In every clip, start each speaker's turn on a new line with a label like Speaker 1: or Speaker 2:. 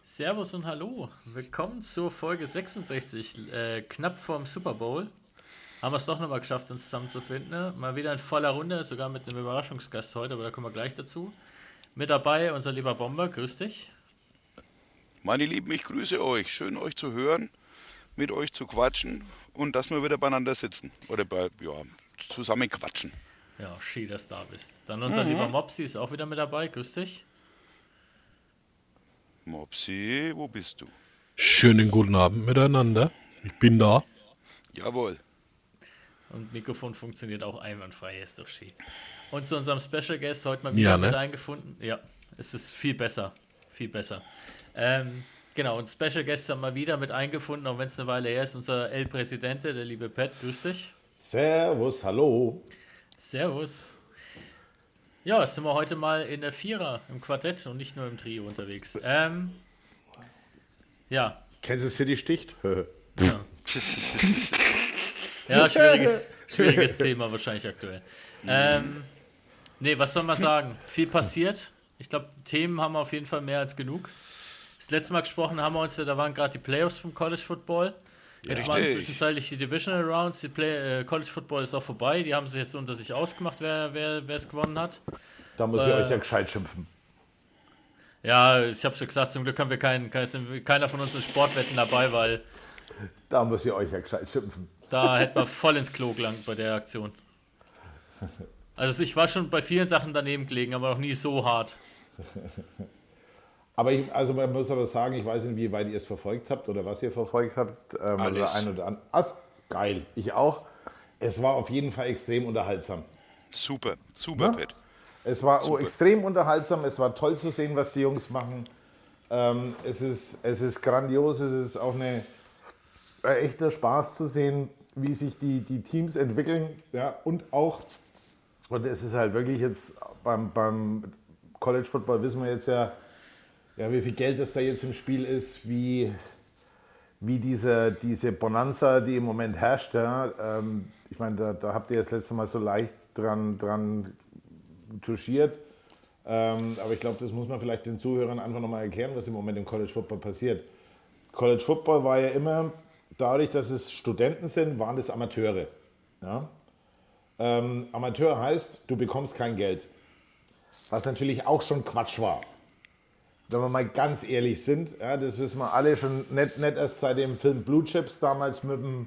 Speaker 1: Servus und Hallo, willkommen zur Folge 66, knapp vorm Super Bowl. Haben wir es doch nochmal geschafft, uns zusammenzufinden. Ne? Mal wieder in voller Runde, sogar mit einem Überraschungsgast heute, aber da kommen wir gleich dazu. Mit dabei unser lieber Bomber, grüß dich.
Speaker 2: Meine Lieben, ich grüße euch. Schön euch zu hören, mit euch zu quatschen und dass wir wieder beieinander sitzen. Oder zusammen quatschen.
Speaker 1: Ja, schön, dass du da bist. Dann unser lieber Mopsi ist auch wieder mit dabei, grüß dich.
Speaker 2: Mopsi, wo bist du?
Speaker 3: Schönen guten Abend miteinander. Ich bin da.
Speaker 2: Jawohl.
Speaker 1: Und Mikrofon funktioniert auch einwandfrei, ist doch schön. Und zu unserem Special Guest heute mal wieder
Speaker 3: Ja,
Speaker 1: mit
Speaker 3: ne?
Speaker 1: eingefunden. Ja, es ist viel besser, viel besser. Genau, und Special Guest haben wir wieder mit eingefunden, auch wenn es eine Weile her ist, unser El Presidente, der liebe Pat, grüß dich.
Speaker 4: Servus, hallo.
Speaker 1: Servus. Ja, jetzt sind wir heute mal in der Vierer im Quartett und nicht nur im Trio unterwegs. Ja,
Speaker 4: Kansas City sticht?
Speaker 1: ja. Ja, schwieriges Thema wahrscheinlich aktuell. Nee, was soll man sagen? Viel passiert. Ich glaube, Themen haben wir auf jeden Fall mehr als genug. Das letzte Mal gesprochen haben wir uns, da waren gerade die Playoffs vom College Football. Jetzt waren
Speaker 2: Richtig.
Speaker 1: zwischenzeitlich die Divisional Rounds. College Football ist auch vorbei. Die haben sich jetzt unter sich ausgemacht, wer es gewonnen hat.
Speaker 4: Da muss ich euch ja gescheit schimpfen.
Speaker 1: Ja, ich habe schon gesagt, zum Glück haben wir keiner von uns in Sportwetten dabei, weil
Speaker 4: Da muss ich euch ja gescheit schimpfen.
Speaker 1: da hätte man voll ins Klo gelangt bei der Aktion. Also ich war schon bei vielen Sachen daneben gelegen, aber noch nie so hart.
Speaker 4: Aber man muss aber sagen, ich weiß nicht, wie weit ihr es verfolgt habt oder was ihr verfolgt habt.
Speaker 2: Alles.
Speaker 4: Oder ein oder andere. Geil, ich auch. Es war auf jeden Fall extrem unterhaltsam.
Speaker 2: Super, super,
Speaker 4: Ne?
Speaker 2: Pat.
Speaker 4: Es war
Speaker 2: Super.
Speaker 4: extrem unterhaltsam, es war toll zu sehen, was die Jungs machen. Es ist grandios, es ist auch ein echter Spaß zu sehen, wie sich die Teams entwickeln. Ja, und es ist halt wirklich jetzt beim College Football wissen wir jetzt ja, wie viel Geld das da jetzt im Spiel ist, wie diese Bonanza, die im Moment herrscht. Ja, ich meine, da habt ihr das letzte Mal so leicht dran touchiert. Aber ich glaube, das muss man vielleicht den Zuhörern einfach nochmal erklären, was im Moment im College Football passiert. College Football war ja immer, dadurch, dass es Studenten sind, waren das Amateure. Ja? Amateur heißt, du bekommst kein Geld. Was natürlich auch schon Quatsch war. Wenn wir mal ganz ehrlich sind, ja, das wissen wir alle schon, nicht erst seit dem Film Blue Chips damals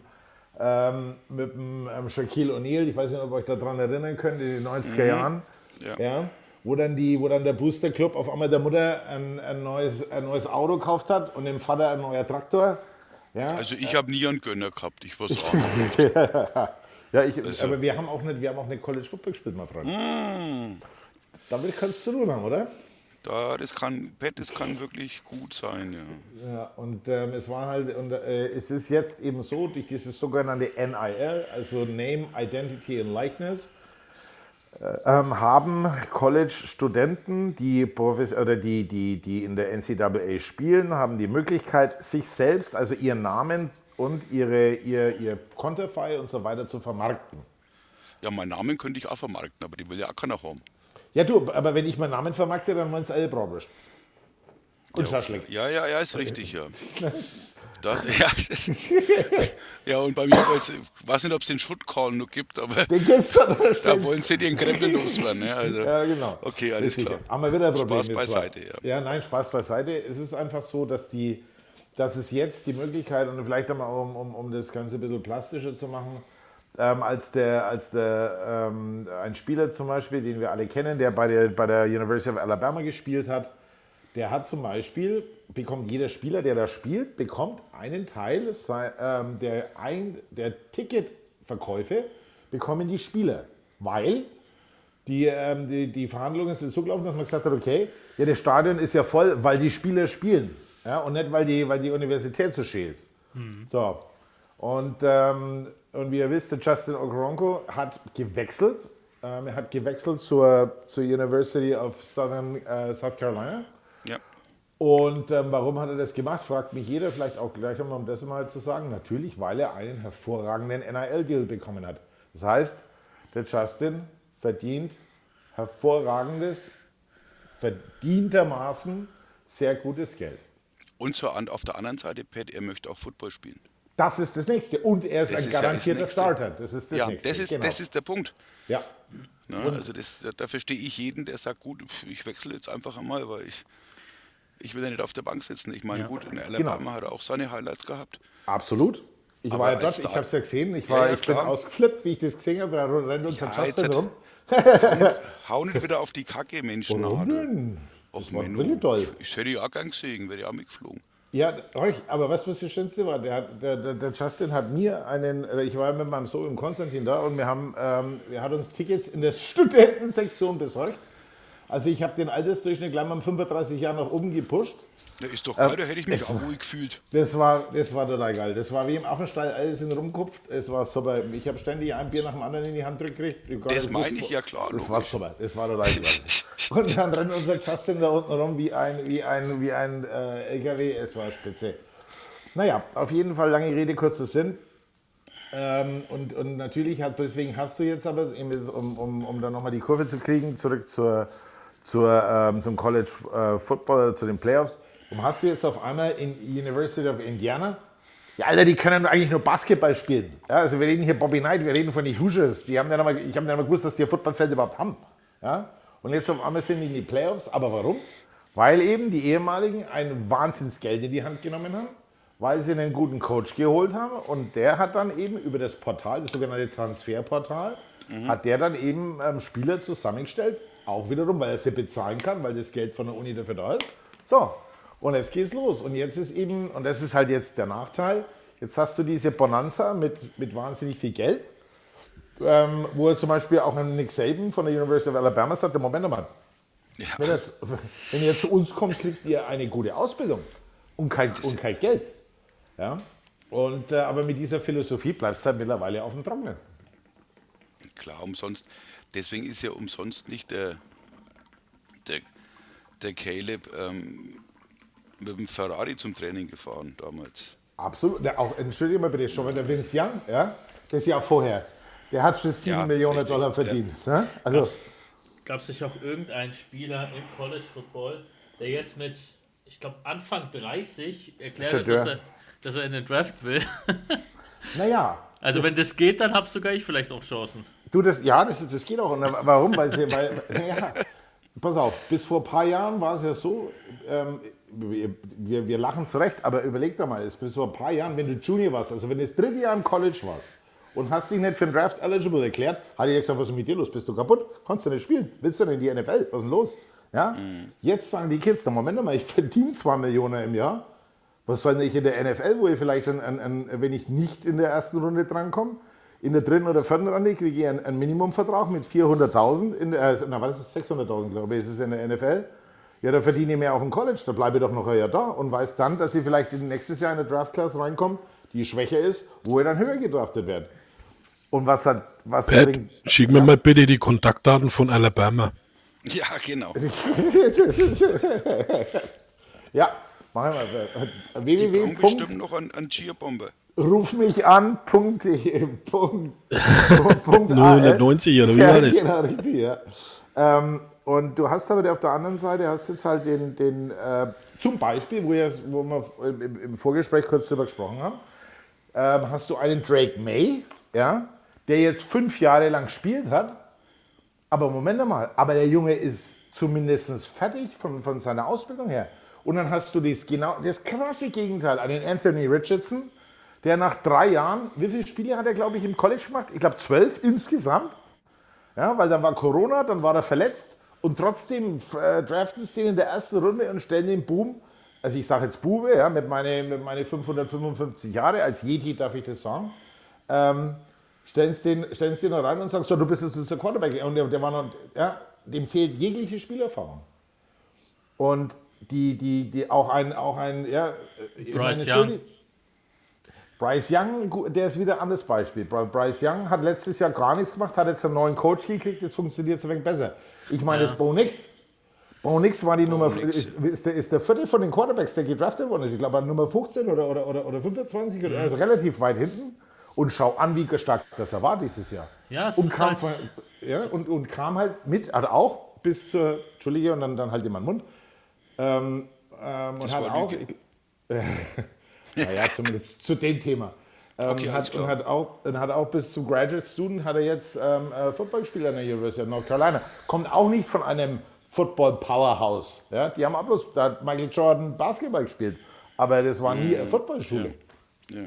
Speaker 4: mit dem Shaquille O'Neal, ich weiß nicht, ob ihr euch daran erinnern könnt, in den 90er Jahren,
Speaker 2: Ja.
Speaker 4: ja, wo dann der Booster Club auf einmal der Mutter ein neues Auto gekauft hat und dem Vater ein neuer Traktor. Ja,
Speaker 2: Also ich habe nie einen Gönner gehabt, ich weiß auch nicht.
Speaker 4: ja
Speaker 2: Also,
Speaker 4: aber wir haben auch nicht College Football gespielt, mein Freund. Damit kannst du tun haben, oder?
Speaker 2: das kann wirklich gut sein, ja.
Speaker 4: Ja, und es ist jetzt eben so, durch dieses sogenannte NIL, also Name, Identity and Likeness, haben College-Studenten, die in der NCAA spielen, haben die Möglichkeit, sich selbst, also ihren Namen und ihr Konterfei und so weiter zu vermarkten.
Speaker 2: Ja, meinen Namen könnte ich auch vermarkten, aber die will ja auch keiner haben.
Speaker 4: Ja, du, aber wenn ich meinen Namen vermarkte, dann wollen sie alle Brabisch. Und Schaschlik.
Speaker 2: Ja, ist richtig, ja. Ja, ja, und bei mir, ich weiß nicht, ob es den Schuttcall noch gibt, aber
Speaker 4: Den geht's dann
Speaker 2: da wollen sie den Krempel loswerden. Ja, also,
Speaker 4: Ja, genau.
Speaker 2: okay, alles
Speaker 4: Richtig.
Speaker 2: klar.
Speaker 4: Haben wir wieder ein Problem.
Speaker 2: Spaß
Speaker 4: jetzt
Speaker 2: beiseite,
Speaker 4: zwar.
Speaker 2: ja.
Speaker 4: Ja, nein, Spaß beiseite. Es ist einfach so, dass es jetzt die Möglichkeit, und vielleicht einmal, um das Ganze ein bisschen plastischer zu machen, als ein Spieler zum Beispiel, den wir alle kennen, der bei der University of Alabama gespielt hat, der hat zum Beispiel, bekommt jeder Spieler, der da spielt, bekommt einen Teil der Ticketverkäufe bekommen die Spieler, weil die Verhandlungen sind so gelaufen, dass man gesagt hat, okay, ja, das Stadion ist ja voll, weil die Spieler spielen, ja, und nicht, weil die Universität so schön ist. So, und wie ihr wisst, der Justin Okoronkwo hat gewechselt. Er hat gewechselt zur University of South Carolina.
Speaker 2: Ja.
Speaker 4: Und warum hat er das gemacht, fragt mich jeder, vielleicht auch gleich einmal, um das mal zu sagen. Natürlich, weil er einen hervorragenden NIL-Deal bekommen hat. Das heißt, der Justin verdient verdientermaßen sehr gutes Geld.
Speaker 2: Und auf der anderen Seite, Pat, er möchte auch Football spielen.
Speaker 4: Das ist das Nächste. Und er ist
Speaker 2: Das
Speaker 4: ein
Speaker 2: ist ja das
Speaker 4: garantierter
Speaker 2: Nächste.
Speaker 4: Starter. Das ist das
Speaker 2: Ja,
Speaker 4: Nächste.
Speaker 2: das
Speaker 4: Genau.
Speaker 2: ist der Punkt.
Speaker 4: Ja.
Speaker 2: Ne? Also da verstehe ich jeden, der sagt, gut, ich wechsle jetzt einfach einmal, weil ich will ja nicht auf der Bank sitzen. Ich meine, gut, in Alabama hat er auch seine Highlights gehabt.
Speaker 4: Absolut. Ich
Speaker 2: Aber
Speaker 4: war ja
Speaker 2: als
Speaker 4: dort, ich
Speaker 2: Start-
Speaker 4: habe es ja gesehen. Ich
Speaker 2: Ja,
Speaker 4: bin
Speaker 2: klar.
Speaker 4: ausgeflippt, wie ich das gesehen habe. Da rennt unser
Speaker 2: Ja,
Speaker 4: Justin
Speaker 2: jetzt
Speaker 4: rum.
Speaker 2: Hau nicht wieder auf die Kacke, Menschen.
Speaker 4: Warum denn?
Speaker 2: Och,
Speaker 4: Das war
Speaker 2: Menno,
Speaker 4: wirklich toll.
Speaker 2: ich hätte ja auch gern gesehen, wäre ja auch mitgeflogen.
Speaker 4: Ja, aber weißt du, was das Schönste war? Der Justin hat mir ich war mit meinem Sohn im Konstantin da und wir hat uns Tickets in der Studentensektion besorgt. Also ich habe den Altersdurchschnitt gleich mal um 35 Jahre nach oben gepusht.
Speaker 2: Ja, ist doch geil, da hätte ich mich auch ruhig gefühlt.
Speaker 4: Das war total geil. Das war wie im Affenstall, alles in rumkupft. Es war super. Ich habe ständig ein Bier nach dem anderen in die Hand gekriegt.
Speaker 2: Das meine ich, ja klar,
Speaker 4: Das war
Speaker 2: logisch.
Speaker 4: super. Das war total geil. Und dann rennt unser Justin da unten rum wie ein LKW. Es war spitze. Naja, auf jeden Fall, lange Rede, kurzer Sinn. Und natürlich deswegen hast du jetzt aber, um dann nochmal die Kurve zu kriegen, zurück zum College Football, zu den Playoffs. Und hast du jetzt auf einmal in University of Indiana, ja Alter, die können eigentlich nur Basketball spielen. Ja, also wir reden hier Bobby Knight, wir reden von den Hoosiers. Ich habe ja noch mal gewusst, dass die ein Footballfeld überhaupt haben. Ja? Und jetzt auf einmal sind die in die Playoffs. Aber warum? Weil eben die ehemaligen ein Wahnsinnsgeld in die Hand genommen haben, weil sie einen guten Coach geholt haben. Und der hat dann eben über das Portal, das sogenannte Transferportal, hat der dann eben Spieler zusammengestellt. Auch wiederum, weil er sie bezahlen kann, weil das Geld von der Uni dafür da ist. So, und jetzt geht's los. Und jetzt ist eben, und das ist halt jetzt der Nachteil, jetzt hast du diese Bonanza mit wahnsinnig viel Geld, wo er zum Beispiel auch ein Nick Saban von der University of Alabama sagt, Moment mal,
Speaker 2: Ja.
Speaker 4: wenn ihr zu uns kommt, kriegt ihr eine gute Ausbildung und kein Geld. Ja? Aber mit dieser Philosophie bleibst du halt mittlerweile auf dem Trockenen.
Speaker 2: Klar, umsonst. Deswegen ist ja umsonst nicht der Caleb mit dem Ferrari zum Training gefahren damals.
Speaker 4: Absolut. Entschuldige mal bitte, schon der Vince Young, ja? Das Jahr vorher, der hat schon 7
Speaker 2: Ja,
Speaker 4: Millionen
Speaker 2: richtig,
Speaker 4: Dollar verdient. Ne? Also,
Speaker 1: Gab es nicht auch irgendeinen Spieler im College Football, der jetzt mit, ich glaube, Anfang 30 erklärt hat,
Speaker 4: Chadeur.
Speaker 1: dass er in den Draft will?
Speaker 4: naja.
Speaker 1: Also wenn das geht, dann hab sogar ich vielleicht auch Chancen.
Speaker 4: Das geht auch. Und warum? Ja, pass auf, bis vor ein paar Jahren war es ja so, wir lachen zurecht, aber überleg doch mal, bis vor ein paar Jahren, wenn du Junior warst, also wenn du das 3. Jahr im College warst und hast dich nicht für den Draft eligible erklärt, hat ich gesagt, was ist mit dir los? Bist du kaputt? Kannst du nicht spielen? Willst du denn in die NFL? Was ist denn los? Ja? Jetzt sagen die Kids, Moment mal, ich verdiene 2 Millionen im Jahr. Was soll denn ich in der NFL, wo ich vielleicht, wenn ich nicht in der ersten Runde drankomme, in der 3. oder 4. Runde kriege ich einen Minimumvertrag mit 400.000, was ist 600.000, glaube ich, ist es in der NFL. Ja, da verdiene ich mehr auf dem College, da bleibe ich doch noch ein Jahr da und weiß dann, dass ich vielleicht nächstes Jahr in eine Draft-Class reinkomme, die schwächer ist, wo ich dann höher gedraftet werde. Und was
Speaker 3: Pat, schick mir mal bitte die Kontaktdaten von Alabama.
Speaker 2: Ja, genau.
Speaker 4: Ja, machen wir.
Speaker 2: Die brauchen bestimmt noch einen Cheerbomber.
Speaker 4: Ruf mich an. Punkt
Speaker 3: 090 oder wie war das?
Speaker 4: Genau, richtig, ja. Und du hast aber auf der anderen Seite hast jetzt halt zum Beispiel, wo wir im Vorgespräch kurz drüber gesprochen haben, hast du einen Drake May, ja, der jetzt 5 Jahre lang gespielt hat. Aber Moment mal, aber der Junge ist zumindest fertig von seiner Ausbildung her. Und dann hast du das krasse Gegenteil, einen Anthony Richardson, der nach 3 Jahren, wie viele Spiele hat er, glaube ich, im College gemacht? Ich glaube 12 insgesamt. Ja, weil dann war Corona, dann war er verletzt und trotzdem draften sie den in der ersten Runde und stellen den Boom, also ich sage jetzt Bube, ja, mit meine 555 Jahre, als Yeti darf ich das sagen, stellen sie den noch rein und sagen, so, du bist jetzt unser Quarterback. Und der war noch, ja, dem fehlt jegliche Spielerfahrung. Und die auch ein ja, Bryce Young, der ist wieder ein anderes Beispiel. Bryce Young hat letztes Jahr gar nichts gemacht, hat jetzt einen neuen Coach gekriegt, jetzt funktioniert es ein wenig besser. Ich meine, das Bo Nix. Bo Nix war die ist der 4. von den Quarterbacks, der gedraftet worden ist. Ich glaube, Nummer 15 oder 25, also relativ weit hinten. Und schau an, wie stark das er war dieses Jahr.
Speaker 1: Ja, es
Speaker 4: und
Speaker 1: ist
Speaker 4: kam,
Speaker 1: halt
Speaker 4: und kam halt mit, hat auch bis zur, Entschuldige, und dann halt in meinen Mund. Und
Speaker 2: Das
Speaker 4: hat
Speaker 2: war
Speaker 4: auch,
Speaker 2: Lüge.
Speaker 4: Naja, zumindest zu dem Thema.
Speaker 2: Okay, alles klar.
Speaker 4: Und hat auch bis zum Graduate Student hat er jetzt Football gespielt an der University of North Carolina. Kommt auch nicht von einem Football Powerhouse. Ja? Die haben auch bloß, da hat Michael Jordan Basketball gespielt. Aber das war nie eine Footballschule.
Speaker 2: Ja.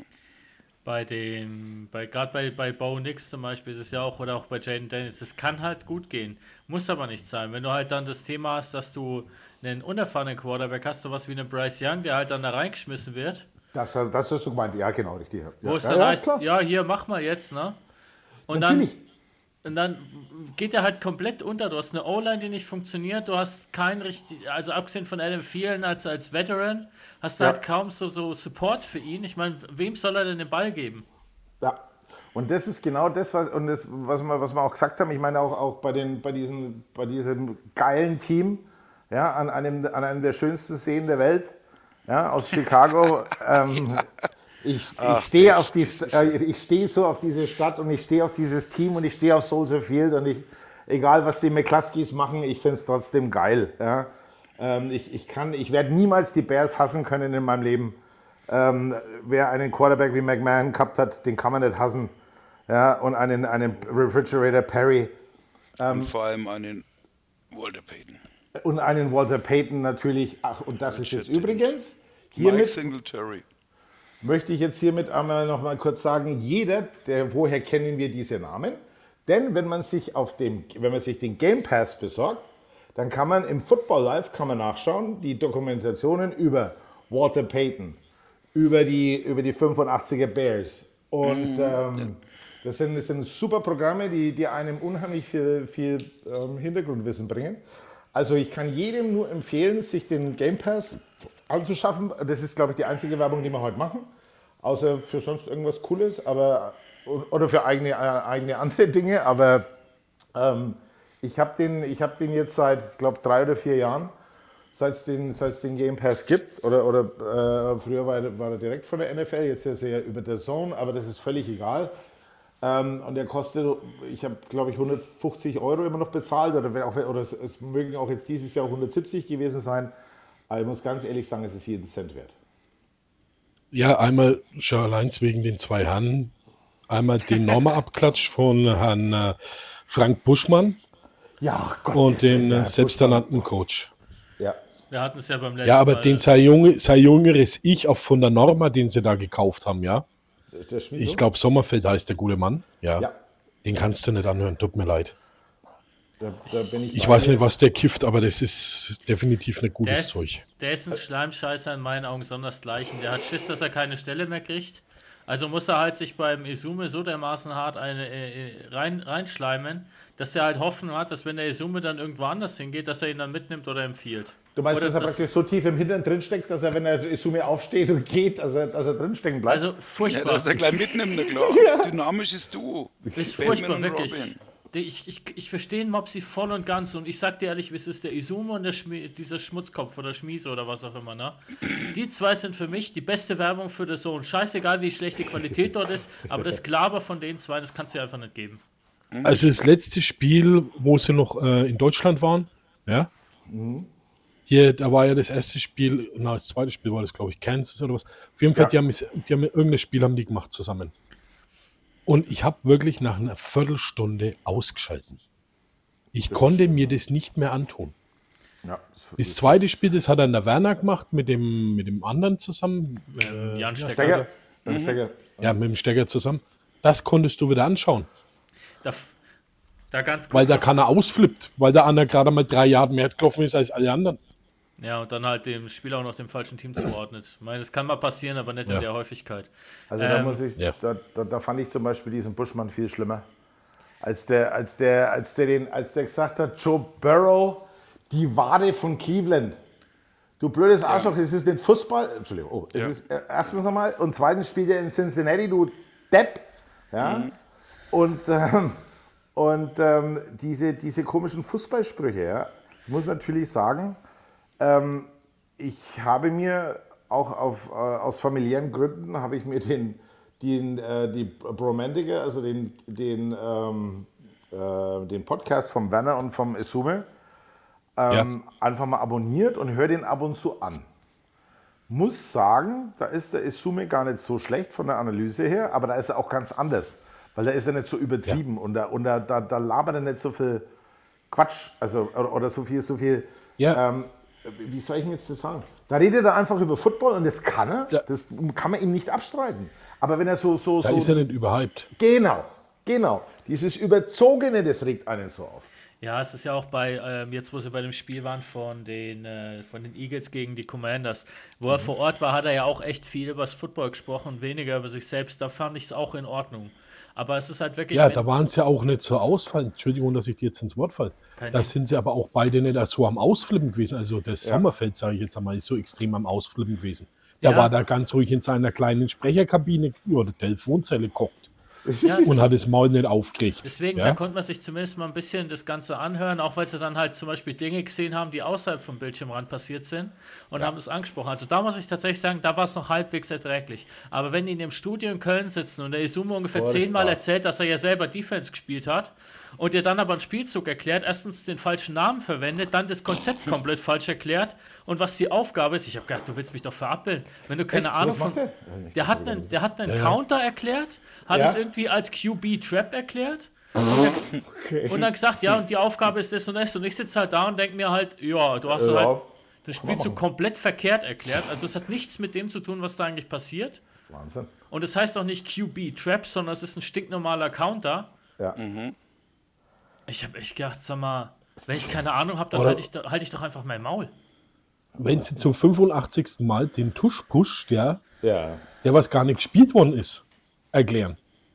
Speaker 1: Gerade bei Bo Nix zum Beispiel ist es ja auch, oder auch bei Jaden Daniels, das kann halt gut gehen, muss aber nicht sein. Wenn du halt dann das Thema hast, dass du einen unerfahrenen Quarterback hast, sowas wie einen Bryce Young, der halt dann da reingeschmissen wird,
Speaker 4: Das hast du gemeint, ja, genau, richtig.
Speaker 1: wo es
Speaker 4: ja,
Speaker 1: dann
Speaker 4: ja,
Speaker 1: heißt,
Speaker 4: klar.
Speaker 1: ja, hier, mach mal jetzt, ne? Und
Speaker 4: Natürlich.
Speaker 1: dann geht er halt komplett unter. Du hast eine O-Line, die nicht funktioniert. Du hast keinen richtig, also abgesehen von Adam Thielen als Veteran, hast du halt kaum so Support für ihn. Ich meine, wem soll er denn den Ball geben?
Speaker 4: Ja, und das ist genau das, was wir auch gesagt haben. Ich meine auch bei diesem geilen Team, ja, an einem der schönsten Seen der Welt, ja, aus Chicago. Ich stehe so auf diese Stadt und ich stehe auf dieses Team und ich stehe auf Soldier Field und egal was die McCluskeys machen, ich finde es trotzdem geil. Ja. Ich werde niemals die Bears hassen können in meinem Leben. Wer einen Quarterback wie McMahon gehabt hat, den kann man nicht hassen. Ja, und einen Refrigerator Perry.
Speaker 2: Und vor allem einen Walter Payton.
Speaker 4: Und einen Walter Payton natürlich. Ach, und das ist jetzt übrigens,
Speaker 2: Mike
Speaker 4: hiermit
Speaker 2: Singletary.
Speaker 4: möchte ich jetzt hiermit einmal noch mal kurz sagen, woher kennen wir diese Namen? Denn wenn man sich den Game Pass besorgt, dann kann man im Football Live nachschauen, die Dokumentationen über Walter Payton, über die 85er Bears. Und das sind super Programme, die einem unheimlich viel Hintergrundwissen bringen. Also ich kann jedem nur empfehlen, sich den Game Pass anzuschaffen. Das ist, glaube ich, die einzige Werbung, die wir heute machen. Außer für sonst irgendwas Cooles, oder für eigene andere Dinge. Aber ich habe den jetzt seit, ich glaube, 3 oder 4 Jahren, seit es den Game Pass gibt. Oder früher war er direkt von der NFL, jetzt ist er ja über der Zone, aber das ist völlig egal. Und der kostet, ich habe, glaube ich, 150 € immer noch bezahlt. Oder es mögen auch jetzt dieses Jahr 170 gewesen sein. Aber ich muss ganz ehrlich sagen, es ist jeden Cent wert.
Speaker 3: Ja, einmal schon allein wegen den 2 Herren. Einmal den Norma-Abklatsch von Herrn Frank Buschmann
Speaker 4: Ja, Gott,
Speaker 3: und den
Speaker 4: der
Speaker 3: selbsternannten Coach.
Speaker 4: Ja.
Speaker 1: Wir hatten es ja beim letzten
Speaker 3: Ja, aber
Speaker 1: Mal.
Speaker 3: den sei jüngeres Ich auch von der Norma, den sie da gekauft haben, ja.
Speaker 4: Der Schmied
Speaker 3: Ich
Speaker 4: so?
Speaker 3: glaube, Sommerfeld heißt der gute Mann. Ja.
Speaker 4: Ja.
Speaker 3: Den kannst du nicht anhören, tut mir leid.
Speaker 4: Da bin
Speaker 3: Ich
Speaker 4: bei
Speaker 3: weiß
Speaker 4: dir.
Speaker 3: nicht, was der kifft, aber das ist definitiv nicht
Speaker 1: Der
Speaker 3: gutes
Speaker 1: ist,
Speaker 3: Zeug.
Speaker 1: der ist ein Schleimscheißer in meinen Augen sondersgleichen. Der hat Schiss, dass er keine Stelle mehr kriegt. Also muss er halt sich beim Izume so dermaßen hart reinschleimen, dass er halt Hoffnung hat, dass wenn der Izume dann irgendwo anders hingeht, dass er ihn dann mitnimmt oder empfiehlt.
Speaker 4: Du meinst,
Speaker 1: Oder
Speaker 4: dass er praktisch so tief im Hintern drinsteckt, dass er, wenn er Summe aufsteht und geht, dass er drinstecken bleibt?
Speaker 1: Also
Speaker 2: Ja,
Speaker 1: furchtbar.
Speaker 2: dass der gleich mitnimmt, na klar. Dynamisches Duo.
Speaker 1: Ist
Speaker 2: Batman
Speaker 1: furchtbar,
Speaker 2: und
Speaker 1: wirklich.
Speaker 2: Robin.
Speaker 1: Ich verstehe den Mopsi voll und ganz und ich sag dir ehrlich, es ist der Izume und dieser Schmutzkopf oder Schmiese oder was auch immer, ne? Die 2 sind für mich die beste Werbung für das Sohn. Scheißegal, wie schlecht die Qualität dort ist, aber das Glaber von den 2, das kannst du dir einfach nicht geben.
Speaker 3: Also das letzte Spiel, wo sie noch in Deutschland waren, ja. Hier, da war ja das erste Spiel, das zweite Spiel war das, glaube ich, Kansas oder was. Auf jeden Fall,
Speaker 4: Ja.
Speaker 3: die haben irgendein Spiel haben die gemacht zusammen. Und ich habe wirklich nach einer Viertelstunde ausgeschalten. Ich konnte mir das nicht mehr antun.
Speaker 4: Ja,
Speaker 3: Das zweite Spiel, das hat dann der Werner gemacht mit dem anderen zusammen.
Speaker 1: Jan Stecker.
Speaker 4: Stecker. Stecker.
Speaker 3: Ja, mit dem Stecker zusammen. Das konntest du wieder anschauen.
Speaker 1: Da ganz kurz
Speaker 3: Weil da
Speaker 1: noch-
Speaker 3: keiner ausflippt. Weil der einer gerade mal 3 Jahre mehr gelaufen ist als alle anderen.
Speaker 1: Ja, und dann halt dem Spieler auch noch dem falschen Team zuordnet. Ich meine, das kann mal passieren, aber nicht in
Speaker 3: Ja.
Speaker 1: der Häufigkeit.
Speaker 4: Also da muss ich,
Speaker 3: Ja.
Speaker 4: da fand ich zum Beispiel diesen Buschmann viel schlimmer. Als der gesagt hat, Joe Burrow, die Wade von Cleveland. Du blödes Arschloch, es ist nicht Fußball. Entschuldigung, es ist erstens nochmal und zweitens spielt er in Cincinnati, du Depp. Ja? Und diese komischen Fußballsprüche, ja. Ich muss natürlich sagen, ich habe mir auch aus familiären Gründen habe ich mir die Bromantiker, also den Podcast vom Werner und vom Izume einfach mal abonniert und höre den ab und zu an. muss sagen, da ist der Isume gar nicht so schlecht von der Analyse her, aber da ist er auch ganz anders. Weil da ist er nicht so übertrieben und da labert er nicht so viel Quatsch, also oder so viel wie soll ich denn jetzt das sagen? Da redet er einfach über Football und das kann er, das kann man ihm nicht abstreiten. Aber wenn er so
Speaker 3: ist er nicht überhyped.
Speaker 4: Genau. Dieses Überzogene, das regt einen so auf.
Speaker 1: Ja, es ist ja auch bei, jetzt wo sie bei dem Spiel waren von den Eagles gegen die Commanders, wo er vor Ort war, hat er ja auch echt viel über das Football gesprochen und weniger über sich selbst. Da fand ich es auch in Ordnung. Aber es ist halt wirklich...
Speaker 3: Ja, da waren sie ja auch nicht so ausfallend. Entschuldigung, dass ich dir jetzt ins Wort falle. Da sind sie aber auch beide nicht so am Ausflippen gewesen. Also der Sommerfeld, sage ich jetzt einmal, ist so extrem am Ausflippen gewesen. Der war da ganz ruhig in seiner kleinen Sprecherkabine oder Telefonzelle gekocht. Und hat das Maul nicht aufgekriegt.
Speaker 1: Deswegen, da konnte man sich zumindest mal ein bisschen das Ganze anhören, auch weil sie dann halt zum Beispiel Dinge gesehen haben, die außerhalb vom Bildschirmrand passiert sind und haben das angesprochen. Also da muss ich tatsächlich sagen, da war es noch halbwegs erträglich. Aber wenn die in dem Studio in Köln sitzen und der Isume ungefähr 10-mal erzählt, dass er ja selber Defense gespielt hat und dir dann aber einen Spielzug erklärt, erstens den falschen Namen verwendet, dann das Konzept komplett falsch erklärt und was die Aufgabe ist, ich habe gedacht, du willst mich doch verappeln, wenn du keine Ahnung von... Der hat einen Counter erklärt, hat es irgendwie als QB-Trap erklärt und dann gesagt, ja, und die Aufgabe ist das und das und ich sitze halt da und denke mir halt, ja, du hast halt den Spielzug komplett verkehrt erklärt, also es hat nichts mit dem zu tun, was da eigentlich passiert.
Speaker 4: Wahnsinn.
Speaker 1: Und es heißt auch nicht QB-Trap, sondern es ist ein stinknormaler Counter.
Speaker 4: Ja.
Speaker 1: Ich habe echt gedacht, sag mal, wenn ich keine Ahnung habe, dann halt ich doch einfach mein Maul.
Speaker 3: Wenn sie zum 85. Mal den Tusch-Push, der was gar nicht gespielt worden ist, erklären.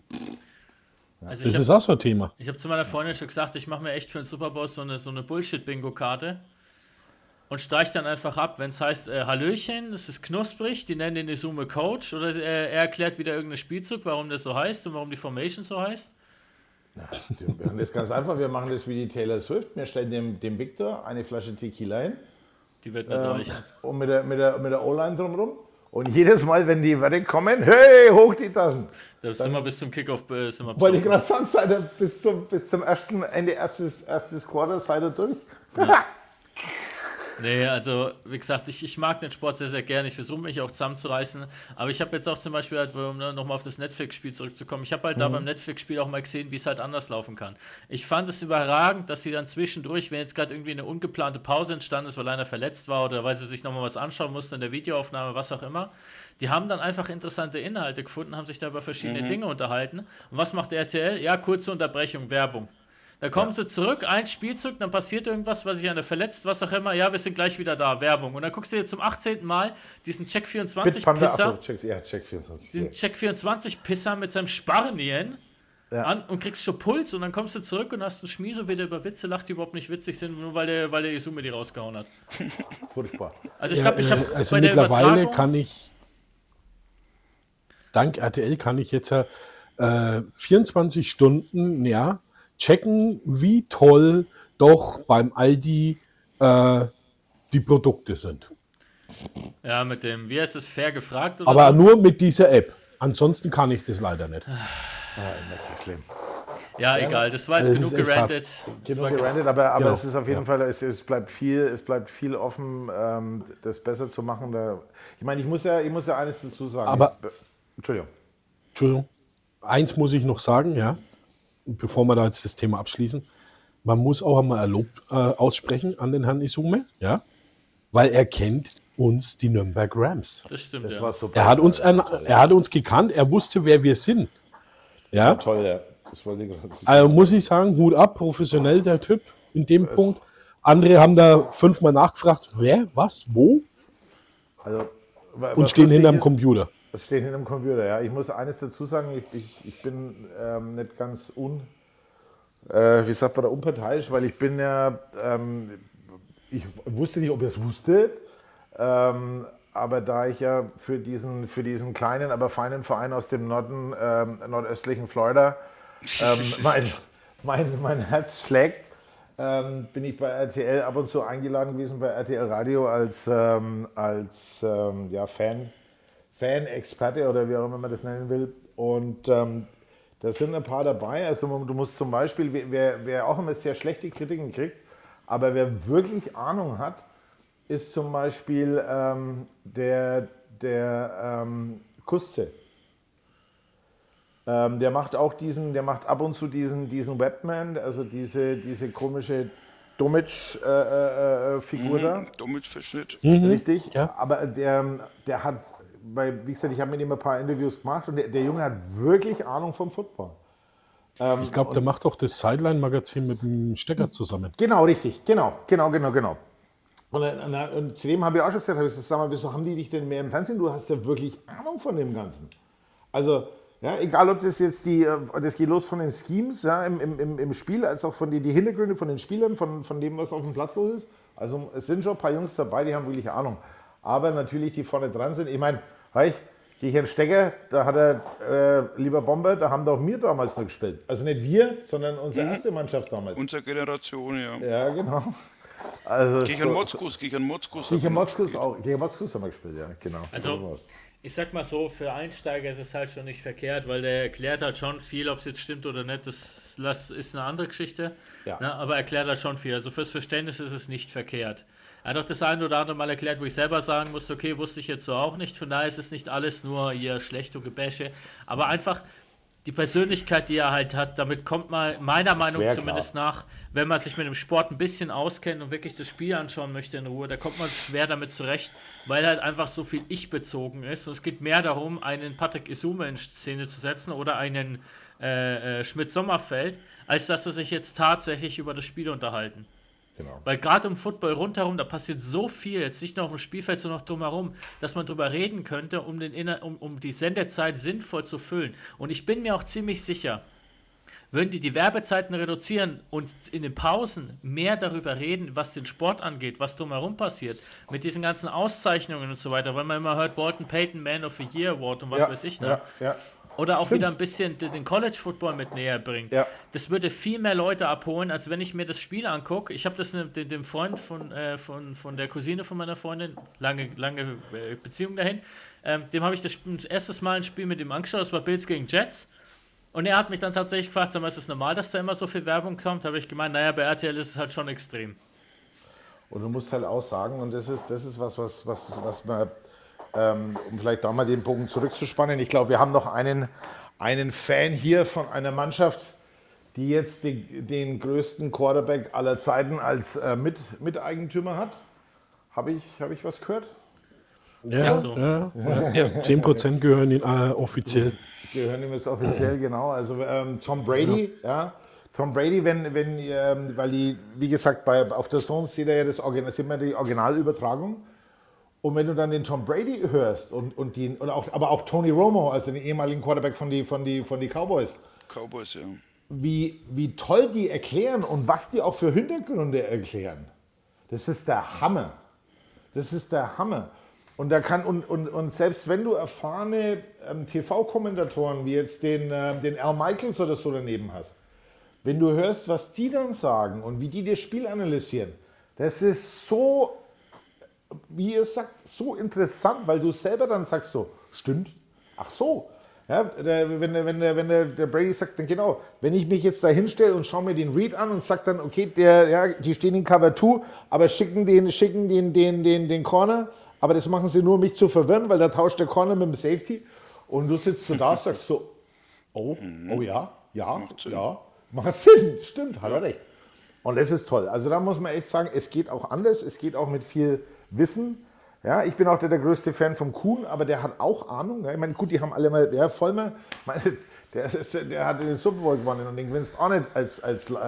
Speaker 1: Also
Speaker 3: das ist auch so ein Thema.
Speaker 1: Ich habe zu meiner Freundin schon gesagt, ich mache mir echt für den Super Bowl so eine Bullshit-Bingo-Karte und streich dann einfach ab, wenn es heißt, Hallöchen, es ist knusprig, die nennen den Isume Coach oder er erklärt wieder irgendeinen Spielzug, warum das so heißt und warum die Formation so heißt.
Speaker 4: Wir machen das ganz einfach, wir machen das wie die Taylor Swift, wir stellen dem Victor eine Flasche Tequila hin.
Speaker 1: Die wird nicht reichen.
Speaker 4: Und mit der O-Line drumherum. Und jedes Mal, wenn die Werte kommen, hey, hoch die Tassen.
Speaker 1: Da sind wir bis zum Kickoff.
Speaker 4: Wollte ich gerade sagen, seid ihr bis zum ersten Ende erstes Quarter seid ihr durch.
Speaker 1: Ja. Nee, also wie gesagt, ich mag den Sport sehr, sehr gerne. Ich versuche mich auch zusammenzureißen. Aber ich habe jetzt auch zum Beispiel, halt, um nochmal auf das Netflix-Spiel zurückzukommen, ich habe halt da beim Netflix-Spiel auch mal gesehen, wie es halt anders laufen kann. Ich fand es überragend, dass sie dann zwischendurch, wenn jetzt gerade irgendwie eine ungeplante Pause entstanden ist, weil einer verletzt war oder weil sie sich nochmal was anschauen mussten in der Videoaufnahme, was auch immer, die haben dann einfach interessante Inhalte gefunden, haben sich da über verschiedene Dinge unterhalten. Und was macht RTL? Ja, kurze Unterbrechung, Werbung. Da kommen sie zurück, ein Spielzug, dann passiert irgendwas, was sich einer verletzt, was auch immer. Ja, wir sind gleich wieder da, Werbung. Und dann guckst du dir zum 18. Mal diesen Check 24 Pisser, diesen Check 24 Pisser mit seinem Sparnien an und kriegst schon Puls und dann kommst du zurück und hast einen Schmieso wieder über Witze, lacht, die überhaupt nicht witzig sind, nur weil der Isume die rausgehauen hat.
Speaker 4: Furchtbar.
Speaker 1: Also ich glaube,
Speaker 3: also mittlerweile kann ich, dank RTL kann ich jetzt 24 Stunden, checken, wie toll doch beim Aldi die Produkte sind.
Speaker 1: Ja, mit dem, wie heißt es, fair gefragt? Oder
Speaker 3: aber
Speaker 1: so?
Speaker 3: nur mit dieser App. Ansonsten kann ich das leider nicht.
Speaker 1: Ja, egal, das war jetzt genug gerantet.
Speaker 4: Aber es ist auf jeden Fall, es bleibt viel offen, das besser zu machen. Ich meine, ich muss ja eines dazu sagen.
Speaker 3: Aber,
Speaker 4: Entschuldigung.
Speaker 3: Eins muss ich noch sagen, bevor wir da jetzt das Thema abschließen. Man muss auch einmal Lob aussprechen an den Herrn Isume, weil er kennt uns, die Nürnberg Rams.
Speaker 1: Das stimmt,
Speaker 4: Das war super.
Speaker 3: Er hat uns gekannt, er wusste, wer wir sind. Ja?
Speaker 4: Das war toll, ja. Das wollte ich gerade sagen.
Speaker 3: Also muss ich sagen, Hut ab, professionell der Typ in dem Punkt. Andere haben da 5-mal nachgefragt, wer, was, wo?
Speaker 4: Also,
Speaker 3: und stehen hinterm Computer.
Speaker 4: Stehen hinterm Computer, ja. Ich muss eines dazu sagen, ich bin nicht ganz unparteiisch, weil ich bin ja, ich wusste nicht, ob ihr es wusstet, aber da ich ja für diesen kleinen, aber feinen Verein aus dem nordöstlichen Florida mein Herz schlägt, bin ich bei RTL ab und zu eingeladen gewesen, bei RTL Radio als Fan-Experte oder wie auch immer man das nennen will. Und da sind ein paar dabei. Also du musst zum Beispiel, wer auch immer sehr schlechte Kritiken kriegt, aber wer wirklich Ahnung hat, ist zum Beispiel der Kusze. Der macht ab und zu diesen Webman, also diese komische Domic-Figur da.
Speaker 2: Domic-Verschnitt.
Speaker 4: Richtig,
Speaker 3: Ja.
Speaker 4: aber der hat, wie gesagt, ich habe mit ihm ein paar Interviews gemacht und der Junge hat wirklich Ahnung vom Football.
Speaker 3: Ich glaube, der macht auch das Sideline-Magazin mit dem Stecker zusammen.
Speaker 4: Genau, richtig, genau. Und zu dem habe ich auch schon gesagt, sag mal, wieso haben die dich denn mehr im Fernsehen? Du hast ja wirklich Ahnung von dem Ganzen. Also, ja, egal ob das jetzt das geht los von den Schemes, ja, im Spiel, als auch von die Hintergründe von den Spielern, von dem, was auf dem Platz los ist. Also es sind schon ein paar Jungs dabei, die haben wirklich Ahnung. Aber natürlich, die vorne dran sind. Ich meine, gehe ich einen Stecker, da hat er, lieber Bomber, da haben doch wir damals noch gespielt. Also nicht wir, sondern unsere erste Mannschaft damals.
Speaker 2: Unsere Generation, ja.
Speaker 4: Ja, genau. Also
Speaker 2: Gegen Motzkus
Speaker 4: auch. Gegen Motzkus haben wir gespielt, ja, genau.
Speaker 1: Also,
Speaker 4: So war's.
Speaker 1: ich sag mal so, für Einsteiger ist es halt schon nicht verkehrt, weil der erklärt halt schon viel, ob es jetzt stimmt oder nicht, das ist eine andere Geschichte,
Speaker 4: Ja.
Speaker 1: ne, aber erklärt halt schon viel. Also fürs Verständnis ist es nicht verkehrt. Er hat auch das eine oder andere Mal erklärt, wo ich selber sagen musste, okay, wusste ich jetzt so auch nicht, von daher ist es nicht alles nur hier schlecht und Gebäsche, aber einfach die Persönlichkeit, die er halt hat, damit kommt man meiner Meinung
Speaker 4: Schwer,
Speaker 1: zumindest nach, wenn man sich mit dem Sport ein bisschen auskennt und wirklich das Spiel anschauen möchte in Ruhe, da kommt man schwer damit zurecht, weil halt einfach so viel ich-bezogen ist. Und es geht mehr darum, einen Patrick Isume in Szene zu setzen oder einen Schmidt-Sommerfeld, als dass sie sich jetzt tatsächlich über das Spiel unterhalten.
Speaker 4: Genau.
Speaker 1: Weil gerade im Football rundherum, da passiert so viel, jetzt nicht nur auf dem Spielfeld, sondern auch drumherum, dass man drüber reden könnte, um die Sendezeit sinnvoll zu füllen. Und ich bin mir auch ziemlich sicher, würden die Werbezeiten reduzieren und in den Pausen mehr darüber reden, was den Sport angeht, was drumherum passiert, mit diesen ganzen Auszeichnungen und so weiter, weil man immer hört, Walton Payton Man of the Year Award und was weiß ich, ne?
Speaker 4: Ja.
Speaker 1: Oder auch
Speaker 4: Stimmt.
Speaker 1: wieder ein bisschen den College Football mit näher bringt.
Speaker 4: Ja.
Speaker 1: Das würde viel mehr Leute abholen, als wenn ich mir das Spiel angucke. Ich habe das dem Freund von der Cousine von meiner Freundin, lange Beziehung dahin, dem habe ich das erstes Mal ein Spiel mit ihm angeschaut, das war Bills gegen Jets. Und er hat mich dann tatsächlich gefragt, sag mal, ist es normal, dass da immer so viel Werbung kommt? Da habe ich gemeint, naja, bei RTL ist es halt schon extrem.
Speaker 4: Und du musst halt auch sagen, und das ist was man, um vielleicht da mal den Bogen zurückzuspannen, ich glaube, wir haben noch einen Fan hier von einer Mannschaft, die jetzt den größten Quarterback aller Zeiten als Miteigentümer hat. Habe ich was gehört?
Speaker 3: Ja,
Speaker 1: so.
Speaker 3: ja. 10% gehören ihn offiziell.
Speaker 4: Gehören ihm jetzt offiziell, genau. Also Tom Brady, ja. Tom Brady, weil die, wie gesagt, auf der Zone sieht er ja sieht man die Originalübertragung. Und wenn du dann den Tom Brady hörst aber auch Tony Romo, also den ehemaligen Quarterback von die Cowboys.
Speaker 2: Cowboys, ja.
Speaker 4: Wie toll die erklären und was die auch für Hintergründe erklären. Das ist der Hammer. Und selbst wenn du erfahrene TV-Kommentatoren wie jetzt den Al Michaels oder so daneben hast, wenn du hörst, was die dann sagen und wie die das Spiel analysieren, das ist so, wie ihr sagt, so interessant, weil du selber dann sagst so, stimmt, ach so. Ja, wenn der Brady sagt, dann genau, wenn ich mich jetzt da hinstelle und schaue mir den Read an und sage dann, okay, die stehen in Cover 2, aber schicken den Corner, aber das machen sie nur, um mich zu verwirren, weil da tauscht der Corner mit dem Safety und du sitzt so da und sagst so, oh ja, macht Sinn, stimmt, hat er recht. Und das ist toll. Also da muss man echt sagen, es geht auch anders, es geht auch mit viel Wissen. Ja, ich bin auch der größte Fan vom Kuhn, aber der hat auch Ahnung. Ja, ich meine, gut, die haben alle mal, ja, Vollmer, der hat den Super Bowl gewonnen und den gewinnst auch nicht als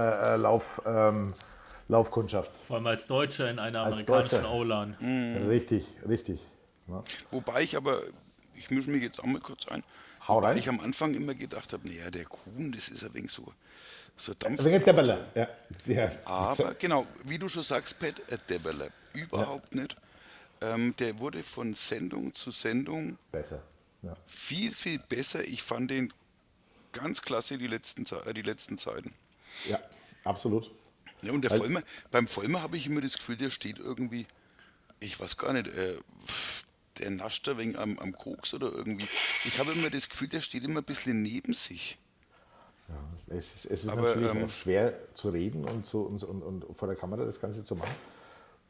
Speaker 4: Laufkundschaft.
Speaker 1: Vor allem als Deutscher in einer amerikanischen O-Line.
Speaker 4: Richtig. Ja.
Speaker 2: Wobei ich mische mich jetzt auch mal kurz ein,
Speaker 4: Hau rein.
Speaker 2: ich am Anfang immer gedacht habe, naja, der Kuhn, das ist ein wenig so Dampf.
Speaker 4: Ein wenig Debberle. Ja.
Speaker 2: Aber genau, wie du schon sagst, Pat, Debberle, überhaupt nicht. Der wurde von Sendung zu Sendung
Speaker 4: Besser. Ja.
Speaker 2: viel, viel besser. Ich fand den ganz klasse die letzten Zeiten.
Speaker 4: Ja, absolut.
Speaker 2: Ja, und beim Vollmer habe ich immer das Gefühl, der steht irgendwie, ich weiß gar nicht, der nascht da wegen am Koks oder irgendwie. Ich habe immer das Gefühl, der steht immer ein bisschen neben sich.
Speaker 4: Ja, es ist
Speaker 2: Aber,
Speaker 4: natürlich auch schwer zu reden und vor der Kamera das Ganze zu machen.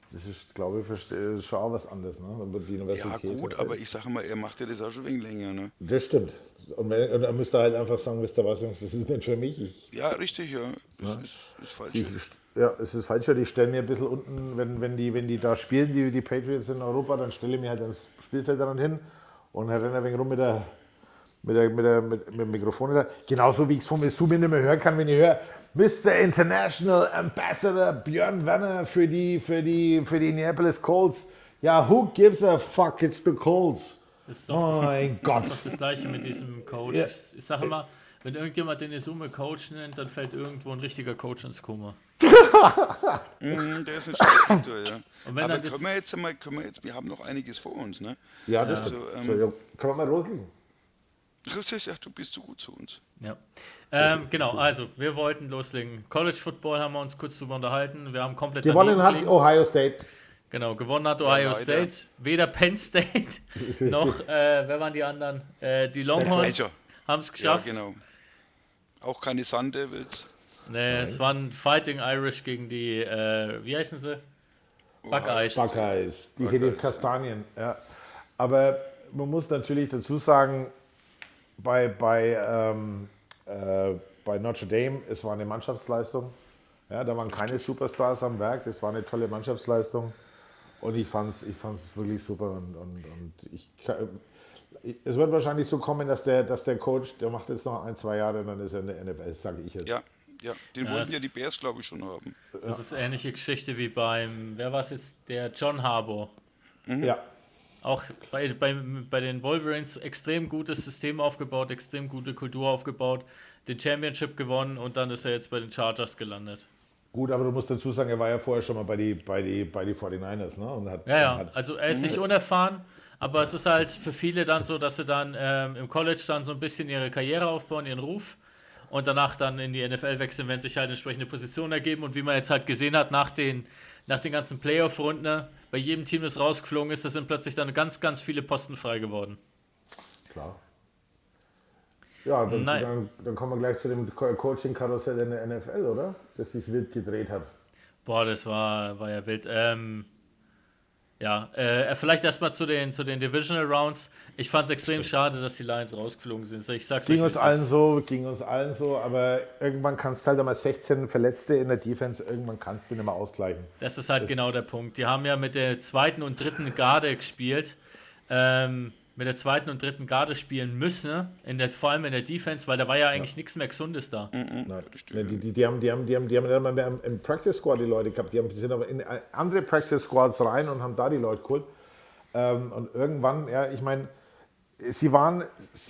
Speaker 4: Das ist, glaube ich, schon auch was anderes, ne? Aber die
Speaker 2: Ja
Speaker 4: Universität
Speaker 2: gut,
Speaker 4: hat
Speaker 2: aber
Speaker 4: halt-
Speaker 2: ich sage mal, er macht ja das auch schon ein wenig länger. Ne?
Speaker 4: Das stimmt. Und dann müsst ihr halt einfach sagen, wisst ihr was, Jungs, das ist nicht für mich.
Speaker 2: Ja, richtig, ja. Das ist falsch.
Speaker 4: Ja, es ist falsch. Ich stelle mir ein bisschen unten, wenn die da spielen, die Patriots in Europa, dann stelle ich mir halt ans Spielfeld dann hin und renne ein wenig rum mit dem Mikrofon da. Genauso wie ich es von Zoom nicht mehr hören kann, wenn ich höre, Mr. International Ambassador Björn Werner für die Indianapolis Colts. Ja, who gives a fuck? It's the Colts.
Speaker 1: Ist doch,
Speaker 4: Mein Gott.
Speaker 1: ist doch das gleiche mit diesem Coach.
Speaker 4: Ja.
Speaker 1: Ich sage immer, wenn irgendjemand den Isume Coach nennt, dann fällt irgendwo ein richtiger Coach ins Koma.
Speaker 2: Der ist ein Streitfaktor, ja.
Speaker 1: Und wenn
Speaker 2: Aber
Speaker 1: dann
Speaker 2: wir haben noch einiges vor uns, ne?
Speaker 4: Ja, das stimmt. Entschuldigung. Kann man mal loslegen?
Speaker 2: Christus, ja, du bist so gut zu uns.
Speaker 1: Ja. Genau, also wir wollten loslegen. College Football haben wir uns kurz drüber unterhalten. Wir haben komplett
Speaker 4: Gewonnen
Speaker 1: daneben
Speaker 4: hat
Speaker 1: gelegen.
Speaker 4: Ohio State.
Speaker 1: Genau, gewonnen hat Ohio
Speaker 2: leider.
Speaker 1: State. Weder Penn State noch, wer waren die anderen? Die Longhorns
Speaker 2: Also,
Speaker 1: haben es
Speaker 2: Ja,
Speaker 1: geschafft.
Speaker 2: genau. Auch keine Sun Devils.
Speaker 1: Nee, es waren Fighting Irish gegen die, wie heißen sie? Buckeyes.
Speaker 4: Buckeyes, die
Speaker 2: Buckeyes,
Speaker 4: Kastanien. Ja. Aber man muss natürlich dazu sagen, bei Notre Dame, es war eine Mannschaftsleistung. Ja, da waren keine Superstars am Werk, das war eine tolle Mannschaftsleistung. Und ich fand's wirklich super. Und es wird wahrscheinlich so kommen, dass der Coach, der macht jetzt noch 1-2 Jahre und dann ist er in der NFL, sage ich jetzt.
Speaker 2: Ja, den wollten
Speaker 1: das-
Speaker 2: ja die Bears, glaube ich, schon haben.
Speaker 1: Das ist ähnliche Geschichte wie beim, wer war es jetzt? Der John Harbaugh.
Speaker 4: Ja.
Speaker 1: Auch bei den Wolverines extrem gutes System aufgebaut, extrem gute Kultur aufgebaut, den Championship gewonnen und dann ist er jetzt bei den Chargers gelandet.
Speaker 4: Gut, aber du musst dazu sagen, er war ja vorher schon mal bei die 49ers, ne? Und
Speaker 1: Ja, also er ist nicht unerfahren, aber es ist halt für viele dann so, dass sie dann im College dann so ein bisschen ihre Karriere aufbauen, ihren Ruf und danach dann in die NFL wechseln, wenn sich halt entsprechende Positionen ergeben und wie man jetzt halt gesehen hat, nach den ganzen Playoff-Runden, ne, bei jedem Team, das rausgeflogen ist, da sind plötzlich dann ganz, ganz viele Posten frei geworden.
Speaker 4: Klar. Ja,
Speaker 1: Nein.
Speaker 4: dann kommen wir gleich zu dem Coaching-Karussell in der NFL, oder? Das sich wild gedreht hat.
Speaker 1: Boah, das war ja wild. Vielleicht erstmal zu den Divisional Rounds. Ich fand es extrem schade, dass die Lions rausgeflogen sind. Ich sag's
Speaker 4: Ging
Speaker 1: euch,
Speaker 4: uns
Speaker 1: wie es
Speaker 4: allen so, aber irgendwann kannst du halt einmal 16 Verletzte in der Defense, irgendwann kannst du nicht mehr ausgleichen.
Speaker 1: Das ist halt genau der Punkt. Die haben ja mit der zweiten und dritten Garde gespielt. Mit der zweiten und dritten Garde spielen müssen, vor allem in der Defense, weil da war ja eigentlich nichts mehr Gesundes da.
Speaker 4: Nein, die haben dann mal im Practice Squad die Leute gehabt, die sind aber in andere Practice Squads rein und haben da die Leute geholt. Und irgendwann, ja, ich meine, sie waren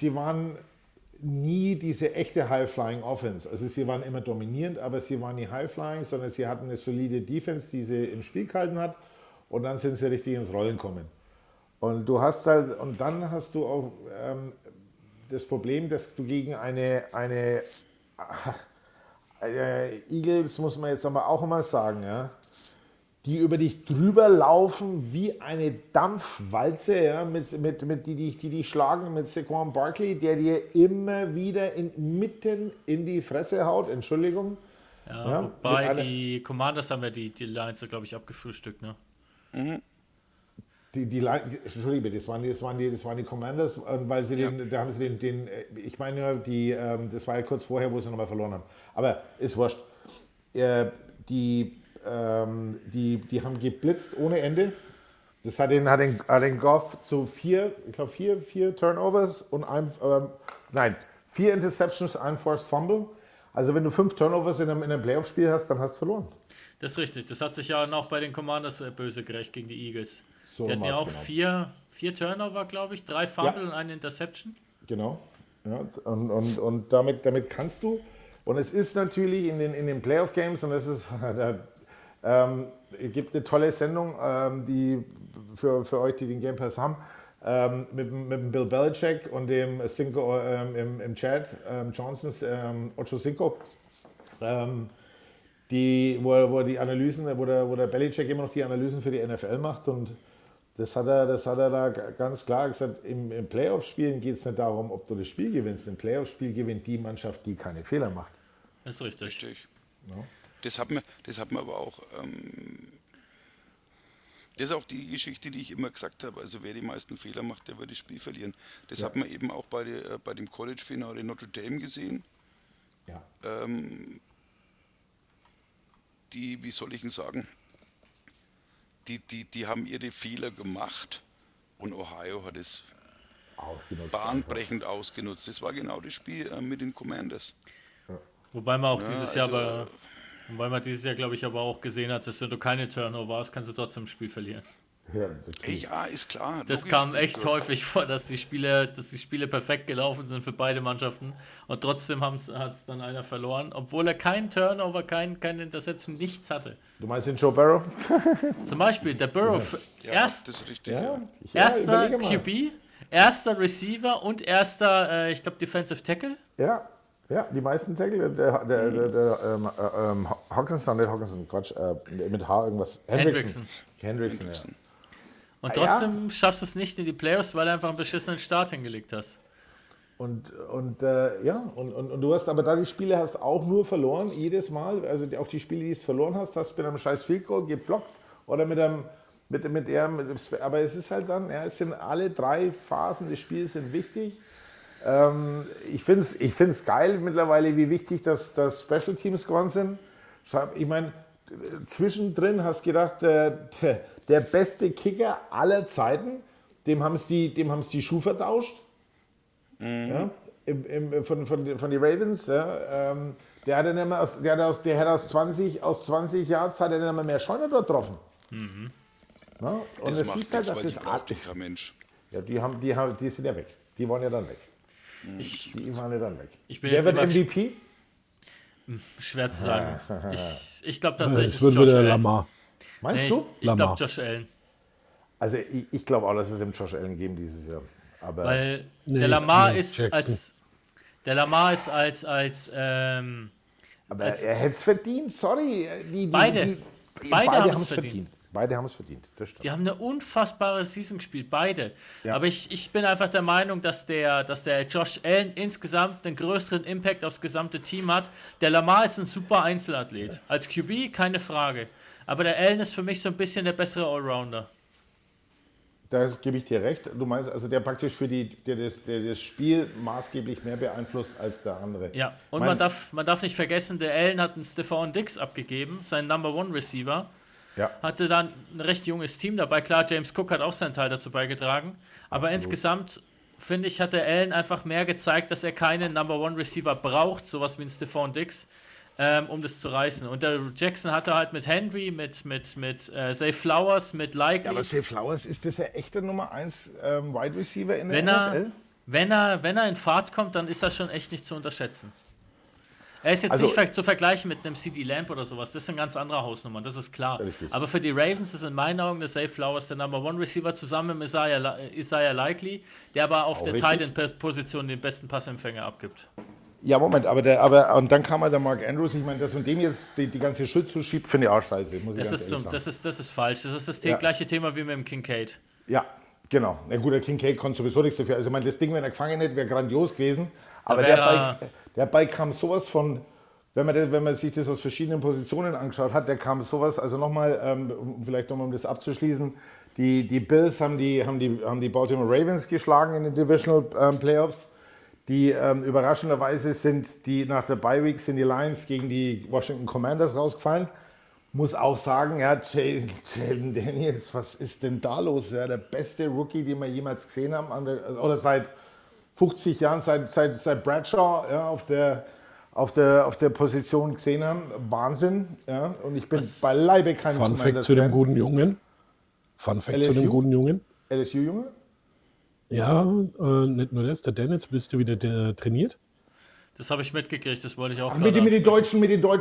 Speaker 4: nie diese echte High-Flying Offense. Also sie waren immer dominierend, aber sie waren nie High-Flying, sondern sie hatten eine solide Defense, die sie im Spiel gehalten hat und dann sind sie richtig ins Rollen gekommen. Und dann hast du auch das Problem, dass du gegen eine Eagles, muss man jetzt aber auch immer sagen, ja, die über dich drüber laufen wie eine Dampfwalze, ja, die schlagen mit Saquon Barkley, der dir immer wieder mitten in die Fresse haut, Entschuldigung.
Speaker 1: Ja, wobei die Commanders haben ja die Lions, glaube ich, abgefrühstückt, ne?
Speaker 4: Entschuldige, das waren die Commanders, weil sie da haben sie ich meine, das war ja kurz vorher, wo sie nochmal verloren haben. Aber ist wurscht. Die haben geblitzt ohne Ende. Das hat den Goff zu vier Turnovers und 4 Interceptions, ein Forced Fumble. Also wenn du 5 Turnovers in einem Playoff-Spiel hast, dann hast du verloren.
Speaker 1: Das ist richtig. Das hat sich ja auch bei den Commanders böse gerecht gegen die Eagles.
Speaker 4: So
Speaker 1: die hatten ja auch
Speaker 4: genau.
Speaker 1: 4 Turnover, glaube ich, 3 Fumble und eine Interception.
Speaker 4: Genau. Ja, und damit kannst du. Und es ist natürlich in den Playoff-Games, und es gibt eine tolle Sendung, die für euch, die den Game Pass haben, mit dem Bill Belichick und dem Cinco im Chat, Johnsons Ocho Cinco, wo der Belichick immer noch die Analysen für die NFL macht. Und das hat er da ganz klar gesagt, im Playoff-Spielen geht es nicht darum, ob du das Spiel gewinnst. Im Playoff-Spiel gewinnt die Mannschaft, die keine Fehler macht.
Speaker 1: Das ist richtig.
Speaker 2: Richtig. Ja. Das hat man aber auch Das ist auch die Geschichte, die ich immer gesagt habe. Also wer die meisten Fehler macht, der wird das Spiel verlieren. Das hat man eben auch bei dem College-Finale Notre Dame gesehen.
Speaker 4: Ja.
Speaker 2: Die, wie soll ich denn sagen, die haben ihre Fehler gemacht und Ohio hat es
Speaker 4: Ausgenutzt.
Speaker 2: bahnbrechend ausgenutzt. Das war genau das Spiel mit den Commanders.
Speaker 1: Wobei man auch
Speaker 2: Ja,
Speaker 1: dieses
Speaker 2: also,
Speaker 1: Jahr, wobei man dieses Jahr, glaube ich, aber auch gesehen hat, dass wenn du keine Turnover hast, kannst du trotzdem ein Spiel verlieren.
Speaker 4: Ja,
Speaker 2: Ja, ist klar.
Speaker 1: Das
Speaker 2: logisch.
Speaker 1: kam echt häufig vor, dass die Spiele perfekt gelaufen sind für beide Mannschaften und trotzdem hat es dann einer verloren, obwohl er keinen Turnover, keine Interception, nichts hatte.
Speaker 4: Du meinst den Joe Burrow?
Speaker 1: Zum Beispiel der Burrow,
Speaker 2: Ja, das ist richtig. Ja.
Speaker 1: erster
Speaker 4: überlege mal.
Speaker 1: QB, erster Receiver und erster, ich glaube, Defensive Tackle.
Speaker 4: Ja, die meisten Tackle, Hawkinson, Quatsch, mit H irgendwas. Hendrickson, ja.
Speaker 1: Und trotzdem schaffst du es nicht in die Playoffs, weil du einfach einen beschissenen Start hingelegt hast.
Speaker 4: Und du hast aber da die Spiele hast auch nur verloren, jedes Mal. Also auch die Spiele, die du verloren hast mit einem scheiß Field Goal geblockt oder aber es ist halt dann, es sind alle 3 Phasen des Spiels sind wichtig. Ich finde es geil mittlerweile, wie wichtig das Special Teams geworden sind. Ich meine, zwischendrin hast du gedacht, der beste Kicker aller Zeiten, dem haben sie die Schuhe vertauscht. Ja, von den Ravens. Ja, der hat aus 20 Yards hat er dann mehr Scheune dort getroffen. Ja, und
Speaker 2: Das
Speaker 4: es
Speaker 2: macht
Speaker 4: ist halt,
Speaker 2: nichts,
Speaker 4: dass
Speaker 2: weil
Speaker 4: das
Speaker 2: die braucht doch kein Mensch.
Speaker 4: Ja, die sind ja weg. Die waren ja dann weg. Die waren ja dann weg.
Speaker 1: Ich bin
Speaker 4: Wer
Speaker 1: jetzt
Speaker 4: wird
Speaker 1: immer
Speaker 4: MVP?
Speaker 1: schwer zu sagen. Ich glaube tatsächlich
Speaker 3: Es wird
Speaker 1: Josh
Speaker 3: wieder
Speaker 1: Allen.
Speaker 3: Lamar.
Speaker 4: Meinst
Speaker 1: Nee,
Speaker 4: du?
Speaker 1: ich glaube
Speaker 3: Lamar.
Speaker 1: Josh Allen.
Speaker 4: Also ich glaube auch, dass es dem Josh Allen geben dieses Jahr. Aber
Speaker 1: Weil
Speaker 3: Nee,
Speaker 1: der Lamar
Speaker 3: nee,
Speaker 1: ist
Speaker 3: Jackson.
Speaker 1: als
Speaker 4: er hätte es verdient, sorry.
Speaker 1: Beide haben es verdient.
Speaker 4: Beide haben es verdient, das stimmt.
Speaker 1: Die haben eine unfassbare Season gespielt, beide.
Speaker 4: Ja.
Speaker 1: Aber ich bin einfach der Meinung, dass der Josh Allen insgesamt einen größeren Impact aufs gesamte Team hat. Der Lamar ist ein super Einzelathlet. Als QB keine Frage. Aber der Allen ist für mich so ein bisschen der bessere Allrounder.
Speaker 4: Da gebe ich dir recht. Du meinst also, der praktisch der das Spiel maßgeblich mehr beeinflusst als der andere.
Speaker 1: Ja, und man darf nicht vergessen, der Allen hat einen Stephon Diggs abgegeben, seinen Number One Receiver.
Speaker 4: Ja.
Speaker 1: Hatte dann ein recht junges Team dabei. Klar, James Cook hat auch seinen Teil dazu beigetragen. Aber insgesamt, finde ich, hat der Allen einfach mehr gezeigt, dass er keinen Number One Receiver braucht, sowas wie ein Stephon Diggs, um das zu reißen. Und der Jackson hatte halt mit Henry, mit Zay Flowers, mit Likely.
Speaker 4: Ja, aber Zay Flowers, ist das der echte Nummer 1 Wide Receiver in der NFL?
Speaker 1: Wenn er in Fahrt kommt, dann ist er schon echt nicht zu unterschätzen. Er ist jetzt
Speaker 4: Also-
Speaker 1: nicht zu vergleichen mit einem CD Lamb oder sowas. Das ist eine ganz andere Hausnummer, das ist klar.
Speaker 4: Richtig.
Speaker 1: Aber für die Ravens ist in meinen Augen der Zay Flowers der Number One Receiver zusammen mit Isaiah Likely, der aber auf der
Speaker 4: richtig.
Speaker 1: Tight End Position den besten Passempfänger abgibt.
Speaker 4: Ja, Moment, und dann kam halt der Mark Andrews. Ich meine, dass man dem jetzt die ganze Schuld zuschiebt, finde ich auch scheiße. Muss ich
Speaker 1: Das
Speaker 4: ganz
Speaker 1: ist,
Speaker 4: ehrlich sagen.
Speaker 1: das ist falsch. Das ist das
Speaker 4: Ja.
Speaker 1: gleiche Thema wie mit dem Kincaid.
Speaker 4: Ja, genau. Na gut, der King Cake konnte sowieso nichts dafür. Also, ich meine, das Ding, wenn er gefangen hätte, wäre grandios gewesen. Aber der Ball kam sowas von, wenn man sich das aus verschiedenen Positionen angeschaut hat, der kam sowas, also nochmal, vielleicht nochmal, um das abzuschließen, die Bills haben die Baltimore Ravens geschlagen in den Divisional Playoffs. Die überraschenderweise sind die nach der Bye Week sind die Lions gegen die Washington Commanders rausgefallen. Muss auch sagen, ja, Jalen Daniels, was ist denn da los? Ja, der beste Rookie, den wir jemals gesehen haben, oder seit 50 Jahren, seit Bradshaw ja, auf der Position gesehen haben. Wahnsinn. Ja, und ich bin beileibe kein
Speaker 3: Fun Fact zu dem guten Jungen. LSU-Junge? Ja, nicht nur das, der Dennis, bist du wieder trainiert?
Speaker 1: Das habe ich mitgekriegt, das wollte ich auch
Speaker 4: Mit der deutschen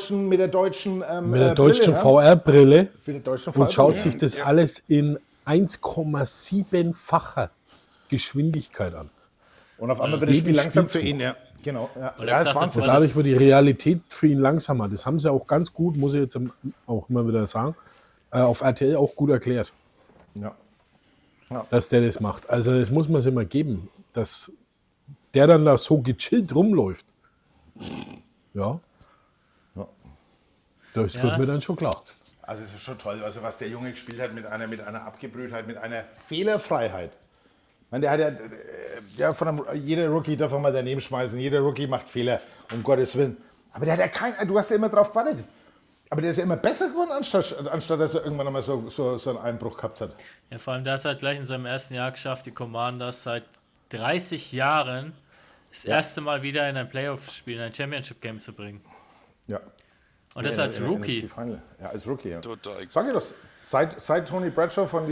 Speaker 3: VR-Brille
Speaker 4: und
Speaker 3: und schaut sich das alles in 1,7-facher Geschwindigkeit an.
Speaker 4: Und auf einmal wird das Spiel langsam für ihn, ja. Genau. Ja.
Speaker 1: Ja,
Speaker 4: das war
Speaker 3: Und dadurch wird die Realität für ihn langsamer. Das haben sie auch ganz gut, muss ich jetzt auch immer wieder sagen, auf RTL auch gut erklärt,
Speaker 4: ja.
Speaker 3: dass der das macht. Also das muss man sich mal geben, dass der dann da so gechillt rumläuft. Ja.
Speaker 4: Ja.
Speaker 3: Das
Speaker 1: Ja,
Speaker 3: wird mir dann schon klar.
Speaker 4: Also es ist schon toll, also was der Junge gespielt hat mit einer Abgebrühtheit, mit einer Fehlerfreiheit. Ich meine, der hat jeder Rookie darf auch mal daneben schmeißen, jeder Rookie macht Fehler, um Gottes Willen. Aber der hat ja du hast ja immer drauf gewartet. Aber der ist ja immer besser geworden, anstatt dass er irgendwann einmal so einen Einbruch gehabt hat.
Speaker 1: Ja, vor allem der hat es halt gleich in seinem ersten Jahr geschafft, die Commanders seit 30 Jahren das erste Mal wieder in ein Playoff-Spiel, in ein Championship-Game zu bringen.
Speaker 4: Ja.
Speaker 1: Und das als Rookie.
Speaker 4: Ja, als Rookie, ja.
Speaker 2: Total.
Speaker 4: Sag ich das. Seit Tony Bradshaw von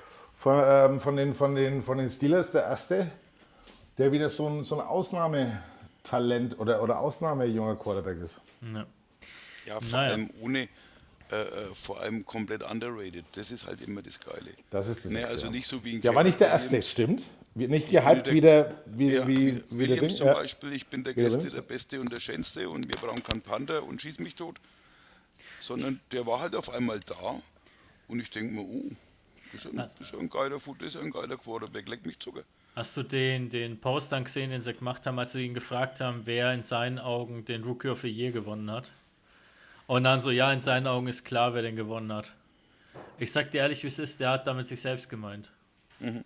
Speaker 4: den Steelers der Erste, der wieder so ein Ausnahmetalent oder Ausnahmejunger Quarterback ist.
Speaker 1: Ja.
Speaker 2: Ja, vor allem komplett underrated. Das ist halt immer das Geile.
Speaker 4: Das ist das
Speaker 2: ne, also nicht so wie ein
Speaker 4: Ja, war nicht der Erste, stimmt. Nicht gehypt wie
Speaker 2: Williams zum Beispiel, ich bin der Größte, der Beste und der Schönste und wir brauchen keinen Panther und schieß mich tot. Sondern der war halt auf einmal da und ich denke mir, das ist ein geiler Foot, das ist ein geiler Quarterback, leck mich Zucker.
Speaker 1: Hast du den Post dann gesehen, den sie gemacht haben, als sie ihn gefragt haben, wer in seinen Augen den Rookie of the Year gewonnen hat? Und dann so, ja, in seinen Augen ist klar, wer den gewonnen hat. Ich sag dir ehrlich, wie es ist, der hat damit sich selbst gemeint.
Speaker 2: Mhm.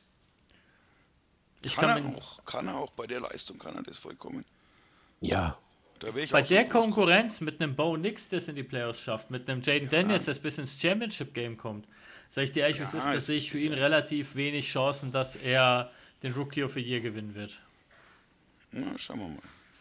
Speaker 2: Kann er auch, bei der Leistung kann er das vollkommen.
Speaker 3: Ja.
Speaker 1: Bei der Konkurrenz mit einem Bo Nix, der es in die Playoffs schafft, mit einem Jaden Daniels, der bis ins Championship-Game kommt, sag ich dir ehrlich, wie es ist, da sehe ich für ihn relativ wenig Chancen, dass er den Rookie of the Year gewinnen wird.
Speaker 2: Na, schauen wir mal.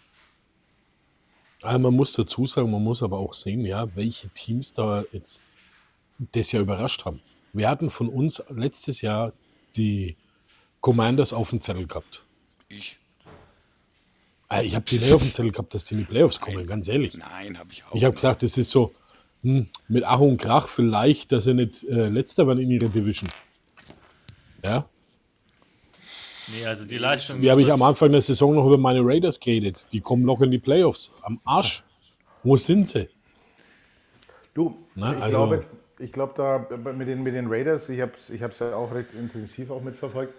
Speaker 3: Also man muss dazu sagen, man muss aber auch sehen, ja, welche Teams da jetzt das Jahr überrascht haben. Wir hatten von uns letztes Jahr die Commanders auf dem Zettel gehabt. Ich habe die nicht auf dem Zettel gehabt, dass die in die Playoffs kommen, ganz ehrlich.
Speaker 2: Nein, habe ich auch.
Speaker 3: Ich habe gesagt, das ist so mit Ach und Krach vielleicht, dass sie nicht Letzter waren in ihrer Division. Ja.
Speaker 1: Nee, also die Leistung.
Speaker 3: Wie habe ich am Anfang der Saison noch über meine Raiders geredet? Die kommen locker in die Playoffs. Am Arsch. Wo sind sie?
Speaker 4: Du, ich glaube da mit den Raiders, ich habe es ja auch recht intensiv auch mitverfolgt.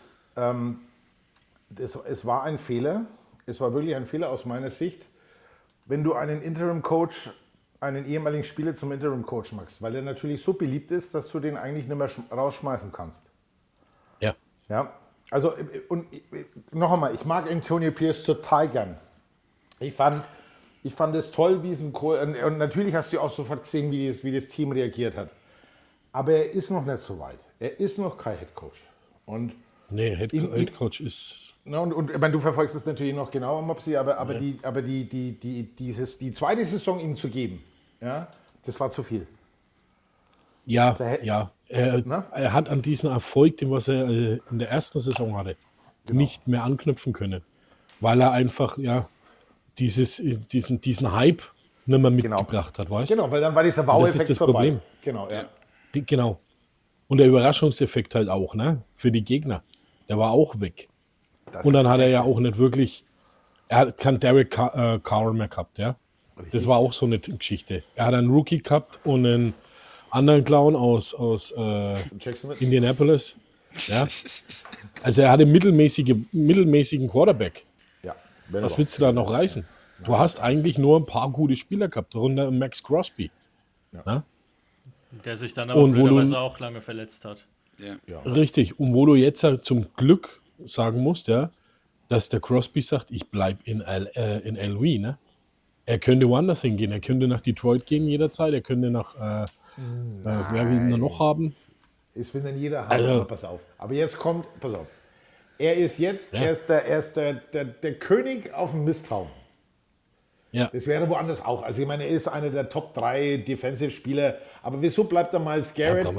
Speaker 4: Es war ein Fehler. Es war wirklich ein Fehler aus meiner Sicht, wenn du einen Interim-Coach, einen ehemaligen Spieler zum Interim-Coach machst, weil er natürlich so beliebt ist, dass du den eigentlich nicht mehr rausschmeißen kannst.
Speaker 3: Ja.
Speaker 4: Ja. Also, und noch einmal, ich mag Antonio Pierce total gern. Ich fand es toll, wie es und natürlich hast du auch sofort gesehen, wie das Team reagiert hat. Aber er ist noch nicht so weit. Er ist noch kein Headcoach.
Speaker 3: Nee, Headcoach ist...
Speaker 4: Und ich meine, du verfolgst es natürlich noch genauer, Mopsi, aber die zweite Saison ihm zu geben, ja, das war zu viel.
Speaker 3: Ja. Er hat an diesen Erfolg, den was er in der ersten Saison hatte, nicht mehr anknüpfen können. Weil er einfach, diesen Hype nicht mehr mitgebracht hat, weißt du?
Speaker 4: Genau, weil dann war dieser Wow-Effekt
Speaker 3: das ist das Problem.
Speaker 4: Genau, ja.
Speaker 3: Genau. Und der Überraschungseffekt halt auch, ne? Für die Gegner. Der war auch weg. Und dann hat er ja auch nicht wirklich, er hat keinen Derek Carr mehr gehabt, ja. Das war auch so eine Geschichte. Er hat einen Rookie gehabt und einen anderen Clown aus Indianapolis. Ja. Also er hatte mittelmäßigen Quarterback.
Speaker 4: Ja,
Speaker 3: was willst du da noch reißen? Du hast eigentlich nur ein paar gute Spieler gehabt, darunter Max Crosby. Ja.
Speaker 1: Der sich dann aber blöderweise auch lange verletzt hat.
Speaker 2: Ja.
Speaker 3: Richtig. Und wo du jetzt zum Glück sagen musst, ja, dass der Crosby sagt, ich bleibe in LV, ne? Er könnte woanders hingehen. Er könnte nach Detroit gehen jederzeit. Er könnte nach, wer will ihn noch haben?
Speaker 4: Es will dann jeder haben, aber pass auf. Aber jetzt kommt, pass auf. Er ist jetzt, er ist der König auf dem Misthaufen.
Speaker 3: Ja.
Speaker 4: Das wäre woanders auch. Also ich meine, er ist einer der Top 3 Defensive-Spieler. Aber wieso bleibt er Miles Garrett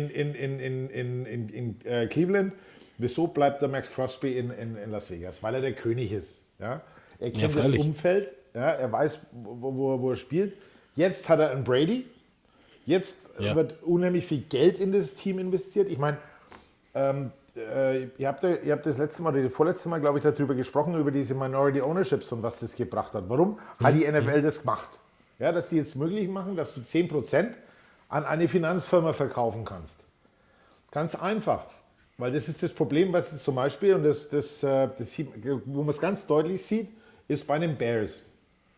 Speaker 4: in Cleveland? Wieso bleibt der Max Crosby in Las Vegas? Weil er der König ist. Ja? Er kennt das Umfeld. Ja? Er weiß, wo er spielt. Jetzt hat er einen Brady. Jetzt wird unheimlich viel Geld in das Team investiert. Ich meine, ihr habt das letzte Mal oder das vorletzte Mal, glaube ich, darüber gesprochen, über diese Minority Ownerships und was das gebracht hat. Warum hat die NFL das gemacht? Ja, dass die jetzt möglich machen, dass du 10% an eine Finanzfirma verkaufen kannst. Ganz einfach. Weil das ist das Problem, was es zum Beispiel, und das wo man es ganz deutlich sieht, ist bei den Bears.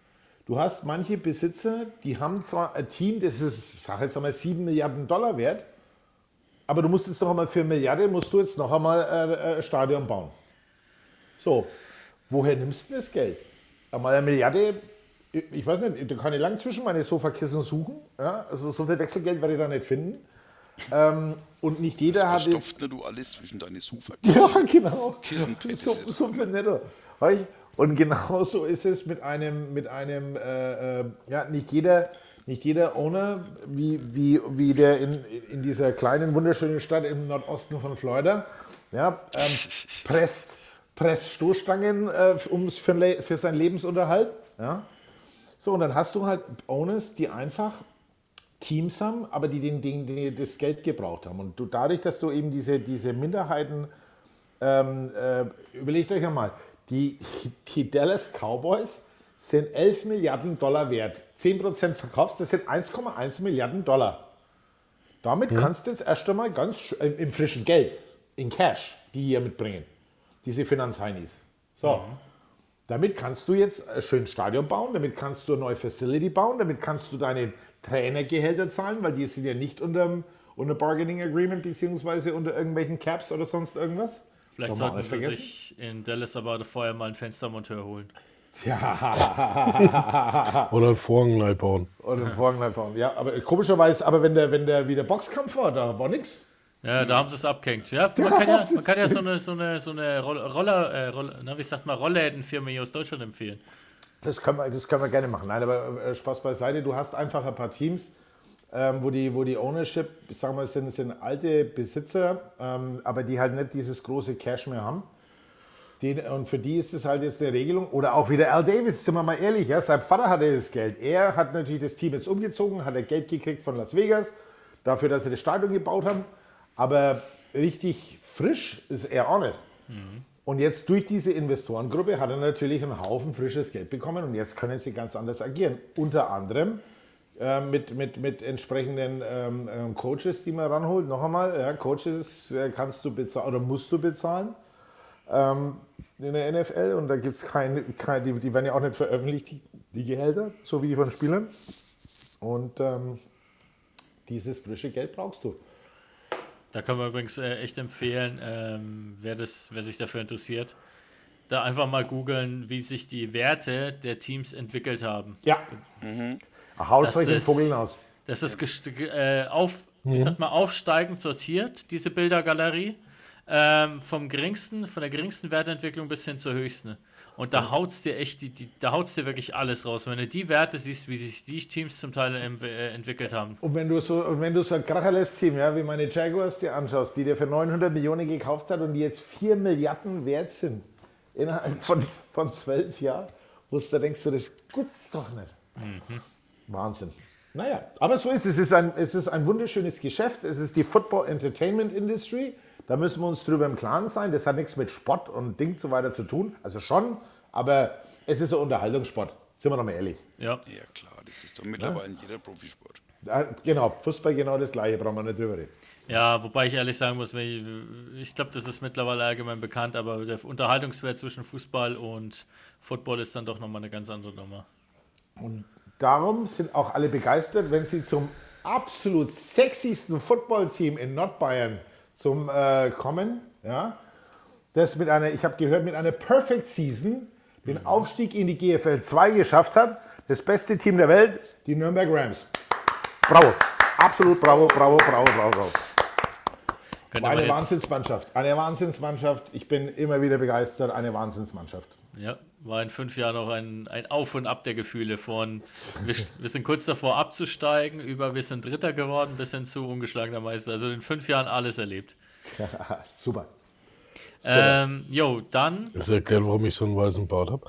Speaker 4: du hast manche Besitzer, die haben zwar ein Team, das ist, ich sage jetzt einmal, $7 Milliarden wert, aber du musst jetzt noch einmal für 1 Milliarde, musst du jetzt noch einmal ein Stadion bauen. So, woher nimmst du das Geld? Einmal 1 Milliarde, ich weiß nicht, da kann ich lang zwischen meine Sofakissen suchen. Ja? Also so viel Wechselgeld werde ich da nicht finden. Und nicht jeder hat.
Speaker 2: Verstopft du alles zwischen deine Sofakissen.
Speaker 4: Ja, genau.
Speaker 2: Kissenbett
Speaker 4: so viel netter. Und genauso ist es mit einem nicht jeder Owner, wie der in dieser kleinen, wunderschönen Stadt im Nordosten von Florida, ja, presst Stoßstangen für seinen Lebensunterhalt. Ja. So, und dann hast du halt Owners, die einfach Teams haben, aber die das Geld gebraucht haben. Und dadurch, dass du eben diese Minderheiten, überlegt euch einmal, die Dallas Cowboys sind $11 Milliarden wert. 10% verkaufst, das sind 1,1 Milliarden Dollar. Damit kannst du jetzt erst einmal ganz im frischen Geld, in Cash, die hier mitbringen, diese Finanzheinis. So, damit kannst du jetzt ein schönes Stadion bauen, damit kannst du eine neue Facility bauen, damit kannst du deine Trainergehälter zahlen, weil die sind ja nicht unter Bargaining Agreement beziehungsweise unter irgendwelchen Caps oder sonst irgendwas.
Speaker 1: Vielleicht sollten sie sich in Dallas aber vorher mal einen Fenstermonteur holen.
Speaker 4: Ja.
Speaker 3: Oder einen Vorhang neu bauen.
Speaker 4: Ja, aber komischerweise, wenn der wieder Boxkampf war, da war nichts.
Speaker 1: Ja, da haben sie es abgehängt. Ja, man kann ja so eine Rolllädenfirma hier aus Deutschland empfehlen.
Speaker 4: Das können wir gerne machen. Nein, aber Spaß beiseite. Du hast einfach ein paar Teams, wo die Ownership, ich sag mal, sind alte Besitzer, aber die halt nicht dieses große Cash mehr haben. Und für die ist es halt jetzt eine Regelung. Oder auch wieder Al Davis, sind wir mal ehrlich, ja, sein Vater hatte das Geld. Er hat natürlich das Team jetzt umgezogen, hat er Geld gekriegt von Las Vegas, dafür, dass sie das Stadion gebaut haben. Aber richtig frisch ist er auch nicht. Und jetzt durch diese Investorengruppe hat er natürlich einen Haufen frisches Geld bekommen und jetzt können sie ganz anders agieren. Unter anderem mit entsprechenden Coaches, die man ranholt. Noch einmal, ja, Coaches kannst du bezahlen oder musst du bezahlen in der NFL und da gibt es die werden ja auch nicht veröffentlicht, die Gehälter, so wie die von Spielern. Und dieses frische Geld brauchst du.
Speaker 1: Da können wir übrigens echt empfehlen, wer sich dafür interessiert, da einfach mal googeln, wie sich die Werte der Teams entwickelt haben.
Speaker 4: Ja. Haut euch den Vogel aus.
Speaker 1: Das ist aufsteigend sortiert, diese Bildergalerie, von der geringsten Wertentwicklung bis hin zur höchsten. Und da haut's dir wirklich alles raus. Wenn du die Werte siehst, wie sich die Teams zum Teil entwickelt haben.
Speaker 4: Und wenn du so ein Kracherles-Team, ja, wie meine Jaguars dir anschaust, die der für 900 Millionen gekauft hat und die jetzt 4 Milliarden wert sind, innerhalb von 12 Jahren, wo du denkst, das gibt's doch nicht. Wahnsinn. Naja, aber so ist es. Es ist ein wunderschönes Geschäft. Es ist die Football Entertainment Industry. Da müssen wir uns drüber im Klaren sein. Das hat nichts mit Sport und Ding so weiter zu tun. Also schon, aber es ist ein Unterhaltungssport. Sind wir doch mal ehrlich.
Speaker 1: Ja,
Speaker 2: klar. Das ist doch mittlerweile in jeder Profisport.
Speaker 4: Genau, Fußball genau das Gleiche. Brauchen wir nicht drüber reden.
Speaker 1: Ja, wobei ich ehrlich sagen muss, ich glaube, das ist mittlerweile allgemein bekannt, aber der Unterhaltungswert zwischen Fußball und Football ist dann doch nochmal eine ganz andere Nummer.
Speaker 4: Und darum sind auch alle begeistert, wenn sie zum absolut sexiesten Footballteam in Nordbayern kommen, ja, das ich habe gehört, mit einer Perfect Season den Aufstieg in die GFL 2 geschafft hat. Das beste Team der Welt, die Nürnberg Rams. Bravo, absolut bravo. Eine Wahnsinnsmannschaft. Ich bin immer wieder begeistert, eine Wahnsinnsmannschaft.
Speaker 1: Ja, war in 5 Jahren auch ein Auf und Ab der Gefühle von wir sind kurz davor abzusteigen, über wir sind Dritter geworden, bis hin zu ungeschlagener Meister. Also in 5 Jahren alles erlebt.
Speaker 4: Super.
Speaker 1: Dann...
Speaker 3: Das erklärt, warum ich so einen weißen Bart habe.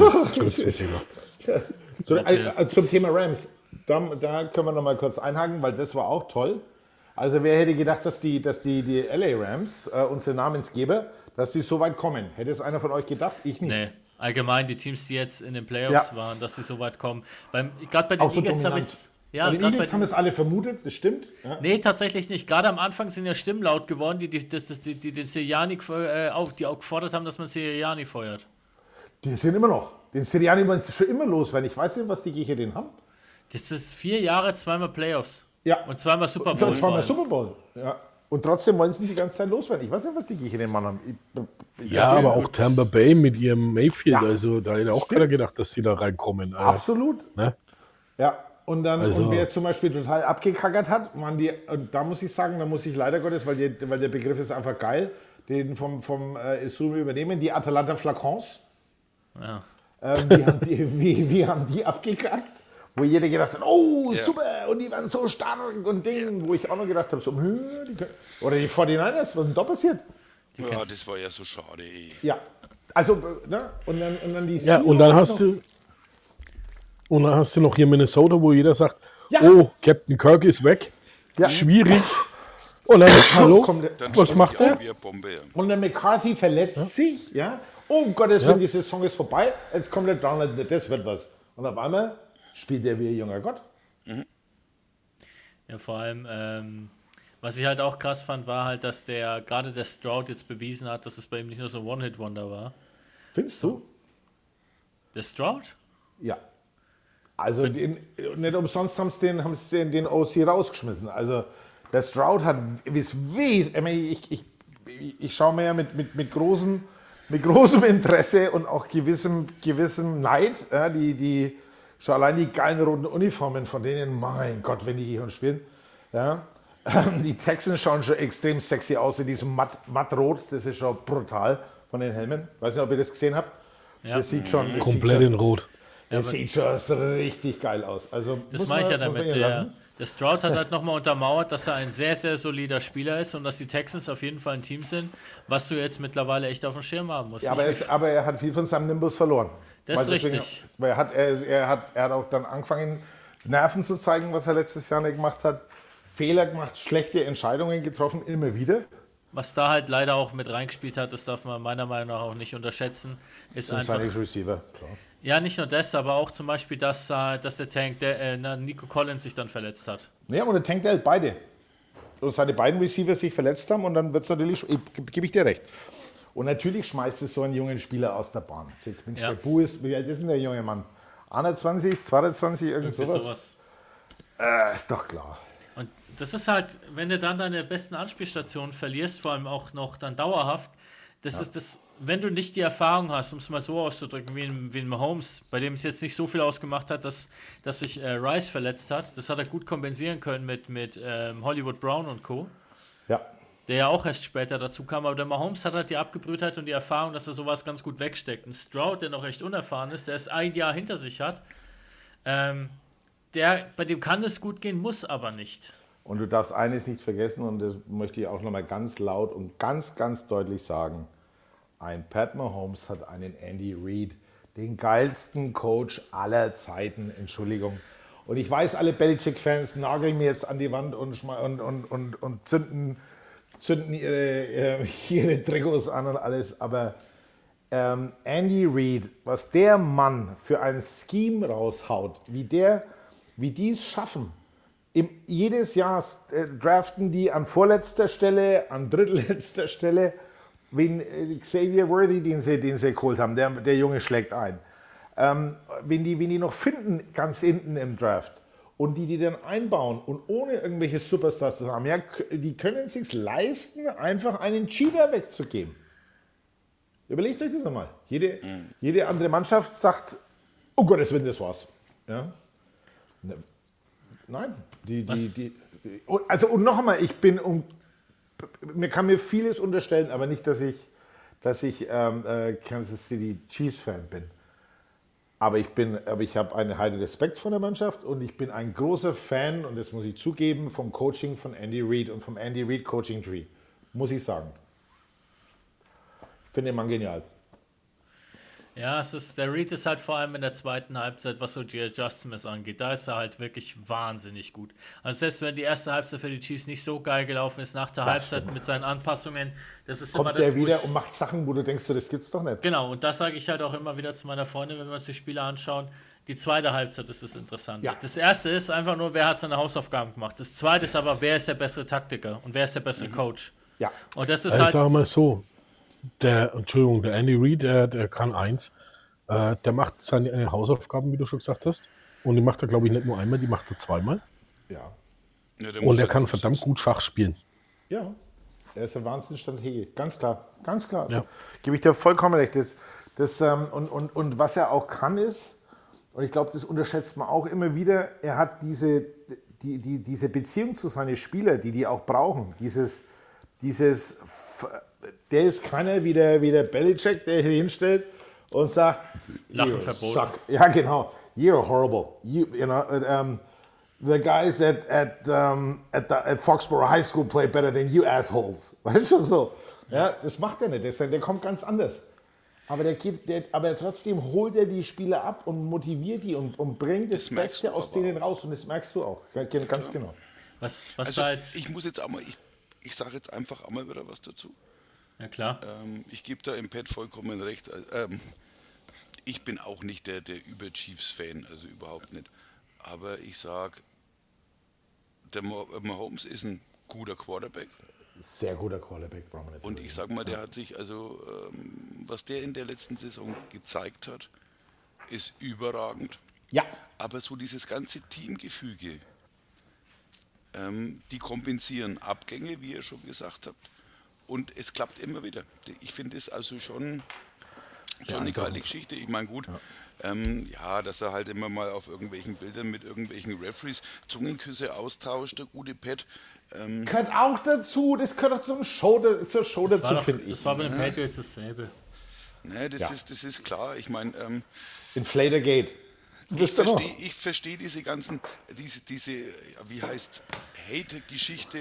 Speaker 4: Zum Thema Rams, da können wir noch mal kurz einhaken, weil das war auch toll. Also wer hätte gedacht, dass die LA Rams, unsere Namensgeber, dass sie so weit kommen? Hätte es einer von euch gedacht? Ich nicht.
Speaker 1: Nee, allgemein die Teams, die jetzt in den Playoffs waren, dass sie so weit kommen. Gerade bei den Eagles habe ich
Speaker 4: bei den Eagles haben es alle vermutet, das stimmt. Ja.
Speaker 1: Nee, tatsächlich nicht. Gerade am Anfang sind ja Stimmen laut geworden, die den Sirianni, die auch gefordert haben, dass man Sirianni feuert.
Speaker 4: Die sind immer noch. Den Sirianni wollen sie schon immer loswerden. Ich weiß nicht, was die gegen den haben.
Speaker 1: Das ist 4 Jahre, 2-mal Playoffs.
Speaker 4: Ja.
Speaker 1: Und 2-mal Super Bowl.
Speaker 4: Und 2-mal Super Bowl. Ja. Und trotzdem wollen sie die ganze Zeit loswerden. Ich weiß nicht, was die gegen den Mann haben.
Speaker 3: Ja, aber auch Tampa Bay mit ihrem Mayfield. Ja. Also da hätte auch keiner gedacht, dass die da reinkommen.
Speaker 4: Absolut.
Speaker 3: Ne?
Speaker 4: Ja. Und dann,
Speaker 3: also,
Speaker 4: und wer zum Beispiel total abgekackert hat, waren die, und da muss ich sagen, da muss ich leider Gottes, weil der Begriff ist einfach geil, den vom Izumi übernehmen, die Atalanta Flacons.
Speaker 1: Ja.
Speaker 4: Wie haben die abgekackt? Wo jeder gedacht hat, oh, super, und die waren so stark und Ding, wo ich auch noch gedacht habe, so, oder die 49ers, was ist denn da passiert?
Speaker 2: Ja, das war ja so schade, ey.
Speaker 4: Ja, also, ne? Und dann die
Speaker 3: ja, und dann hast du noch hier Minnesota, wo jeder sagt, oh, Captain Kirk ist weg, schwierig. Und dann, hallo, was macht er?
Speaker 4: Und der McCarthy verletzt sich, ja. Oh Gottes Willen, die Saison ist vorbei, jetzt kommt der Donald, das wird was. Und auf einmal spielt er wie ein junger Gott.
Speaker 1: Ja, vor allem, was ich halt auch krass fand, war halt, dass gerade der Stroud jetzt bewiesen hat, dass es bei ihm nicht nur so ein One-Hit-Wonder war.
Speaker 4: Findest du?
Speaker 1: Der Stroud?
Speaker 4: Ja. Also nicht umsonst haben sie den OC rausgeschmissen. Also der Stroud hat, ich schaue mir ja mit großem Interesse und auch gewissem Neid, die schon allein die geilen roten Uniformen von denen, mein Gott, wenn die hier spielen. Ja. Die Texans schauen schon extrem sexy aus in diesem Mattrot, das ist schon brutal von den Helmen. Weiß nicht, ob ihr das gesehen habt.
Speaker 1: Ja.
Speaker 4: Das sieht schon
Speaker 3: komplett in Rot.
Speaker 4: Das sieht schon richtig geil aus. Also,
Speaker 1: das meine ich ja damit. Der Stroud hat halt nochmal untermauert, dass er ein sehr, sehr solider Spieler ist und dass die Texans auf jeden Fall ein Team sind, was du jetzt mittlerweile echt auf dem Schirm haben musst.
Speaker 4: Ja, aber er hat viel von seinem Nimbus verloren.
Speaker 1: Das ist richtig.
Speaker 4: Weil er hat auch dann angefangen, Nerven zu zeigen, was er letztes Jahr nicht gemacht hat. Fehler gemacht, schlechte Entscheidungen getroffen, immer wieder.
Speaker 1: Was da halt leider auch mit reingespielt hat, das darf man meiner Meinung nach auch nicht unterschätzen. Ist einfach,
Speaker 4: Receiver, klar.
Speaker 1: Ja, nicht nur das, aber auch zum Beispiel, dass der Tank, Nico Collins sich dann verletzt hat.
Speaker 4: Ja, und der Tank, der beide. Und seine beiden Receiver sich verletzt haben und dann wird es natürlich, gebe ich dir recht. Und natürlich schmeißt es so einen jungen Spieler aus der Bahn. Jetzt Mensch, der Bu ist, wie alt ist denn der junge Mann? 21, 22, irgend sowas? Ist doch klar.
Speaker 1: Und das ist halt, wenn du dann deine besten Anspielstationen verlierst, vor allem auch noch dann dauerhaft, ist das, wenn du nicht die Erfahrung hast, um es mal so auszudrücken, wie in Mahomes, bei dem es jetzt nicht so viel ausgemacht hat, dass sich Rice verletzt hat. Das hat er gut kompensieren können mit Hollywood Brown und Co.
Speaker 4: Ja.
Speaker 1: Der ja auch erst später dazu kam, aber der Mahomes hat halt die Abgebrühtheit und die Erfahrung, dass er sowas ganz gut wegsteckt. Ein Stroud, der noch recht unerfahren ist, der es ein Jahr hinter sich hat, bei dem kann es gut gehen, muss aber nicht.
Speaker 4: Und du darfst eines nicht vergessen, und das möchte ich auch nochmal ganz laut und ganz, ganz deutlich sagen. Ein Pat Mahomes hat einen Andy Reid, den geilsten Coach aller Zeiten, Entschuldigung. Und ich weiß, alle Belichick-Fans nageln mir jetzt an die Wand und zünden ihre Trikots an und alles, aber Andy Reid, was der Mann für ein Scheme raushaut, wie die es schaffen. Jedes Jahr draften die an vorletzter Stelle, an drittletzter Stelle, Xavier Worthy, den sie geholt haben, der Junge schlägt ein. Wenn die noch finden, ganz hinten im Draft, und die dann einbauen und ohne irgendwelche Superstars zu haben, ja, die können es sich leisten, einfach einen Cheater wegzugeben. Überlegt euch das nochmal. Jede andere Mannschaft sagt, oh Gottes Willen, das war's. Ja? Nein. Und noch einmal, mir kann mir vieles unterstellen, aber nicht, dass ich Kansas City Chiefs Fan bin. Aber ich habe einen heiden Respekt vor der Mannschaft und ich bin ein großer Fan, und das muss ich zugeben, vom Coaching von Andy Reid und vom Andy Reid Coaching Tree. Muss ich sagen. Ich finde den Mann genial.
Speaker 1: Ja, der Reid ist halt vor allem in der zweiten Halbzeit, was so die Adjustments angeht, da ist er halt wirklich wahnsinnig gut. Also selbst wenn die erste Halbzeit für die Chiefs nicht so geil gelaufen ist, nach der Halbzeit mit seinen Anpassungen, das ist
Speaker 4: kommt
Speaker 1: immer das,
Speaker 4: der wieder und macht Sachen, wo du denkst, das gibt's doch nicht.
Speaker 1: Genau, und das sage ich halt auch immer wieder zu meiner Freundin, wenn wir uns die Spiele anschauen. Die zweite Halbzeit ist das Interessante. Ja. Das erste ist einfach nur, wer hat seine Hausaufgaben gemacht. Das zweite ist aber, wer ist der bessere Taktiker und wer ist der bessere Coach.
Speaker 4: Ja.
Speaker 1: Und das ist
Speaker 3: halt. Ich sage mal so, der Andy Reid, der kann eins. Der macht seine Hausaufgaben, wie du schon gesagt hast. Und die macht er, glaube ich, nicht nur einmal, die macht er zweimal.
Speaker 4: Ja.
Speaker 2: Ja, der
Speaker 3: Und
Speaker 2: muss
Speaker 3: er
Speaker 2: halt
Speaker 3: kann
Speaker 2: gut
Speaker 3: verdammt
Speaker 2: sitzen.
Speaker 3: gut Schach spielen.
Speaker 4: Ja. Er ist ein Wahnsinnsstratege. Ganz klar. Ganz klar.
Speaker 3: Ja.
Speaker 4: Gebe ich dir vollkommen recht. Und was er auch kann ist, und ich glaube, das unterschätzt man auch immer wieder, er hat diese Beziehung zu seinen Spielern, die auch brauchen. Der ist keiner wie der Belichick, der hier hinstellt und sagt,
Speaker 1: Lachen
Speaker 4: "You
Speaker 1: verboten."
Speaker 4: suck." Ja, genau. You're horrible. You know, the guys at Foxborough High School play better than you assholes. Weißt du so? Ja, das macht er nicht. Der kommt ganz anders. Aber trotzdem holt er die Spieler ab und motiviert die und bringt das
Speaker 2: merkst
Speaker 4: Beste
Speaker 2: du
Speaker 4: aus
Speaker 2: aber
Speaker 4: denen
Speaker 2: auch.
Speaker 4: raus. Und das merkst du auch. Ganz genau.
Speaker 1: Was
Speaker 2: Also
Speaker 1: da jetzt.
Speaker 2: ich muss jetzt auch mal, ich sage jetzt einfach einmal wieder was dazu.
Speaker 1: Ja, klar.
Speaker 2: Ich gebe da im Pad vollkommen recht. Ich bin auch nicht der Über-Chiefs-Fan, also überhaupt nicht. Aber ich sage, der Mahomes ist ein guter Quarterback.
Speaker 4: Sehr guter Quarterback, brauchen wir nicht.
Speaker 2: Und ich sage mal, der hat sich, also was der in der letzten Saison gezeigt hat, ist überragend.
Speaker 4: Ja.
Speaker 2: Aber so dieses ganze Teamgefüge, die kompensieren Abgänge, wie ihr schon gesagt habt. Und es klappt immer wieder. Ich finde es also schon eine geile Geschichte. Ich meine, gut, dass er halt immer mal auf irgendwelchen Bildern mit irgendwelchen Referees Zungenküsse austauscht, der gute Pat.
Speaker 4: Gehört auch dazu, das gehört auch zur Show dazu, finde ich.
Speaker 1: Das war bei den Patriots dasselbe.
Speaker 2: Ne, das ist klar. Ich meine,
Speaker 4: Inflatorgate.
Speaker 2: ich verstehe diese ganzen, diese wie heißt Hate-Geschichte,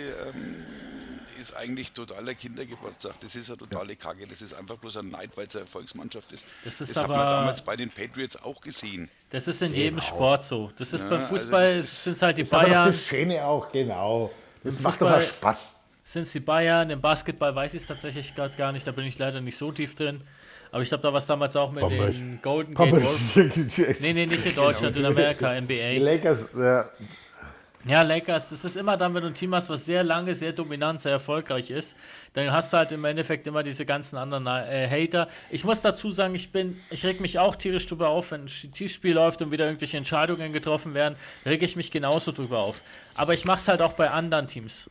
Speaker 2: ist eigentlich totaler Kindergeburtstag. Das ist eine totale Kacke. Das ist einfach bloß ein Neid, weil es eine Erfolgsmannschaft ist.
Speaker 1: Das
Speaker 2: hat man
Speaker 1: aber-
Speaker 2: damals bei den Patriots auch gesehen.
Speaker 1: Das ist in jedem Sport so. Das ist beim
Speaker 2: also
Speaker 1: Fußball,
Speaker 2: das
Speaker 1: sind es halt die
Speaker 4: Das ist aber doch
Speaker 1: Bayern,
Speaker 4: das Schöne auch, genau. Das
Speaker 1: Im
Speaker 4: macht doch
Speaker 1: Fußball-
Speaker 4: auch Spaß.
Speaker 1: sind es die Bayern. Im Basketball weiß ich es tatsächlich gerade gar nicht, da bin ich leider nicht so tief drin. Aber ich glaube, da war es damals auch mit
Speaker 3: Papa.
Speaker 1: den Golden Gate Warriors. Nee, nicht in Deutschland, in Amerika,
Speaker 4: Die
Speaker 1: NBA.
Speaker 4: Lakers,
Speaker 1: Ja, Lakers, das ist immer dann, wenn du ein Team hast, was sehr lange, sehr dominant, sehr erfolgreich ist, dann hast du halt im Endeffekt immer diese ganzen anderen Hater. Ich muss dazu sagen, ich reg mich auch tierisch drüber auf, wenn ein Tiefspiel läuft und wieder irgendwelche Entscheidungen getroffen werden, reg ich mich genauso drüber auf. Aber ich mach's halt auch bei anderen Teams.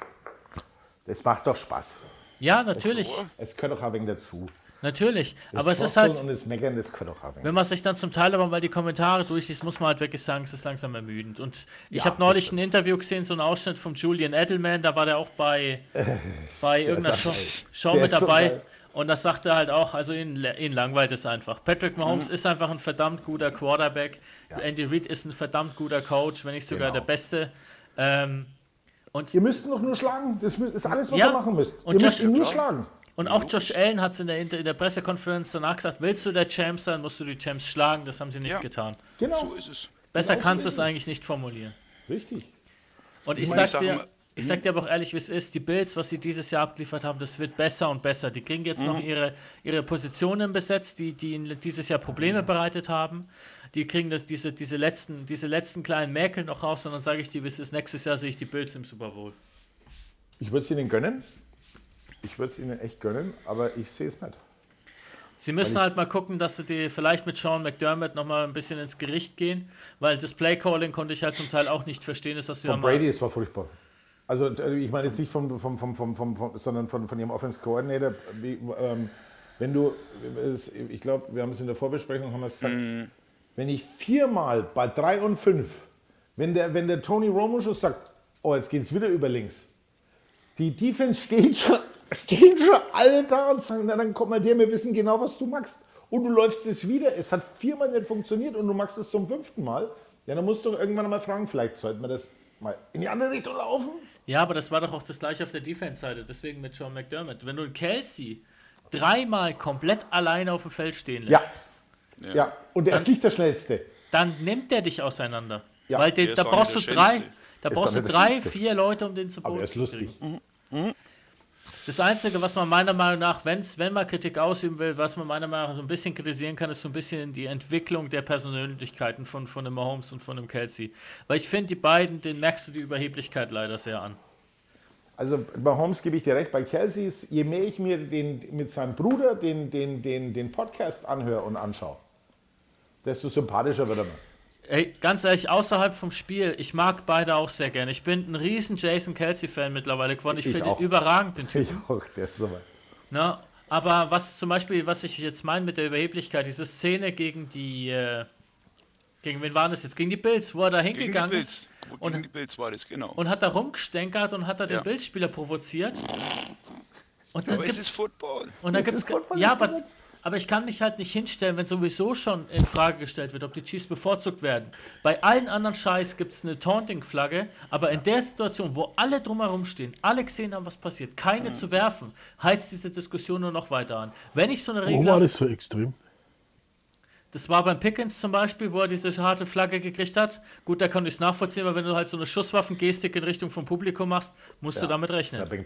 Speaker 4: das macht doch Spaß.
Speaker 1: Ja, natürlich,
Speaker 4: Es gehört doch ein wenig dazu.
Speaker 1: natürlich.
Speaker 4: Das
Speaker 1: Aber es ist
Speaker 4: Trotzeln
Speaker 1: halt,
Speaker 4: und das Meckern, das gehört doch ein wenig.
Speaker 1: wenn man sich dann zum Teil aber mal die Kommentare durchliest, muss man halt wirklich sagen, es ist langsam ermüdend. Und ich
Speaker 4: Ja,
Speaker 1: habe neulich
Speaker 4: das
Speaker 1: ein Interview gesehen, so einen Ausschnitt von Julian Edelman, da war der auch bei irgendeiner Show
Speaker 4: der
Speaker 1: mit
Speaker 4: ist so
Speaker 1: dabei.
Speaker 4: geil.
Speaker 1: Und das sagt er halt auch, also ihn langweilt es einfach. Patrick Mahomes ist einfach ein verdammt guter Quarterback. Andy Reid ist ein verdammt guter Coach, wenn nicht sogar
Speaker 4: Genau.
Speaker 1: der Beste.
Speaker 4: Ihr müsst ihn doch nur schlagen. Das ist alles, was
Speaker 1: Ja.
Speaker 4: ihr machen müsst.
Speaker 1: Und
Speaker 4: Ihr müsst
Speaker 1: das-
Speaker 4: ihn nur
Speaker 2: klar.
Speaker 4: schlagen.
Speaker 1: Und auch Josh Allen hat es in der Pressekonferenz danach gesagt, willst du der Champ sein, musst du die Champs schlagen. Das haben sie nicht
Speaker 2: Ja.
Speaker 1: getan.
Speaker 4: Genau.
Speaker 2: So ist es.
Speaker 1: Besser
Speaker 4: Genau so
Speaker 1: kannst du
Speaker 4: ist
Speaker 1: es
Speaker 4: es.
Speaker 1: eigentlich nicht formulieren.
Speaker 4: Richtig.
Speaker 1: Und ich
Speaker 2: meine,
Speaker 1: sag
Speaker 2: ich
Speaker 1: dir,
Speaker 2: sag mal-
Speaker 1: ich sag dir aber auch ehrlich, wie es ist, die Bills, was sie dieses Jahr abgeliefert haben, das wird besser und besser. Die kriegen jetzt noch ihre Positionen besetzt, die ihnen dieses Jahr Probleme bereitet haben. Die kriegen diese letzten kleinen Mäkel noch raus und dann sage ich dir, wie es ist, nächstes Jahr sehe ich die Bills im Super Bowl.
Speaker 4: Ich würde es ihnen gönnen. Ich würde es ihnen echt gönnen, aber ich sehe es nicht.
Speaker 1: Sie müssen halt mal gucken, dass sie die vielleicht mit Sean McDermott noch mal ein bisschen ins Gericht gehen, weil das Playcalling konnte ich halt zum Teil auch nicht verstehen. Das hast du ja
Speaker 4: Von
Speaker 1: mal.
Speaker 4: Brady, es war furchtbar. Also ich meine jetzt nicht sondern von ihrem Offense Coordinator. Wenn du, ich glaube, wir haben es in der Vorbesprechung haben wir es gesagt, wenn ich viermal bei 3 und 5, wenn der Tony Romo schon sagt, oh, jetzt geht es wieder über links, die Defense stehen schon alle da und sagen, na dann komm mal dir, wir wissen genau, was du machst. Und du läufst es wieder, es hat viermal nicht funktioniert und du machst es zum 5. Mal, ja, dann musst du irgendwann mal fragen, vielleicht sollten wir das mal in die andere Richtung laufen.
Speaker 1: Ja, aber das war doch auch das gleiche auf der Defense-Seite, deswegen mit Sean McDermott. Wenn du einen Kelsey dreimal komplett alleine auf dem Feld stehen lässt,
Speaker 4: Ja, und er ist nicht der Schnellste.
Speaker 1: dann nimmt der dich auseinander.
Speaker 4: Ja.
Speaker 1: Weil
Speaker 2: Der ist
Speaker 1: da
Speaker 2: auch
Speaker 1: brauchst du
Speaker 2: nicht der
Speaker 1: drei,
Speaker 2: Schnellste.
Speaker 1: da
Speaker 4: Ist
Speaker 1: brauchst
Speaker 4: auch
Speaker 1: du
Speaker 4: nicht der
Speaker 1: 3,
Speaker 4: Schnellste.
Speaker 1: 4 Leute, um den zu
Speaker 4: Aber
Speaker 1: Boden
Speaker 4: er ist
Speaker 1: zu
Speaker 4: lustig.
Speaker 1: kriegen. Das Einzige, was man meiner Meinung nach, wenn man Kritik ausüben will, was man meiner Meinung nach so ein bisschen kritisieren kann, ist so ein bisschen die Entwicklung der Persönlichkeiten von dem Mahomes und von dem Kelsey. Weil ich finde, die beiden, denen merkst du die Überheblichkeit leider sehr an.
Speaker 4: Also bei Holmes gebe ich dir recht, bei Kelsey ist, je mehr ich mir mit seinem Bruder den Podcast anhöre und anschaue, desto sympathischer wird er mal.
Speaker 1: Ey, ganz ehrlich, außerhalb vom Spiel, ich mag beide auch sehr gerne. Ich bin ein riesen Jason Kelce-Fan mittlerweile geworden. Ich finde ihn überragend, den Typen.
Speaker 4: Ich auch, der ist so weit.
Speaker 1: Na, aber was zum Beispiel, was ich jetzt meine mit der Überheblichkeit, diese Szene gegen wen waren das jetzt? Gegen die Bills, wo er da hingegangen ist.
Speaker 2: Gegen die Bills war das, genau.
Speaker 1: Und hat da rumgestänkert und hat da den Bildspieler provoziert. Und dann
Speaker 2: aber es ist Football.
Speaker 1: Und dann gibt's ja, aber ich kann mich halt nicht hinstellen, wenn sowieso schon in Frage gestellt wird, ob die Chiefs bevorzugt werden. Bei allen anderen Scheiß gibt es eine Taunting-Flagge, aber in der Situation, wo alle drumherum stehen, alle gesehen haben, was passiert, keine zu werfen, heizt diese Diskussion nur noch weiter an. Wenn ich so eine Regel...
Speaker 3: Wo war das so extrem?
Speaker 1: Das war beim Pickens zum Beispiel, wo er diese harte Flagge gekriegt hat. Gut, da kann ich es nachvollziehen, aber wenn du halt so eine Schusswaffengestik in Richtung vom Publikum machst, musst du damit rechnen.
Speaker 3: Aber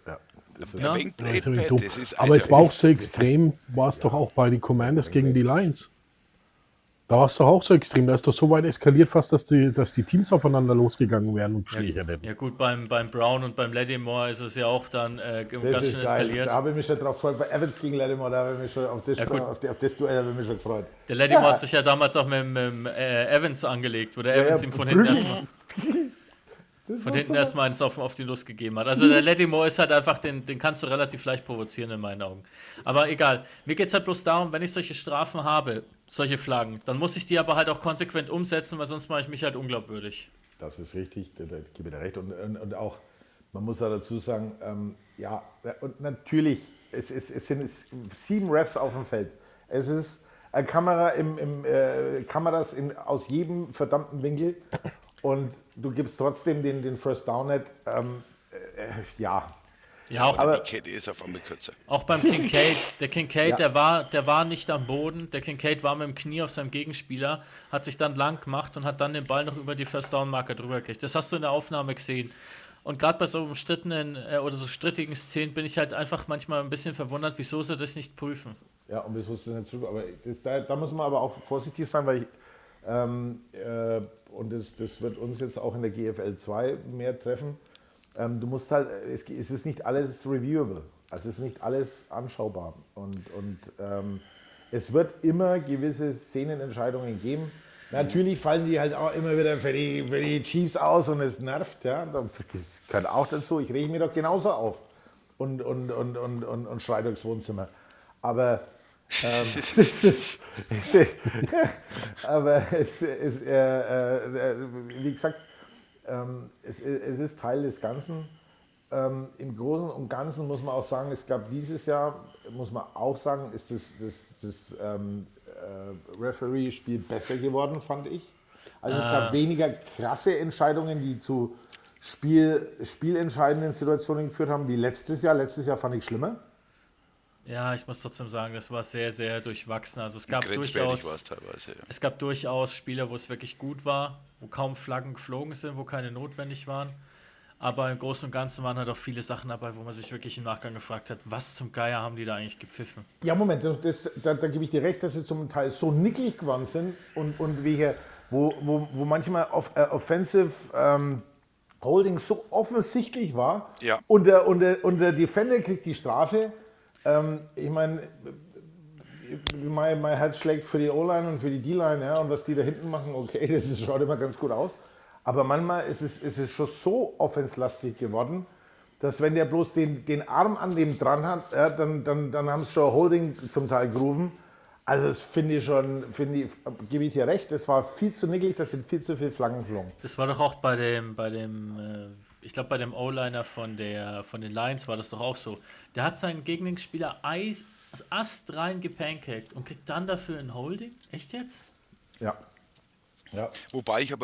Speaker 3: es war auch so extrem, war es doch auch bei den Commanders gegen die Lions. Da war es doch auch so extrem, da ist doch so weit eskaliert fast, dass die Teams aufeinander losgegangen wären und geschlichen hätten.
Speaker 1: Ja gut, beim Brown und beim Lattimore ist es ja auch dann ganz schön eskaliert.
Speaker 4: Da habe ich mich schon drauf gefreut. Bei Evans gegen Lattimore, da habe ich mich schon auf das Duell habe ich mich schon gefreut.
Speaker 1: Der Lattimore hat sich ja damals auch mit Evans angelegt, wo der Evans ihm von hinten erstmal eins auf die Lust gegeben hat. Also der Lattimore ist halt einfach, den kannst du relativ leicht provozieren in meinen Augen. Aber egal, mir geht es halt bloß darum, wenn ich solche Strafen habe, solche Flaggen, dann muss ich die aber halt auch konsequent umsetzen, weil sonst mache ich mich halt unglaubwürdig.
Speaker 4: Das ist richtig, da gebe ich dir recht. Und auch, man muss da dazu sagen, und natürlich, es sind 7 Refs auf dem Feld. Es ist eine Kamera Kameras aus jedem verdammten Winkel. Und du gibst trotzdem den First Down nicht.
Speaker 2: Ja, auch aber die Kette ist auf einmal kürzer.
Speaker 1: Auch beim Kincaid. Der Kincaid, der war nicht am Boden. Der Kincaid war mit dem Knie auf seinem Gegenspieler, hat sich dann lang gemacht und hat dann den Ball noch über die First Down Marke drüber gekriegt. Das hast du in der Aufnahme gesehen. Und gerade bei so umstrittenen oder so strittigen Szenen bin ich halt einfach manchmal ein bisschen verwundert, wieso sie das nicht prüfen.
Speaker 4: Ja, und wieso ist das nicht so? Aber da muss man aber auch vorsichtig sein, weil und das wird uns jetzt auch in der GFL 2 mehr treffen. Du musst halt, es ist nicht alles reviewable, also es ist nicht alles anschaubar. Und es wird immer gewisse Szenenentscheidungen geben. Natürlich fallen die halt auch immer wieder für die Chiefs aus und es nervt. Ja? Das gehört auch dazu. Ich rege mich doch genauso auf und schreie durchs Wohnzimmer. Aber wie gesagt, es ist Teil des Ganzen. Im Großen und Ganzen muss man auch sagen, es gab dieses Jahr, muss man auch sagen, ist das Referee-Spiel besser geworden, fand ich. Also es gab weniger krasse Entscheidungen, die zu spielentscheidenden Situationen geführt haben, wie letztes Jahr. Letztes Jahr fand ich schlimmer.
Speaker 1: Ja, ich muss trotzdem sagen, das war sehr, sehr durchwachsen. Also es gab durchaus Spiele, wo es wirklich gut war, wo kaum Flaggen geflogen sind, wo keine notwendig waren. Aber im Großen und Ganzen waren halt auch viele Sachen dabei, wo man sich wirklich im Nachgang gefragt hat, was zum Geier haben die da eigentlich gepfiffen?
Speaker 4: Ja, Moment, da gebe ich dir recht, dass sie zum Teil so nicklig geworden sind und wo manchmal Offensive Holding so offensichtlich war und der Defender kriegt die Strafe. Ich meine, mein Herz schlägt für die O-Line und für die D-Line, ja, und was die da hinten machen, okay, das schaut immer ganz gut aus. Aber manchmal ist es schon so offenslastig geworden, dass wenn der bloß den Arm an dem dran hat, ja, dann haben sie schon Holding zum Teil gerufen. Also das gebe ich dir recht, das war viel zu nicklig, das sind viel zu viele Flaggen geflogen.
Speaker 1: Das war doch auch bei dem ich glaube bei dem O-Liner von den Lions war das doch auch so. Der hat seinen Gegenspieler Ast rein gepancaked und kriegt dann dafür ein Holding? Echt jetzt?
Speaker 2: Ja. Wobei ich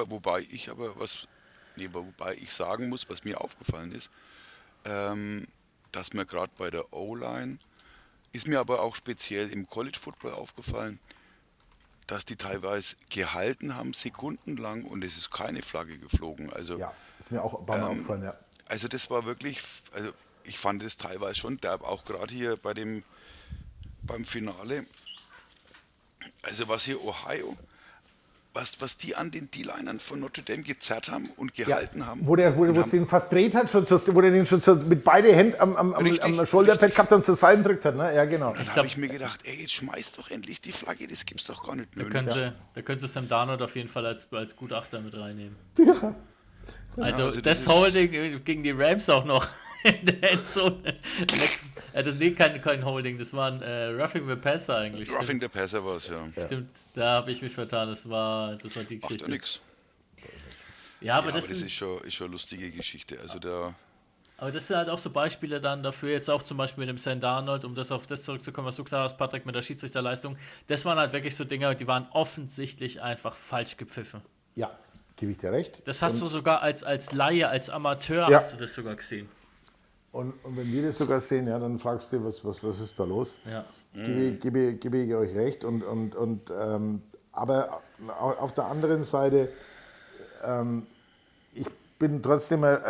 Speaker 2: sagen muss, was mir aufgefallen ist, dass mir gerade bei der O-Line, ist mir aber auch speziell im College Football aufgefallen, dass die teilweise gehalten haben, sekundenlang, und es ist keine Flagge geflogen. Also,
Speaker 4: ja, ist mir auch ein paar Mal aufgefallen, ja.
Speaker 2: Also das war wirklich, also ich fand das teilweise schon derb, auch gerade hier beim Finale. Also was hier Ohio, was die an den D-Linern von Notre Dame gezerrt haben und gehalten haben.
Speaker 4: Wo es den fast dreht hat, wo der den schon so mit beiden Händen am Schulterpad gehabt und zur Seite gedrückt hat. Ne? Ja, genau.
Speaker 2: Dann habe ich mir gedacht, ey, jetzt schmeiß doch endlich die Flagge, das gibt's doch gar nicht.
Speaker 1: Da können sie Sam Darnold auf jeden Fall als Gutachter mit reinnehmen.
Speaker 4: Ja.
Speaker 1: Also das Holding gegen die Rams auch noch in der Endzone. Kein Holding, das war ein Roughing the Passer eigentlich.
Speaker 2: Roughing the Passer war es, ja.
Speaker 1: Stimmt, da habe ich mich vertan, das war die Geschichte.
Speaker 2: Macht doch nix.
Speaker 1: Ja, aber
Speaker 2: das ist schon eine lustige Geschichte. Also
Speaker 1: aber das sind halt auch so Beispiele dann dafür, jetzt auch zum Beispiel mit dem Sam Darnold, um auf das zurückzukommen, was du gesagt hast, Patrick, mit der Schiedsrichterleistung. Das waren halt wirklich so Dinge, die waren offensichtlich einfach falsch gepfiffen.
Speaker 4: Ja, gebe ich dir recht.
Speaker 1: Das hast du sogar als Laie, als Amateur hast du das sogar gesehen.
Speaker 4: Und wenn wir das sogar sehen, ja, dann fragst du, was ist da los?
Speaker 1: Ja.
Speaker 4: Gebe ich euch recht. Aber auf der anderen Seite, ich bin trotzdem ein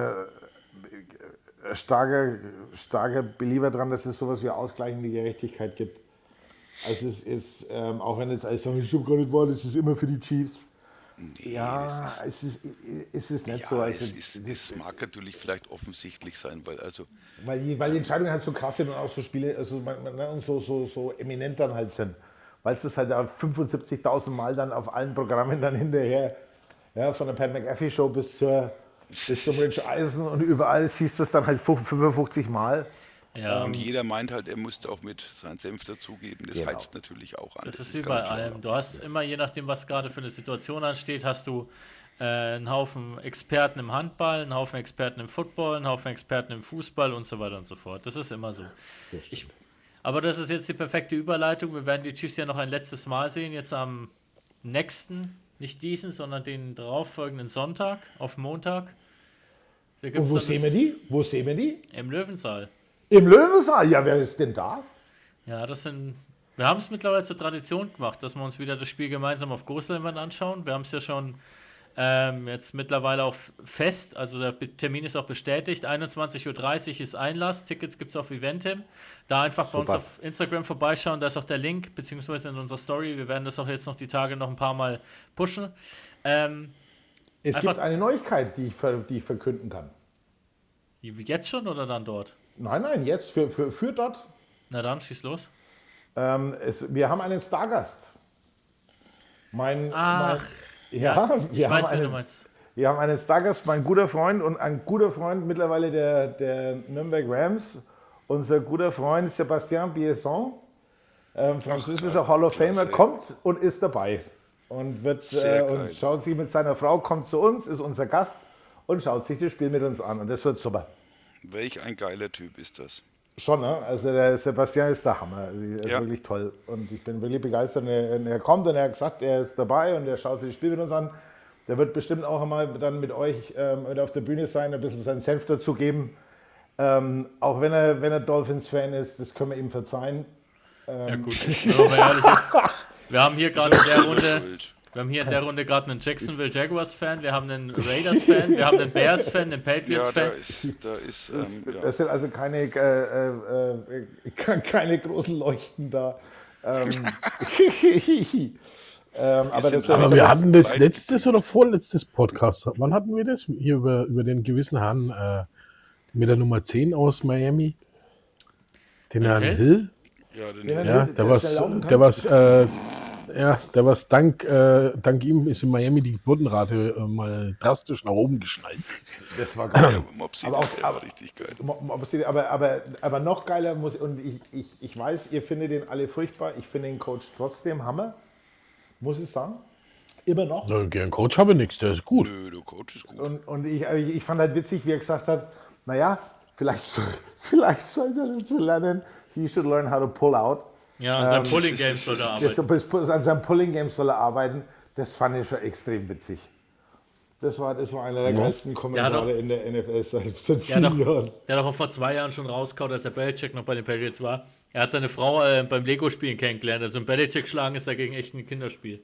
Speaker 4: starker Believer daran, dass es sowas wie ausgleichende Gerechtigkeit gibt. Also es ist, auch wenn jetzt alle sagen, ich schon gar nicht wahr, das ist immer für die Chiefs.
Speaker 2: Nee,
Speaker 4: ja, es ist nicht
Speaker 2: ja,
Speaker 4: so. Also,
Speaker 2: es mag natürlich vielleicht offensichtlich sein,
Speaker 4: weil die Entscheidungen halt so krass sind und auch so Spiele, also und so eminent dann halt sind. Weil es das halt 75.000 Mal dann auf allen Programmen dann hinterher, ja, von der Pat McAfee Show bis zum Rich Eisen und überall siehst du es dann halt 55 Mal.
Speaker 1: Ja.
Speaker 2: Und jeder meint halt, er müsste auch mit seinen Senf dazugeben. Das heizt natürlich auch an.
Speaker 1: Das ist wie bei allem. Du hast immer, je nachdem, was gerade für eine Situation ansteht, hast du einen Haufen Experten im Handball, einen Haufen Experten im Football, einen Haufen Experten im Fußball und so weiter und so fort. Das ist immer so. Aber das ist jetzt die perfekte Überleitung. Wir werden die Chiefs ja noch ein letztes Mal sehen, jetzt am nächsten, nicht diesen, sondern den darauffolgenden Sonntag, auf Montag.
Speaker 4: Und wo sehen wir die?
Speaker 1: Im Löwensaal.
Speaker 4: Im Löwensaal? Ja, wer ist denn da?
Speaker 1: Ja, wir haben es mittlerweile zur Tradition gemacht, dass wir uns wieder das Spiel gemeinsam auf Großleinwand anschauen. Wir haben es ja schon jetzt mittlerweile auch fest, also der Termin ist auch bestätigt. 21.30 Uhr ist Einlass, Tickets gibt es auf Eventim. Da einfach bei uns auf Instagram vorbeischauen, da ist auch der Link, beziehungsweise in unserer Story. Wir werden das auch jetzt noch die Tage noch ein paar Mal pushen.
Speaker 4: Es gibt eine Neuigkeit, die ich verkünden kann.
Speaker 1: Jetzt schon oder dann dort?
Speaker 4: Nein, jetzt für dort.
Speaker 1: Na dann, schieß los.
Speaker 4: Wir haben einen Stargast. Wir haben einen Stargast, mein guter Freund und ein guter Freund mittlerweile der Nürnberg Rams, unser guter Freund Sébastien Biesson, französischer Hall of Famer, kommt und ist dabei. Und schaut sich mit seiner Frau, kommt zu uns, ist unser Gast und schaut sich das Spiel mit uns an. Und das wird super.
Speaker 2: Welch ein geiler Typ ist das.
Speaker 4: Schon, ne? Also der Sebastian ist der Hammer. Er ist wirklich toll. Und ich bin wirklich begeistert. Er kommt und er hat gesagt, er ist dabei und er schaut sich das Spiel mit uns an. Der wird bestimmt auch einmal dann mit euch auf der Bühne sein, ein bisschen seinen Senf dazu geben. Auch wenn er Dolphins-Fan ist, das können wir ihm verzeihen.
Speaker 1: Ja gut, wenn man ehrlich ist, wir haben hier gerade in der Runde gerade einen Jacksonville Jaguars-Fan, wir haben einen Raiders-Fan, wir haben einen Bears-Fan, einen Patriots-Fan.
Speaker 4: Das sind also keine großen Leuchten da. Aber
Speaker 3: wir hatten das letztes oder vorletztes Podcast. Wann hatten wir das? Hier über den gewissen Herrn mit der Nummer 10 aus Miami. Den Herrn Hill. Der was dank ihm ist in Miami die Geburtenrate mal drastisch nach oben geschnallt.
Speaker 4: Das war geil.
Speaker 2: Aber richtig geil.
Speaker 4: Aber noch geiler und ich weiß, ihr findet den alle furchtbar. Ich finde den Coach trotzdem Hammer, muss ich sagen. Immer noch.
Speaker 3: Gegen Coach habe ich nichts, der ist gut.
Speaker 2: Nö, der Coach ist gut.
Speaker 4: Und ich fand halt witzig, wie er gesagt hat, naja, vielleicht soll er dazu lernen, he should learn how to pull out.
Speaker 1: Ja, an seinem Pulling Game soll er arbeiten.
Speaker 4: An seinem Pulling Game soll er arbeiten. Das fand ich schon extrem witzig. Das war einer der geilsten Kommentare in der NFL seit vielen Jahren.
Speaker 1: Der hat auch vor 2 Jahren schon rauskaut, als der Belichick noch bei den Patriots war. Er hat seine Frau beim Lego-Spielen kennengelernt. Also ein Belichick schlagen ist dagegen echt ein Kinderspiel.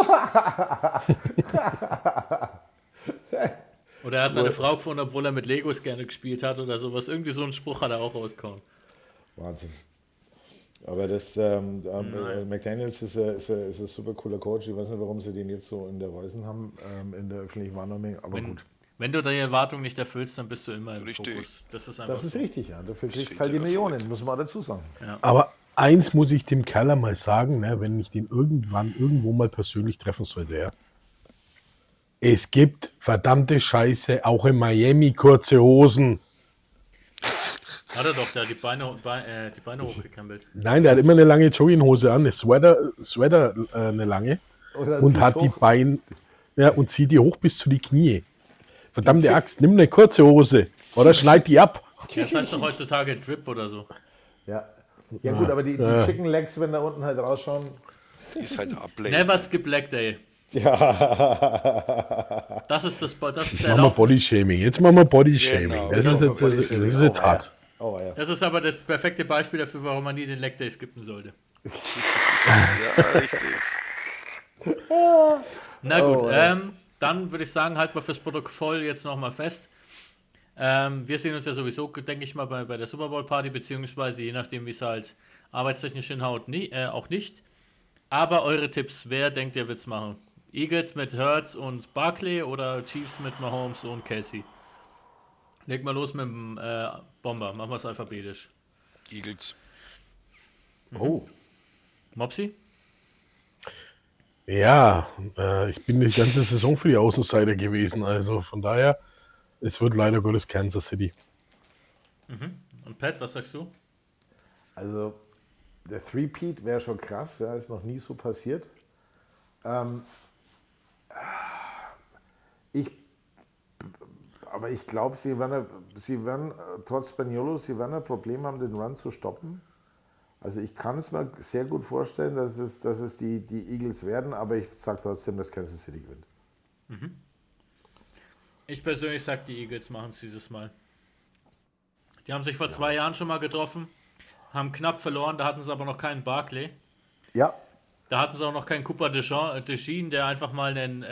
Speaker 1: Oder er hat seine Frau gefunden, obwohl er mit Legos gerne gespielt hat oder sowas. Irgendwie so einen Spruch hat er auch rausgehauen.
Speaker 4: Wahnsinn. Aber McDaniels ist ein super cooler Coach. Ich weiß nicht, warum sie den jetzt so in der Weißen haben, in der öffentlichen Wahrnehmung, aber gut.
Speaker 1: Wenn du deine Erwartung nicht erfüllst, dann bist du immer im
Speaker 2: Richtig.
Speaker 1: Fokus. Das ist einfach
Speaker 4: Das ist
Speaker 1: so.
Speaker 4: richtig, ja. Dafür kriegst du halt die Millionen, muss man dazu sagen.
Speaker 1: Ja.
Speaker 3: Aber eins muss ich dem Kerl mal sagen, ne, wenn ich den irgendwo mal persönlich treffen sollte, ja. Es gibt verdammte Scheiße, auch in Miami kurze Hosen.
Speaker 1: Hat er doch da die Beine hochgekrempelt.
Speaker 3: Nein, der hat immer eine lange Jogginghose an, eine Sweater eine lange
Speaker 4: Oder
Speaker 3: und hat die Beine und zieht die hoch bis zu die Knie. Verdammte Axt, nimm eine kurze Hose oder schneid die ab.
Speaker 1: Das heißt doch heutzutage Drip oder so.
Speaker 4: Ja, gut, aber die Chicken Legs, wenn da unten halt rausschauen.
Speaker 2: Ist halt Ablay.
Speaker 1: Never skip Leg Day.
Speaker 4: Ja.
Speaker 1: Das ist der
Speaker 3: Machen wir Bodyshaming. Jetzt machen wir Bodyshaming.
Speaker 2: Genau.
Speaker 3: Das ist jetzt hart.
Speaker 4: Oh, ja.
Speaker 1: Das ist aber das perfekte Beispiel dafür, warum man nie den Leg Day skippen sollte.
Speaker 2: Ja, richtig.
Speaker 1: Na gut, dann würde ich sagen, halten wir fürs Protokoll jetzt nochmal fest. Wir sehen uns ja sowieso, denke ich mal, bei der Super Bowl Party, beziehungsweise je nachdem, wie es halt arbeitstechnisch hinhaut, auch nicht. Aber eure Tipps, wer denkt, ihr wird's machen? Eagles mit Hurts und Barkley oder Chiefs mit Mahomes und Kelsey? Leg mal los mit dem Bomber, machen wir es alphabetisch.
Speaker 2: Eagles.
Speaker 4: Oh.
Speaker 1: Mopsi?
Speaker 3: Ja, ich bin die ganze Saison für die Außenseiter gewesen, also von daher, es wird leider Gottes Kansas City.
Speaker 1: Und Pat, was sagst du?
Speaker 4: Also, der Three-Peat wäre schon krass, ja, ist noch nie so passiert. Aber ich glaube, sie werden trotz Spaniolo, sie werden ein Problem haben, den Run zu stoppen. Also ich kann es mir sehr gut vorstellen, dass es die Eagles werden, aber ich sage trotzdem, dass Kansas City gewinnt.
Speaker 1: Ich persönlich sage, die Eagles machen es dieses Mal. Die haben sich vor 2 Jahren schon mal getroffen, haben knapp verloren, da hatten sie aber noch keinen Barkley.
Speaker 4: Ja.
Speaker 1: Da hatten sie auch noch keinen Cooper DeJean, der einfach mal einen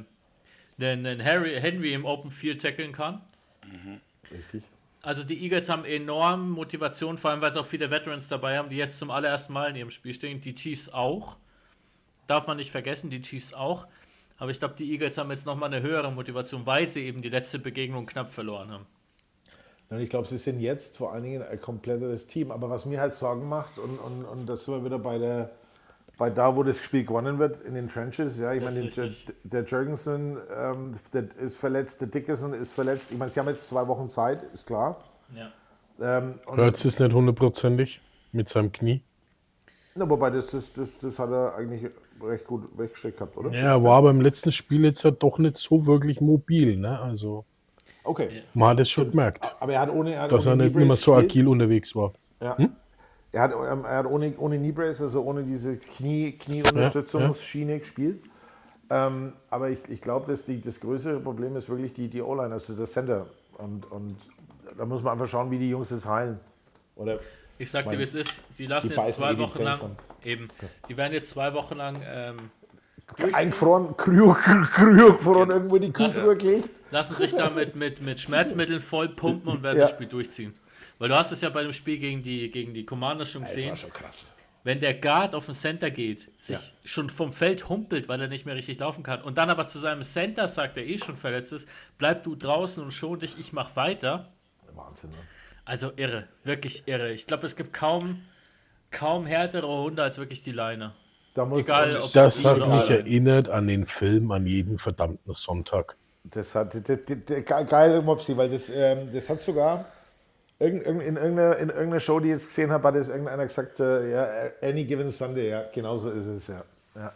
Speaker 1: Henry im Open Field tackeln kann.
Speaker 4: Richtig.
Speaker 1: Also die Eagles haben enorm Motivation, vor allem weil sie auch viele Veterans dabei haben, die jetzt zum allerersten Mal in ihrem Spiel stehen. Die Chiefs auch. Darf man nicht vergessen, die Chiefs auch. Aber ich glaube, die Eagles haben jetzt nochmal eine höhere Motivation, weil sie eben die letzte Begegnung knapp verloren haben.
Speaker 4: Und ich glaube, sie sind jetzt vor allen Dingen ein kompletteres Team. Aber was mir halt Sorgen macht, und das sind wir wieder bei da, wo das Spiel gewonnen wird, in den Trenches. Ja, ich meine, der Jurgensen der ist verletzt, der Dickerson ist verletzt. Ich meine, sie haben jetzt 2 Wochen Zeit, ist klar.
Speaker 1: Ja.
Speaker 3: Hurts ist nicht hundertprozentig mit seinem Knie.
Speaker 4: Na, wobei, das hat er eigentlich recht gut weggeschickt gehabt, oder?
Speaker 3: Ja, er war beim letzten Spiel jetzt ja doch nicht so wirklich mobil, ne? Also
Speaker 4: Okay.
Speaker 3: man hat es schon gemerkt,
Speaker 4: Aber er hat
Speaker 3: dass er nicht immer so agil unterwegs war.
Speaker 4: Ja. Er hat ohne Knee Brace, also ohne diese Knieunterstützungsschiene gespielt. Aber ich glaube, dass das größere Problem ist wirklich die O-Line, also der Center. Und da muss man einfach schauen, wie die Jungs das heilen. Oder
Speaker 1: Ich sag dir, wie es ist. Die lassen
Speaker 4: die
Speaker 1: jetzt
Speaker 4: beißen
Speaker 1: 2
Speaker 4: die
Speaker 1: Wochen lang,
Speaker 4: Zähne
Speaker 1: eben, die werden jetzt 2 Wochen lang
Speaker 4: eingefroren, kryogefroren, irgendwo in die Kühltruhe gelegt.
Speaker 1: lassen sich da mit Schmerzmitteln voll pumpen und werden das Spiel durchziehen. Weil du hast es ja bei dem Spiel gegen die Commanders schon
Speaker 4: Das
Speaker 1: gesehen.
Speaker 4: war schon krass.
Speaker 1: Wenn der Guard auf den Center geht, sich schon vom Feld humpelt, weil er nicht mehr richtig laufen kann, und dann aber zu seinem Center sagt, der schon verletzt ist, bleib du draußen und schon dich, ich mach weiter.
Speaker 4: Wahnsinn, ne?
Speaker 1: Also irre, wirklich irre. Ich glaube, es gibt kaum härtere Hunde als wirklich die Liner.
Speaker 4: Da muss,
Speaker 1: Egal, ob
Speaker 3: Das hat
Speaker 1: oder
Speaker 3: mich
Speaker 1: online.
Speaker 3: erinnert an den Film, an jeden verdammten Sonntag.
Speaker 4: das hat geil, Mopsi, weil das hat sogar in irgendeiner Show, die ich jetzt gesehen habe, hat das irgendeiner gesagt, any given Sunday, ja, genau so ist es, ja.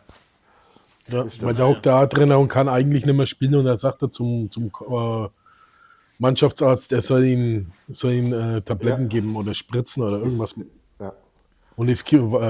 Speaker 3: Ja, weil der hockt da drin und kann eigentlich nicht mehr spielen und dann sagt er zum Mannschaftsarzt, er soll ihm Tabletten geben oder Spritzen oder irgendwas.
Speaker 4: Ja.
Speaker 3: Und ist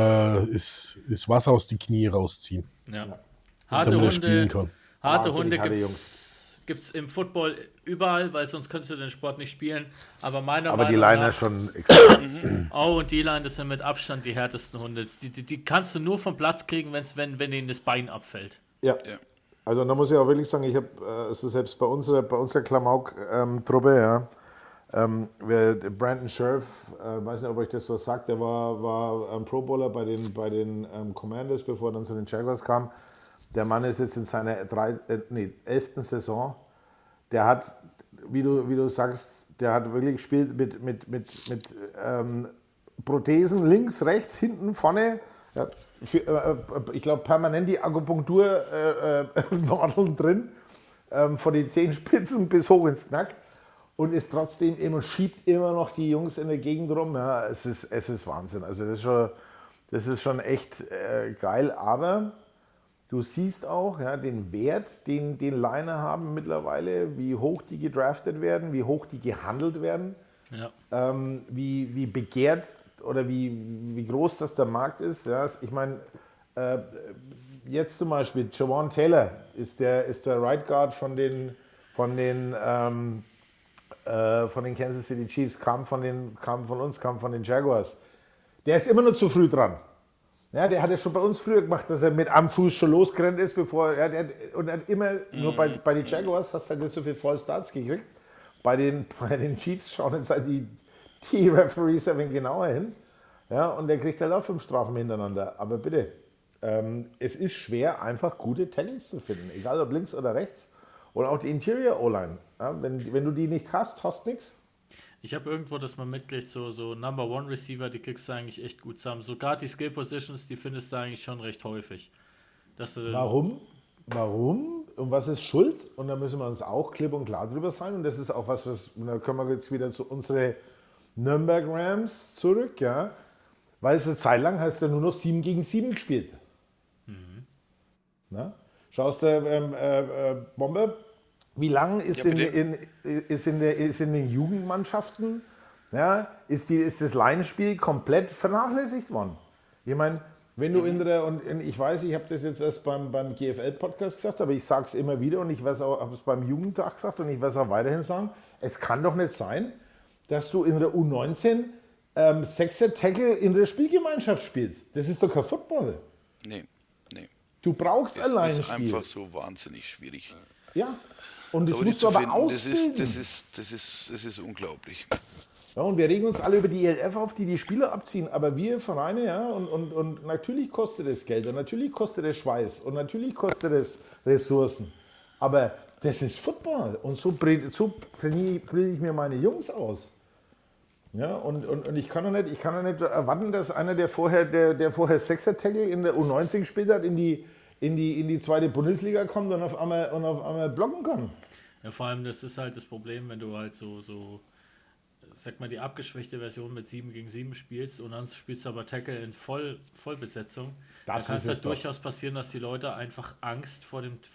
Speaker 3: Wasser aus die Knie rausziehen,
Speaker 1: Ja. Harte
Speaker 3: damit er spielen
Speaker 1: Hunde,
Speaker 3: kann.
Speaker 1: harte
Speaker 4: Wahnsinnig
Speaker 1: Hunde
Speaker 4: harte
Speaker 1: gibt's im Football überall, weil sonst könntest du den Sport nicht spielen. Aber meiner
Speaker 4: Aber die
Speaker 1: Meinung
Speaker 4: Liner
Speaker 1: nach,
Speaker 4: schon extrem.
Speaker 1: und die Line, das sind mit Abstand die härtesten Hunde. Die kannst du nur vom Platz kriegen, wenn ihnen das Bein abfällt.
Speaker 4: Ja. Also da muss ich auch wirklich sagen, ich habe also selbst bei unserer Klamauk-Truppe, ja, Brandon Scherf, weiß nicht, ob euch das was sagt, der war Pro Bowler bei den Commanders, bevor er dann zu den Jaguars kam. Der Mann ist jetzt in seiner 11. Saison. Der hat, wie du sagst, der hat wirklich gespielt mit Prothesen links, rechts, hinten, vorne. Ja, ich glaube, permanent die Akupunkturnadeln drin, von den Zehenspitzen bis hoch ins Knack. Und ist trotzdem immer, schiebt immer noch die Jungs in der Gegend rum. Ja, es ist Wahnsinn. Also das ist schon echt geil. Aber du siehst auch den Wert, den Liner haben mittlerweile, wie hoch die gedraftet werden, wie hoch die gehandelt werden, wie begehrt oder wie groß das der Markt ist. Ja, ich meine, jetzt zum Beispiel Jawan Taylor ist der Right Guard von den Kansas City Chiefs, kam von den Jaguars. Der ist immer noch zu früh dran. Ja, der hat ja schon bei uns früher gemacht, dass er mit einem Fuß schon losgerannt ist, bevor und hat immer nur bei den Jaguars hast du halt nicht so viel False Starts gekriegt. Bei den Chiefs schauen jetzt halt die Referees ein wenig genauer hin. Ja, und der kriegt halt auch 5 Strafen hintereinander. Aber bitte, es ist schwer, einfach gute Tackles zu finden, egal ob links oder rechts. Und auch die Interior O-Line. Ja, wenn du die nicht hast du nichts.
Speaker 1: Ich habe irgendwo das mal mitgekriegt, so Number One Receiver, die kriegst du eigentlich echt gut zusammen. Sogar die Skill Positions, die findest du eigentlich schon recht häufig.
Speaker 4: Warum? Und was ist Schuld? Und da müssen wir uns auch klipp und klar drüber sein. Und das ist auch was, da können wir jetzt wieder zu unseren Nürnberg Rams zurück, ja. Weil es eine Zeit lang hast du nur noch 7 gegen 7 gespielt. Na? Schaust du, Bombe, wie lange ist, ist in den Jugendmannschaften, ist das Laienspiel komplett vernachlässigt worden? Ich meine, wenn du und ich weiß, ich habe das jetzt erst beim GFL-Podcast gesagt, aber ich sage es immer wieder und ich habe es beim Jugendtag gesagt und ich werde es auch weiterhin sagen, es kann doch nicht sein, dass du in der U19 Sechser-Tackle in der Spielgemeinschaft spielst. Das ist doch kein Football.
Speaker 2: Nee.
Speaker 4: Du brauchst ein Laienspiel.
Speaker 2: Das ist einfach so wahnsinnig schwierig.
Speaker 4: Ja, und das musst du aber ausbilden.
Speaker 2: Das ist unglaublich.
Speaker 4: Ja, und wir regen uns alle über die ELF auf, die Spieler abziehen, aber wir Vereine, und natürlich kostet es Geld und natürlich kostet es Schweiß und natürlich kostet es Ressourcen, aber das ist Football und so bilde ich mir meine Jungs aus. Ja, und ich kann doch nicht erwarten, dass einer, der vorher Sechser-Tackle in der U19 gespielt hat, in die zweite Bundesliga kommt und auf einmal blocken kann.
Speaker 1: Ja, vor allem, das ist halt das Problem, wenn du halt so sag mal, die abgeschwächte Version mit 7 gegen 7 spielst und dann spielst du aber Tackle in Vollbesetzung. Da kann es halt durchaus passieren, dass die Leute einfach Angst vor dem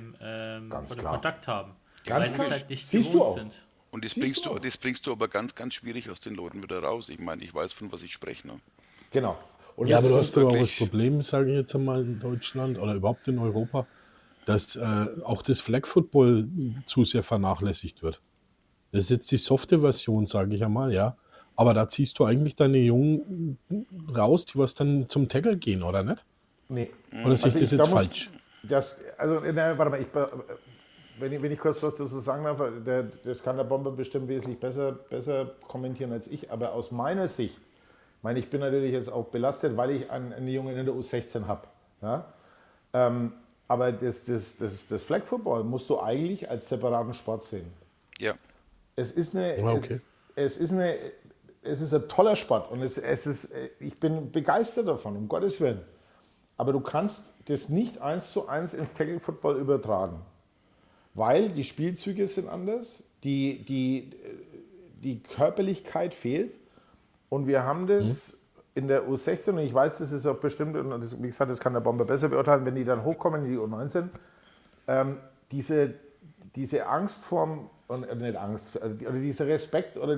Speaker 1: Kontakt haben.
Speaker 4: Ganz
Speaker 1: weil
Speaker 4: klar.
Speaker 1: sie halt nicht
Speaker 4: Siehst
Speaker 1: gewohnt sind.
Speaker 2: Und das bringst du aber ganz, ganz schwierig aus den Leuten wieder raus. Ich meine, ich weiß, von was ich spreche. Ne?
Speaker 4: Genau. Und
Speaker 3: ja, aber du hast doch auch das Problem, sage ich jetzt einmal, in Deutschland oder überhaupt in Europa, dass auch das Flag Football zu sehr vernachlässigt wird. Das ist jetzt die softe Version, sage ich einmal, ja. Aber da ziehst du eigentlich deine Jungen raus, die was dann zum Tackle gehen, oder nicht?
Speaker 4: Nee.
Speaker 3: Oder sehe ich das jetzt falsch?
Speaker 4: Warte mal, wenn ich kurz was dazu sagen darf, das kann der Bomber bestimmt wesentlich besser kommentieren als ich, aber aus meiner Sicht, ich bin natürlich jetzt auch belastet, weil ich einen Jungen in der U16 habe. Ja? Aber das Flag Football musst du eigentlich als separaten Sport sehen.
Speaker 2: Ja.
Speaker 4: Es ist ein toller Sport und ich bin begeistert davon, um Gottes Willen. Aber du kannst das nicht 1:1 ins Tackle Football übertragen, weil die Spielzüge sind anders, die Körperlichkeit fehlt und wir haben das in der U16 und ich weiß, das ist auch bestimmt, und das, wie gesagt, das kann der Bomber besser beurteilen, wenn die dann hochkommen in die U19, diese Angst vorm, und nicht Angst, oder dieser Respekt oder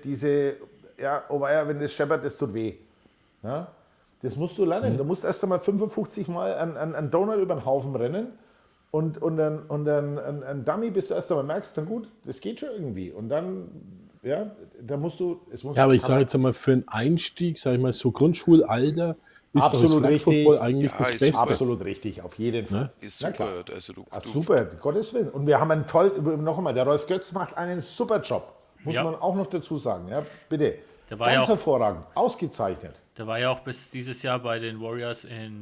Speaker 4: wenn das scheppert, das tut weh. Ja? Das musst du lernen. Du musst erst einmal 55 Mal einen Donut über den Haufen rennen und dann ein Dummy, bis du erst einmal merkst, dann gut, das geht schon irgendwie. Und dann, da musst du...
Speaker 3: aber ich sage jetzt einmal, für einen Einstieg, sage ich mal, so Grundschulalter, ist
Speaker 4: absolut
Speaker 3: das
Speaker 4: richtig.
Speaker 3: Eigentlich das Beste.
Speaker 4: Absolut richtig, auf jeden Fall.
Speaker 2: Ist super.
Speaker 4: Also super, Gottes Willen. Und wir haben einen der Rolf Götz macht einen super Job. Muss man auch noch dazu sagen, ja, bitte.
Speaker 1: Der war ganz
Speaker 4: hervorragend, ausgezeichnet.
Speaker 1: Der war ja auch bis dieses Jahr bei den Warriors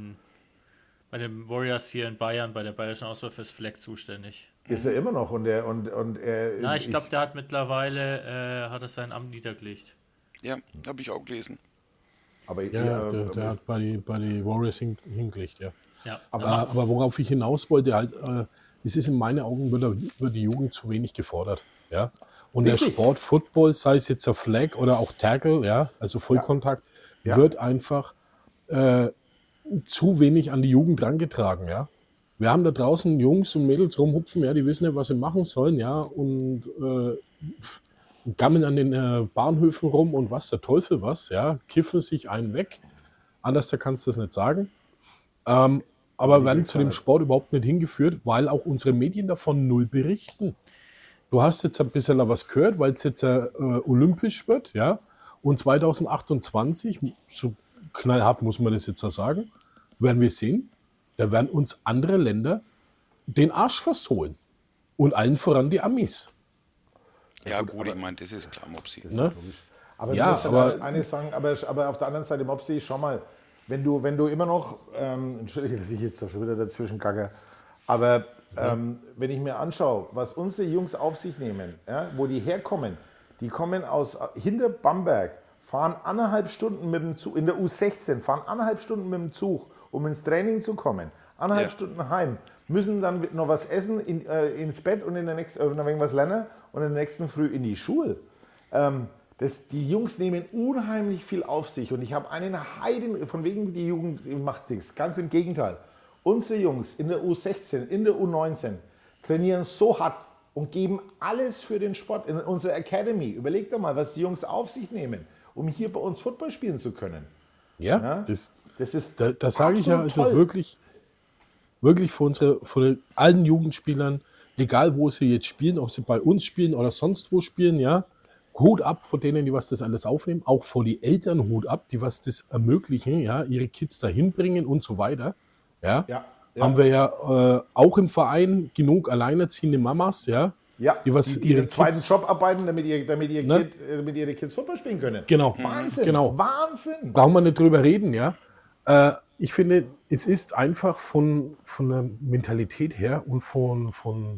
Speaker 1: hier in Bayern, bei der bayerischen Auswahl fürs Fleck zuständig.
Speaker 4: Ist er immer noch und er.
Speaker 1: Na, ich glaube, der hat mittlerweile hat sein Amt niedergelegt.
Speaker 2: Ja, habe ich auch gelesen.
Speaker 3: Aber der hat bei die Warriors hingelegt, ja.
Speaker 1: Aber
Speaker 3: worauf ich hinaus wollte, halt, es ist in meinen Augen wird die Jugend zu wenig gefordert, ja. Und der Sport Football, sei es jetzt der Flag oder auch Tackle, ja, also Vollkontakt, wird einfach zu wenig an die Jugend rangetragen, ja. Wir haben da draußen Jungs und Mädels rumhupfen, ja, die wissen nicht, was sie machen sollen, ja, und gammeln an den Bahnhöfen rum und was der Teufel was, ja, kiffen sich einen weg. Anders kannst du das nicht sagen. Aber werden zu dem Sport überhaupt nicht hingeführt, weil auch unsere Medien davon null berichten. Du hast jetzt ein bisschen was gehört, weil es jetzt olympisch wird, ja, und 2028, so knallhart muss man das jetzt sagen, werden wir sehen, da werden uns andere Länder den Arsch versohlen. Und allen voran die Amis.
Speaker 2: Ja gut, ich meine, das ist klar, Mopsi.
Speaker 4: Ne? Aber ja, du musst eines sagen, aber auf der anderen Seite, Mopsi, schau mal, wenn du immer noch, entschuldige, dass ich jetzt da schon wieder dazwischen kacke, aber wenn ich mir anschaue, was unsere Jungs auf sich nehmen, ja, wo die herkommen, die kommen aus hinter Bamberg, fahren 1,5 Stunden mit dem Zug, in der U16, fahren 1,5 Stunden mit dem Zug, um ins Training zu kommen, 1,5 Stunden heim, müssen dann noch was essen, ins Bett und in der nächsten, noch irgendwas lernen und in der nächsten Früh in die Schule. Die Jungs nehmen unheimlich viel auf sich und ich habe einen Heiden, von wegen die Jugend macht nichts, ganz im Gegenteil. Unsere Jungs in der U16, in der U19 trainieren so hart und geben alles für den Sport in unserer Academy. Überleg doch mal, was die Jungs auf sich nehmen, um hier bei uns Football spielen zu können.
Speaker 3: Ja? Das ist das sage ich ja, also wirklich von allen Jugendspielern, egal wo sie jetzt spielen, ob sie bei uns spielen oder sonst wo spielen, ja, Hut ab vor denen, die was das alles aufnehmen, auch vor die Eltern Hut ab, die was das ermöglichen, ja, ihre Kids dahin bringen und so weiter. Ja. Haben wir ja auch im Verein genug alleinerziehende Mamas, ja.
Speaker 4: Ja, die ihren zweiten Job arbeiten, damit ihre Kids Football spielen können.
Speaker 3: Genau.
Speaker 4: Wahnsinn,
Speaker 3: genau.
Speaker 4: Wahnsinn.
Speaker 3: Brauchen wir nicht drüber reden, ja. Ich finde, es ist einfach von der Mentalität her und von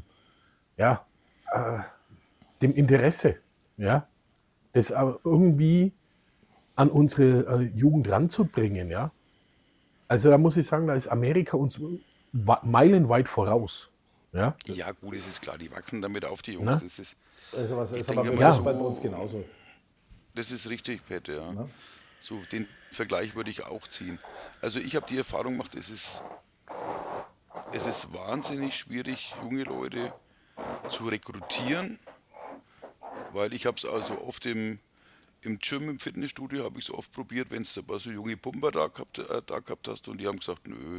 Speaker 3: dem Interesse, ja, das irgendwie an unsere Jugend ranzubringen, ja. Also da muss ich sagen, da ist Amerika uns meilenweit voraus. Ja,
Speaker 2: ja gut, es ist klar, die wachsen damit auf, die Jungs. Das ist,
Speaker 4: bei uns genauso.
Speaker 2: Das ist richtig, Pat, ja. So, den Vergleich würde ich auch ziehen. Also ich habe die Erfahrung gemacht, es ist wahnsinnig schwierig, junge Leute zu rekrutieren, weil ich habe es also oft im Gym, im Fitnessstudio habe ich es oft probiert, wenn es aber so junge Pumper da gehabt hast und die haben gesagt, nö,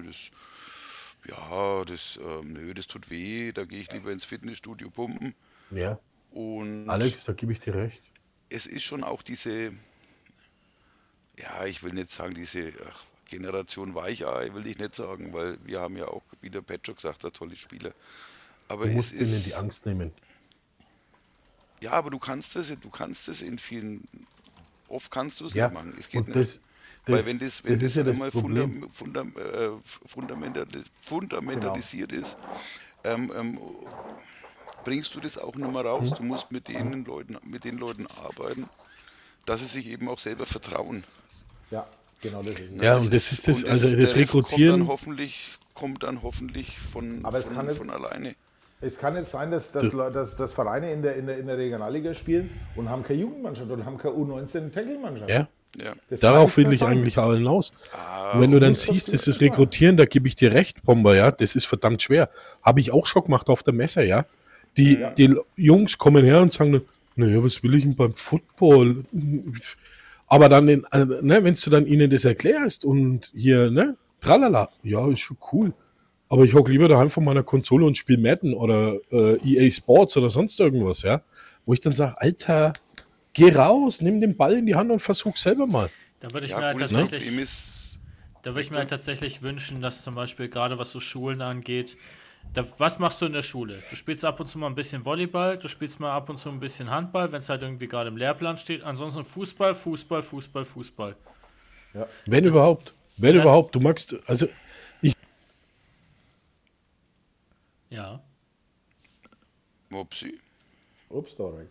Speaker 2: das tut weh, da gehe ich lieber ins Fitnessstudio pumpen.
Speaker 3: Ja.
Speaker 2: Und
Speaker 3: Alex, da gebe ich dir recht.
Speaker 2: Es ist schon auch diese, ja, ich will nicht sagen, diese Generation Weichei, will ich nicht sagen, weil wir haben ja auch, wie der Pat schon gesagt hat, tolle Spieler. Aber
Speaker 3: du musst denen die Angst nehmen.
Speaker 2: Ja, aber du kannst es in vielen, oft kannst du es nicht machen. Es geht
Speaker 3: nicht.
Speaker 2: Weil wenn das
Speaker 3: ja
Speaker 2: einmal
Speaker 3: fundamentalisiert
Speaker 2: ist, bringst du das auch nicht mehr raus. Du musst mit den Leuten arbeiten, dass sie sich eben auch selber vertrauen.
Speaker 4: Ja, genau das ist.
Speaker 3: Ja, und das ist das, also das Rekrutieren.
Speaker 2: Kommt dann hoffentlich von alleine.
Speaker 4: Es kann nicht sein, dass Vereine in der Regionalliga spielen und haben keine Jugendmannschaft und haben keine U19-Tackle-Mannschaft.
Speaker 3: Ja. Darauf will ich eigentlich auch hinaus. Und wenn du dann siehst, das ist Rekrutieren, da gebe ich dir recht, Bomber, ja, das ist verdammt schwer. Habe ich auch schon gemacht auf der Messe, ja. Die Jungs kommen her und sagen, naja, was will ich denn beim Football? Aber dann, wenn du dann ihnen das erklärst und hier, tralala, ja, ist schon cool. Aber ich hocke lieber daheim von meiner Konsole und spiele Madden oder EA Sports oder sonst irgendwas, ja. Wo ich dann sage, Alter, geh raus, nimm den Ball in die Hand und versuch selber mal.
Speaker 1: Da würde ich mir tatsächlich wünschen, dass zum Beispiel gerade was so Schulen angeht, Was machst du in der Schule? Du spielst ab und zu mal ein bisschen Volleyball, du spielst mal ab und zu ein bisschen Handball, wenn es halt irgendwie gerade im Lehrplan steht. Ansonsten Fußball, Fußball, Fußball, Fußball.
Speaker 3: Ja. Wenn überhaupt. Wenn überhaupt. Du magst, also
Speaker 1: Ja.
Speaker 2: Upsi.
Speaker 4: Ups, Dorek.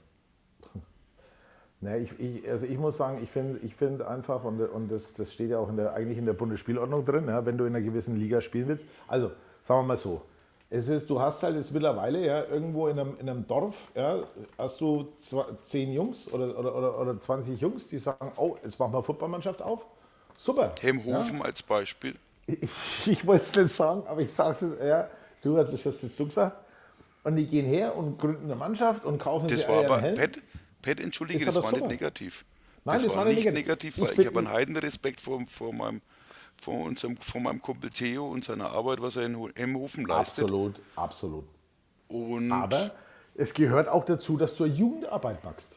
Speaker 4: Ich muss sagen, ich finde einfach, und das steht ja auch eigentlich in der Bundesspielordnung drin, ja, wenn du in einer gewissen Liga spielen willst. Also, sagen wir mal so, du hast halt jetzt mittlerweile ja, irgendwo in einem Dorf, ja, hast du 10 Jungs oder 20 Jungs, die sagen, oh, jetzt machen wir eine Fußballmannschaft auf. Super.
Speaker 2: Hemhofen als Beispiel.
Speaker 4: Ich wollte es nicht sagen, aber ich sage es, ja, du hast es jetzt so gesagt. Und die gehen her und gründen eine Mannschaft und kaufen
Speaker 2: Das
Speaker 4: sich
Speaker 2: war aber,
Speaker 4: Helm.
Speaker 2: Pat, entschuldige,
Speaker 4: Ist
Speaker 2: das
Speaker 4: aber
Speaker 2: war nicht
Speaker 4: super.
Speaker 2: negativ.
Speaker 4: Nein,
Speaker 2: das war nicht negativ, weil ich habe einen
Speaker 4: ich-
Speaker 2: Heidenrespekt vor meinem Kumpel Theo und seiner Arbeit, was er in Hemhofen leistet.
Speaker 4: Absolut.
Speaker 2: Und
Speaker 4: Aber es gehört auch dazu, dass du eine Jugendarbeit machst.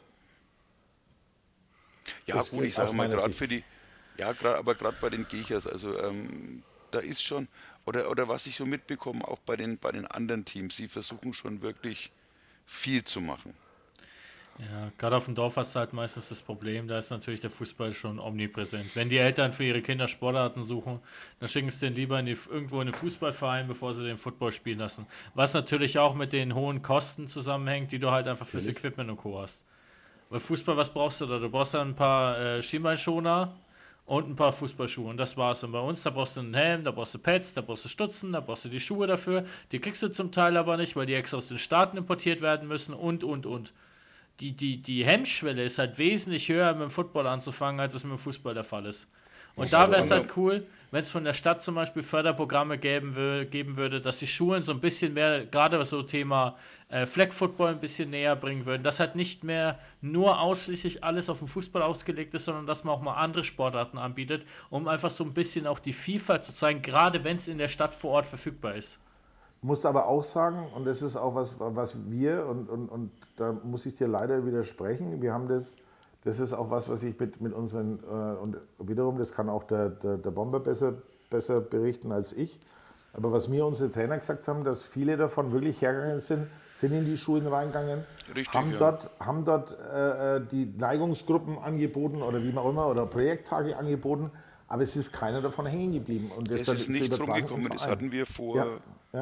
Speaker 2: ja
Speaker 4: das
Speaker 2: gut,
Speaker 4: geht
Speaker 2: ich sage
Speaker 4: aus
Speaker 2: mal,
Speaker 4: meiner
Speaker 2: gerade
Speaker 4: Sicht.
Speaker 2: für die, ja, aber gerade bei den Gechers, also da ist schon, oder was ich so mitbekomme, auch bei den anderen Teams, sie versuchen schon wirklich viel zu machen.
Speaker 1: Ja, gerade auf dem Dorf hast du halt meistens das Problem, da ist natürlich der Fußball schon omnipräsent. Wenn die Eltern für ihre Kinder Sportarten suchen, dann schicken sie den lieber irgendwo in den Fußballverein, bevor sie den Football spielen lassen. Was natürlich auch mit den hohen Kosten zusammenhängt, die du halt einfach fürs Equipment und Co. hast. Weil Fußball, was brauchst du da? Du brauchst dann ein paar Schienbeinschoner und ein paar Fußballschuhe. Und das war's. Und bei uns, da brauchst du einen Helm, da brauchst du Pads, da brauchst du Stutzen, da brauchst du die Schuhe dafür. Die kriegst du zum Teil aber nicht, weil die extra aus den Staaten importiert werden müssen und. Die Hemmschwelle ist halt wesentlich höher, mit dem Football anzufangen, als es mit dem Fußball der Fall ist. Und da wäre es halt cool, wenn es von der Stadt zum Beispiel Förderprogramme geben würde, dass die Schulen so ein bisschen mehr, gerade was so Thema Flag Football ein bisschen näher bringen würden, dass halt nicht mehr nur ausschließlich alles auf den Fußball ausgelegt ist, sondern dass man auch mal andere Sportarten anbietet, um einfach so ein bisschen auch die Vielfalt zu zeigen, gerade wenn es in der Stadt vor Ort verfügbar ist.
Speaker 4: Musst aber auch sagen, und das ist auch was wir, und da muss ich dir leider widersprechen, wir haben das ist auch was ich mit unseren, und wiederum, das kann auch der Bomber besser berichten als ich, aber was mir unsere Trainer gesagt haben, dass viele davon wirklich hergegangen sind in die Schulen reingegangen,
Speaker 2: Richtig,
Speaker 4: haben dort die Neigungsgruppen angeboten oder wie auch immer, oder Projekttage angeboten, aber es ist keiner davon hängen geblieben. Und das
Speaker 2: Es
Speaker 4: dann
Speaker 2: ist
Speaker 4: zu
Speaker 2: nichts
Speaker 4: übertragen im
Speaker 2: rumgekommen, das
Speaker 4: Verein.
Speaker 2: hatten wir vor
Speaker 4: Ja.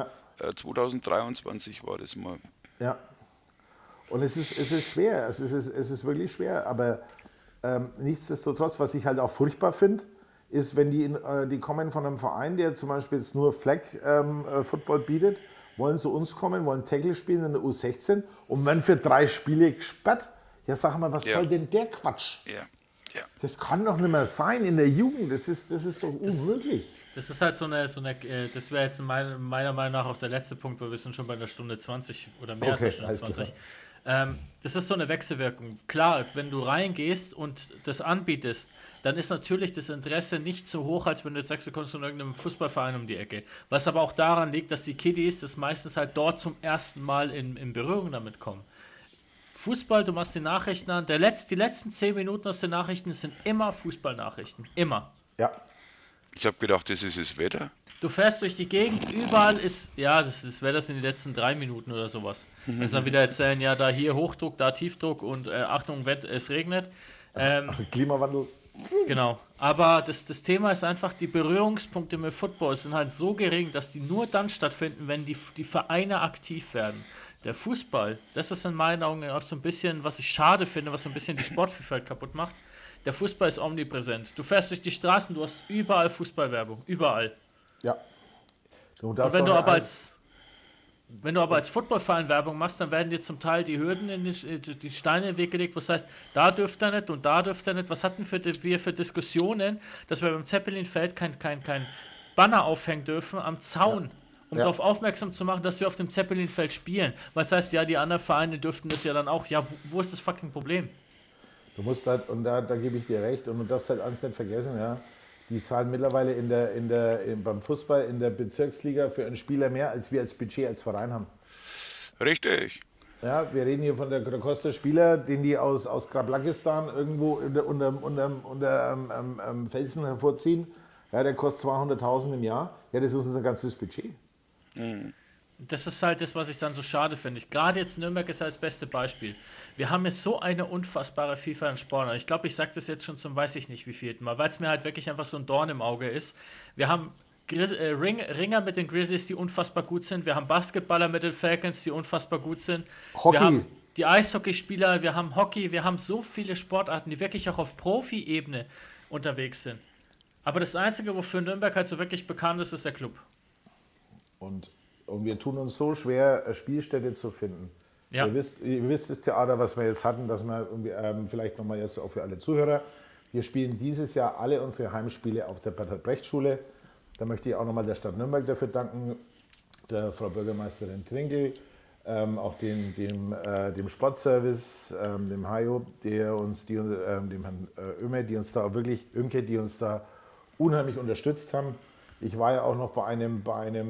Speaker 2: 2023 war das mal.
Speaker 4: Ja. Und es ist schwer, es ist wirklich schwer, aber nichtsdestotrotz, was ich halt auch furchtbar finde, ist, wenn die kommen von einem Verein, der zum Beispiel jetzt nur Flag Football bietet, wollen zu uns kommen, wollen Tackle spielen in der U16 und werden für 3 Spiele gesperrt. Ja, sag mal, was soll denn der Quatsch?
Speaker 2: Ja.
Speaker 4: Das kann doch nicht mehr sein in der Jugend, das ist doch unmöglich.
Speaker 1: Das ist halt das wäre jetzt meiner Meinung nach auch der letzte Punkt, weil wir sind schon bei einer Stunde 20 oder mehr als einer Stunde
Speaker 4: alles
Speaker 1: 20. Das ist so eine Wechselwirkung. Klar, wenn du reingehst und das anbietest, dann ist natürlich das Interesse nicht so hoch, als wenn du jetzt sagst, du kommst von irgendeinem Fußballverein um die Ecke. Was aber auch daran liegt, dass die Kiddies das meistens halt dort zum ersten Mal in Berührung damit kommen. Fußball, du machst die Nachrichten an, die letzten 10 Minuten aus den Nachrichten sind immer Fußballnachrichten. Immer.
Speaker 4: Ja.
Speaker 2: Ich habe gedacht, das ist das Wetter.
Speaker 1: Du fährst durch die Gegend, überall ist, ja, das wäre das in den letzten 3 Minuten oder sowas. Wenn sie dann wieder erzählen, ja, da hier Hochdruck, da Tiefdruck und Achtung, es regnet.
Speaker 4: Klimawandel.
Speaker 1: Genau. Aber das Thema ist einfach, die Berührungspunkte mit Football sind halt so gering, dass die nur dann stattfinden, wenn die Vereine aktiv werden. Der Fußball, das ist in meinen Augen auch so ein bisschen, was ich schade finde, was so ein bisschen die Sportvielfalt kaputt macht. Der Fußball ist omnipräsent. Du fährst durch die Straßen, du hast überall Fußballwerbung. Überall.
Speaker 4: Ja.
Speaker 1: Und wenn du aber als Footballverein Werbung machst, dann werden dir zum Teil die Hürden die Steine in den Weg gelegt, was heißt, da dürft ihr nicht und da dürft ihr nicht. Was hatten wir für Diskussionen, dass wir beim Zeppelinfeld kein Banner aufhängen dürfen am Zaun, um darauf aufmerksam zu machen, dass wir auf dem Zeppelinfeld spielen. Was heißt, ja, die anderen Vereine dürften das ja dann auch. Ja, wo ist das fucking Problem?
Speaker 4: Du musst halt, und da gebe ich dir recht, und du darfst halt eins nicht vergessen, ja, die zahlen mittlerweile beim Fußball in der Bezirksliga für einen Spieler mehr, als wir als Budget als Verein haben.
Speaker 2: Richtig.
Speaker 4: Ja, wir reden hier von der kostet Spieler, den die aus Krablakistan irgendwo unter Felsen hervorziehen. Ja, der kostet 200.000 im Jahr. Ja, das ist unser ganzes Budget.
Speaker 1: Das ist halt das, was ich dann so schade finde. Gerade jetzt Nürnberg ist als beste Beispiel. Wir haben jetzt so eine unfassbare Vielfalt an Sportlern. Ich glaube, ich sage das jetzt schon zum weiß ich nicht wievielten Mal, weil es mir halt wirklich einfach so ein Dorn im Auge ist. Wir haben Ringer mit den Grizzlies, die unfassbar gut sind. Wir haben Basketballer mit den Falcons, die unfassbar gut sind.
Speaker 4: Hockey.
Speaker 1: Wir haben die Eishockeyspieler, wir haben Hockey, wir haben so viele Sportarten, die wirklich auch auf Profi-Ebene unterwegs sind. Aber das Einzige, wofür Nürnberg halt so wirklich bekannt ist, ist der Club.
Speaker 4: Und wir tun uns so schwer, Spielstätte zu finden.
Speaker 1: Ja.
Speaker 4: Ihr wisst das Theater, was wir jetzt hatten, dass wir vielleicht nochmal jetzt auch für alle Zuhörer, wir spielen dieses Jahr alle unsere Heimspiele auf der Bertolt-Brecht-Schule. Da möchte ich auch nochmal der Stadt Nürnberg dafür danken, der Frau Bürgermeisterin Trinkel, auch dem Sportservice, dem Hajo, dem Herrn Ömer, die uns da wirklich, Önke, die uns da unheimlich unterstützt haben. Ich war ja auch noch bei einem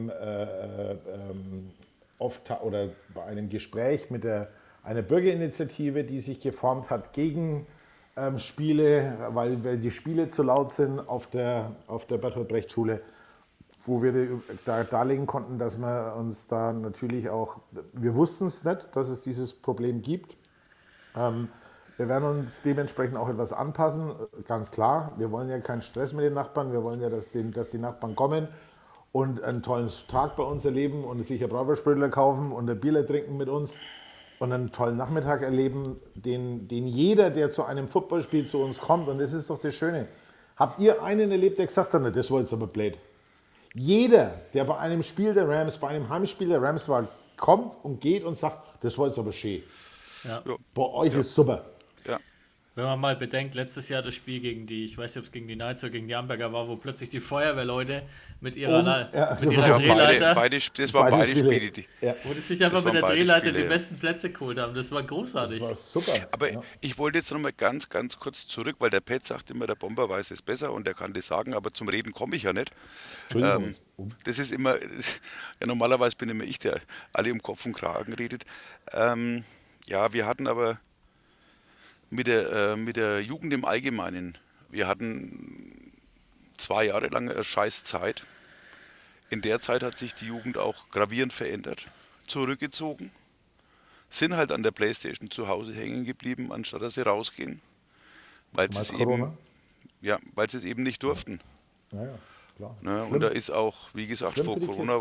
Speaker 4: Gespräch mit einer Bürgerinitiative, die sich geformt hat gegen Spiele, weil die Spiele zu laut sind auf der Bertolt-Brecht-Schule, wo wir da darlegen konnten, dass wir uns da natürlich auch, wir wussten es nicht, dass es dieses Problem gibt. Wir werden uns dementsprechend auch etwas anpassen, ganz klar. Wir wollen ja keinen Stress mit den Nachbarn, wir wollen ja, dass die Nachbarn kommen und einen tollen Tag bei uns erleben und sich ein Brauersprödler kaufen und ein Bierler trinken mit uns und einen tollen Nachmittag erleben, den jeder, der zu einem Footballspiel zu uns kommt, und das ist doch das Schöne. Habt ihr einen erlebt, der gesagt hat, das war jetzt aber blöd? Jeder, der bei einem Spiel der Rams, bei einem Heimspiel der Rams war, kommt und geht und sagt, das war jetzt aber schön.
Speaker 1: Ja.
Speaker 4: Bei euch ist super.
Speaker 2: Ja.
Speaker 1: Wenn man mal bedenkt, letztes Jahr das Spiel gegen die, ich weiß nicht, ob es gegen die Knights oder gegen die Amberger war, wo plötzlich die Feuerwehrleute mit ihrer Drehleiter,
Speaker 2: das waren beide Spiele.
Speaker 1: wo die sich einfach mit der Drehleiter die besten Plätze geholt haben. Das war großartig.
Speaker 4: Das war super.
Speaker 2: Aber ich wollte jetzt noch mal ganz kurz zurück, weil der Pat sagt immer, der Bomber weiß es besser und der kann das sagen, aber zum Reden komme ich ja nicht. Das ist immer, ja, normalerweise bin immer ich, der alle um Kopf und Kragen redet. Ja, wir hatten aber mit der Jugend im Allgemeinen, wir hatten 2 Jahre lang eine scheiß Zeit. In der Zeit hat sich die Jugend auch gravierend verändert, zurückgezogen, sind halt an der Playstation zu Hause hängen geblieben, anstatt dass sie rausgehen, weil sie es eben nicht durften.
Speaker 4: Ja, klar.
Speaker 2: Ne, und da ist auch, wie gesagt, vor Corona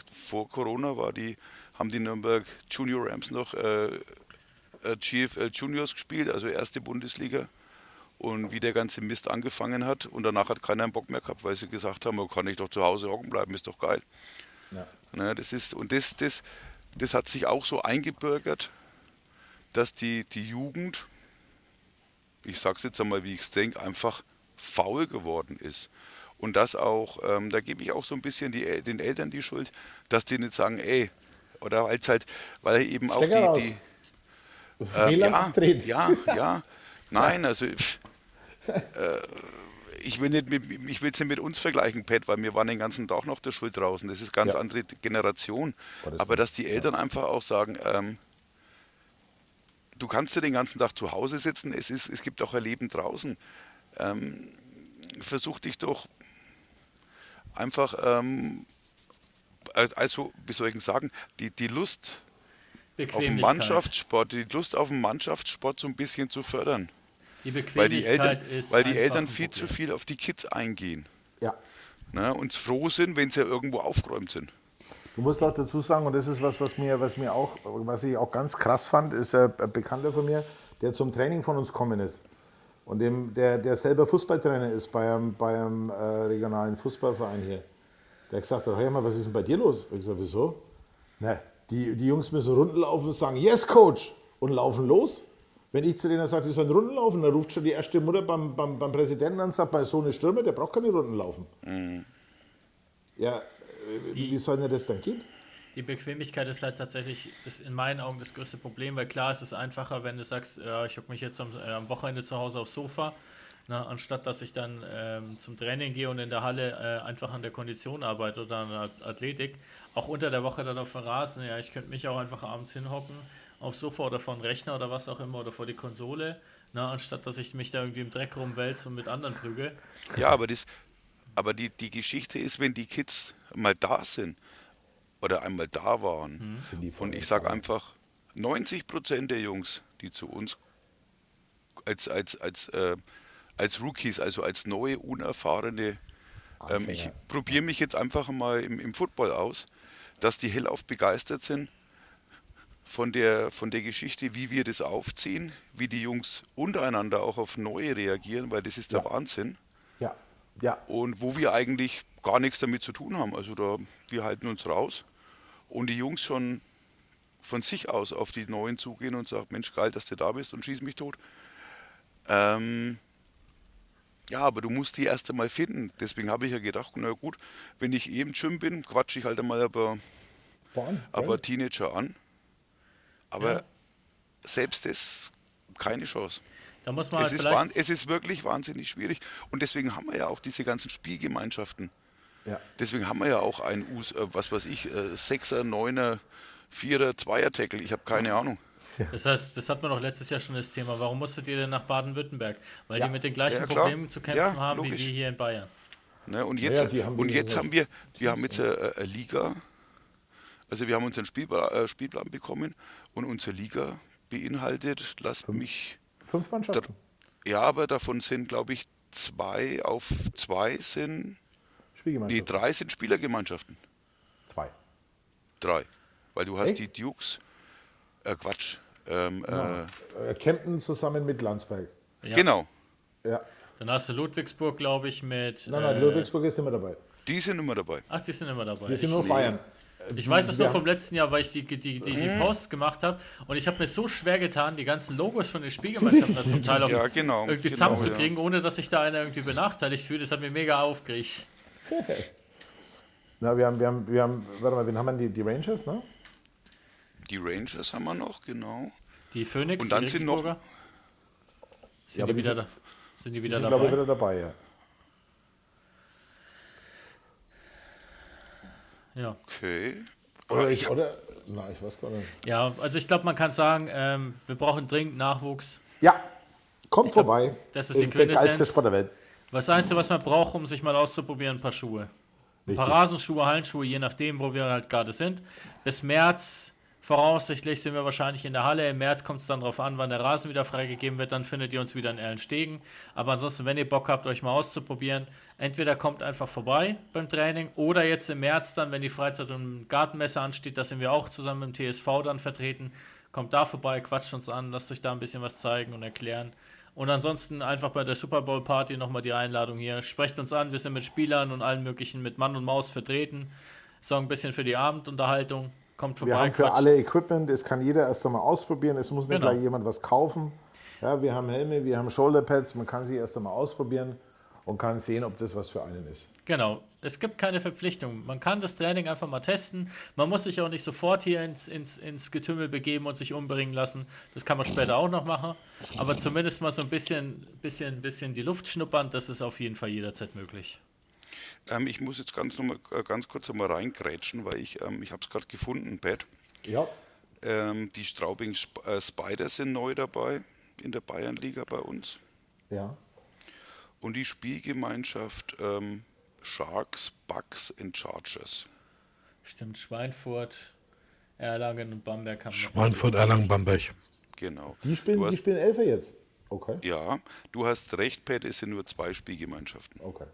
Speaker 2: haben die Nürnberg Junior Rams noch GFL Juniors gespielt, also erste Bundesliga. Und wie der ganze Mist angefangen hat und danach hat keiner einen Bock mehr gehabt, weil sie gesagt haben, oh, kann ich doch zu Hause hocken bleiben, ist doch geil.
Speaker 4: Ja.
Speaker 2: Ne, das hat sich auch so eingebürgert, dass die Jugend, ich sag's jetzt einmal, wie ich es denke, einfach faul geworden ist. Und das auch, da gebe ich auch so ein bisschen den Eltern die Schuld, dass die nicht sagen, ey, oder weil eben auch die nein, also ich will es nicht mit uns vergleichen, Pat, weil wir waren den ganzen Tag noch der Schule draußen, das ist eine ganz andere Generation, aber dass die Eltern einfach auch sagen, du kannst ja den ganzen Tag zu Hause sitzen, es gibt auch ein Leben draußen, versuch dich doch einfach, also wie soll ich denn sagen, die Lust auf den Mannschaftssport, so ein bisschen zu fördern.
Speaker 1: Die Bequemlichkeit
Speaker 2: weil die Eltern viel zu viel auf die Kids eingehen.
Speaker 4: Ja.
Speaker 2: Ne, und froh sind, wenn sie ja irgendwo aufgeräumt sind.
Speaker 4: Du musst auch dazu sagen, und das ist was ich auch ganz krass fand, ist ein Bekannter von mir, der zum Training von uns gekommen ist. Und der selber Fußballtrainer ist bei einem regionalen Fußballverein hier. Der hat gesagt, hey mal, was ist denn bei dir los? Ich gesagt, wieso? Na, die Jungs müssen Runden laufen und sagen, yes, Coach, und laufen los. Wenn ich zu denen sage, die sollen Runden laufen, dann ruft schon die erste Mutter beim Präsidenten an und sagt, bei so einem Stürmer, der braucht keine Runden laufen. Mhm. Ja, wie soll denn das dann gehen?
Speaker 1: Die Bequemlichkeit ist halt tatsächlich in meinen Augen das größte Problem, weil klar, es ist einfacher, wenn du sagst, ich hocke mich jetzt am Wochenende zu Hause aufs Sofa, anstatt dass ich dann zum Training gehe und in der Halle einfach an der Kondition arbeite oder an der Athletik. Auch unter der Woche dann auf dem Rasen. Ja, ich könnte mich auch einfach abends hinhocken aufs Sofa oder vor den Rechner oder was auch immer oder vor die Konsole, anstatt dass ich mich da irgendwie im Dreck rumwälze und mit anderen prügel.
Speaker 2: Ja, aber die Geschichte ist, wenn die Kids mal da sind oder einmal da waren.
Speaker 4: Sind die voll
Speaker 2: Und ich sage
Speaker 4: dabei.
Speaker 2: einfach, 90% der Jungs, die zu uns als Rookies, also als neue, unerfahrene, ich
Speaker 4: Anfänger.
Speaker 2: probiere mich jetzt einfach mal im Football aus, dass die hellauf begeistert sind von der Geschichte, wie wir das aufziehen, wie die Jungs untereinander auch auf neue reagieren, weil das ist der
Speaker 4: Ja.
Speaker 2: Wahnsinn.
Speaker 4: Ja, ja,
Speaker 2: Und wo wir eigentlich gar nichts damit zu tun haben. Also wir halten uns raus und die Jungs schon von sich aus auf die Neuen zugehen und sagen, Mensch, geil, dass du da bist und schieß mich tot. Ja, aber du musst die erst einmal finden. Deswegen habe ich ja gedacht, na gut, wenn ich im Gym bin, quatsche ich halt einmal aber Teenager an. Aber
Speaker 1: Ja.
Speaker 2: selbst das, keine Chance.
Speaker 1: Da muss man halt vielleicht.
Speaker 2: Es ist wirklich wahnsinnig schwierig. Und deswegen haben wir ja auch diese ganzen Spielgemeinschaften.
Speaker 4: ja.
Speaker 2: Deswegen haben wir ja auch einen, was weiß ich, Sechser, Neuner, Vierer, Zweier-Tackle. Ich habe keine Ahnung.
Speaker 1: Das heißt, das hatten wir doch letztes Jahr schon das Thema. Warum musstet ihr denn nach Baden-Württemberg? Weil
Speaker 4: Ja.
Speaker 1: die mit den gleichen
Speaker 2: Ja, klar.
Speaker 1: Problemen zu kämpfen
Speaker 2: Ja,
Speaker 1: haben wie
Speaker 2: logisch.
Speaker 1: wir hier in Bayern.
Speaker 2: Ne? Und
Speaker 4: Ja,
Speaker 2: jetzt,
Speaker 4: die haben
Speaker 2: und
Speaker 4: die
Speaker 2: jetzt
Speaker 4: so-
Speaker 2: haben wir haben jetzt eine Liga. Also wir haben unseren Spielplan bekommen und unsere Liga beinhaltet, lasst mich,
Speaker 4: 5 Mannschaften.
Speaker 2: ja, aber davon sind, glaube ich,
Speaker 4: Spielgemeinschaft.
Speaker 2: 3 sind Spielergemeinschaften.
Speaker 4: 2.
Speaker 2: 3. Weil du hast
Speaker 4: Echt?
Speaker 2: die Dukes, Quatsch,
Speaker 4: Kempten zusammen mit Landsberg.
Speaker 1: Ja.
Speaker 2: genau,
Speaker 4: Ja.
Speaker 1: Dann hast du Ludwigsburg, glaube ich, mit.
Speaker 4: Nein, Ludwigsburg ist immer dabei.
Speaker 2: die sind immer dabei.
Speaker 1: Ach, die sind immer dabei.
Speaker 4: Wir sind nur Bayern.
Speaker 1: Ich weiß das
Speaker 4: Wir
Speaker 1: nur vom
Speaker 4: haben-
Speaker 1: letzten Jahr, weil ich die Posts gemacht habe. Und ich habe mir so schwer getan, die ganzen Logos von den Spielgemeinschaften da zum Teil auch
Speaker 2: Ja, genau.
Speaker 1: irgendwie
Speaker 2: genau,
Speaker 1: zusammenzukriegen, ohne dass sich da einer irgendwie benachteiligt fühlt. Das hat mir mega aufgeregt.
Speaker 4: Na, wir haben, warte mal, wen haben wir? Die Rangers, ne?
Speaker 2: Die Rangers haben wir noch, genau.
Speaker 1: Die Phoenix,
Speaker 2: Und dann
Speaker 1: die
Speaker 2: sind noch-
Speaker 1: Regensburger. Sind
Speaker 4: Ja, aber
Speaker 1: die
Speaker 4: die
Speaker 1: wieder
Speaker 4: sind-
Speaker 1: da? Sind die
Speaker 4: Ich
Speaker 1: wieder
Speaker 4: glaube,
Speaker 1: dabei?
Speaker 4: wieder dabei, ja.
Speaker 1: Ja.
Speaker 2: Okay.
Speaker 4: Oder
Speaker 2: ich hab,
Speaker 4: Nein, ich weiß gar nicht.
Speaker 1: Ja, also ich glaube, man kann sagen, wir brauchen dringend Nachwuchs.
Speaker 4: Ja, kommt
Speaker 1: glaub,
Speaker 4: vorbei.
Speaker 1: das ist die
Speaker 4: der geilste
Speaker 1: Quintessenz.
Speaker 4: Sport der Welt.
Speaker 1: Das Einzige, was man braucht, um sich mal auszuprobieren, ein paar Schuhe. Ein paar Rasenschuhe, Hallenschuhe, je nachdem, wo wir halt gerade sind. Bis März, voraussichtlich, sind wir wahrscheinlich in der Halle. Im März kommt es dann darauf an, wann der Rasen wieder freigegeben wird. Dann findet ihr uns wieder in Erlenstegen. Aber ansonsten, wenn ihr Bock habt, euch mal auszuprobieren, entweder kommt einfach vorbei beim Training oder jetzt im März dann, wenn die Freizeit- und Gartenmesse ansteht, da sind wir auch zusammen im TSV dann vertreten. Kommt da vorbei, quatscht uns an, lasst euch da ein bisschen was zeigen und erklären. Und ansonsten einfach bei der Super Bowl Party nochmal die Einladung hier. Sprecht uns an, wir sind mit Spielern und allen möglichen mit Mann und Maus vertreten. Sorgen ein bisschen für die Abendunterhaltung. Kommt vorbei.
Speaker 4: Wir haben für
Speaker 1: quatscht.
Speaker 4: alle Equipment, das kann jeder erst einmal ausprobieren. Es muss nicht
Speaker 1: Genau.
Speaker 4: gleich jemand was kaufen. Ja, wir haben Helme, wir haben Shoulderpads, man kann sie erst einmal ausprobieren und kann sehen, ob das was für einen ist.
Speaker 1: Genau. Es gibt keine Verpflichtung. Man kann das Training einfach mal testen. Man muss sich auch nicht sofort hier ins Getümmel begeben und sich umbringen lassen. Das kann man später auch noch machen. Aber zumindest mal so ein bisschen die Luft schnuppern, das ist auf jeden Fall jederzeit möglich.
Speaker 2: ich muss jetzt ganz kurz einmal reingrätschen, weil ich habe es gerade gefunden, Pat.
Speaker 4: Ja,
Speaker 2: Die Straubing Spiders sind neu dabei in der Bayernliga bei uns.
Speaker 4: ja.
Speaker 2: Und die Spielgemeinschaft Sharks, Bucks and Chargers.
Speaker 1: Stimmt, Schweinfurt, Erlangen und Bamberg haben noch.
Speaker 3: Schweinfurt, Erlangen, Bamberg.
Speaker 2: Genau.
Speaker 4: Die spielen
Speaker 2: Du hast,
Speaker 4: Elfer jetzt. Okay.
Speaker 2: ja, du hast recht, Pat, es sind nur 2 Spielgemeinschaften.
Speaker 4: Okay.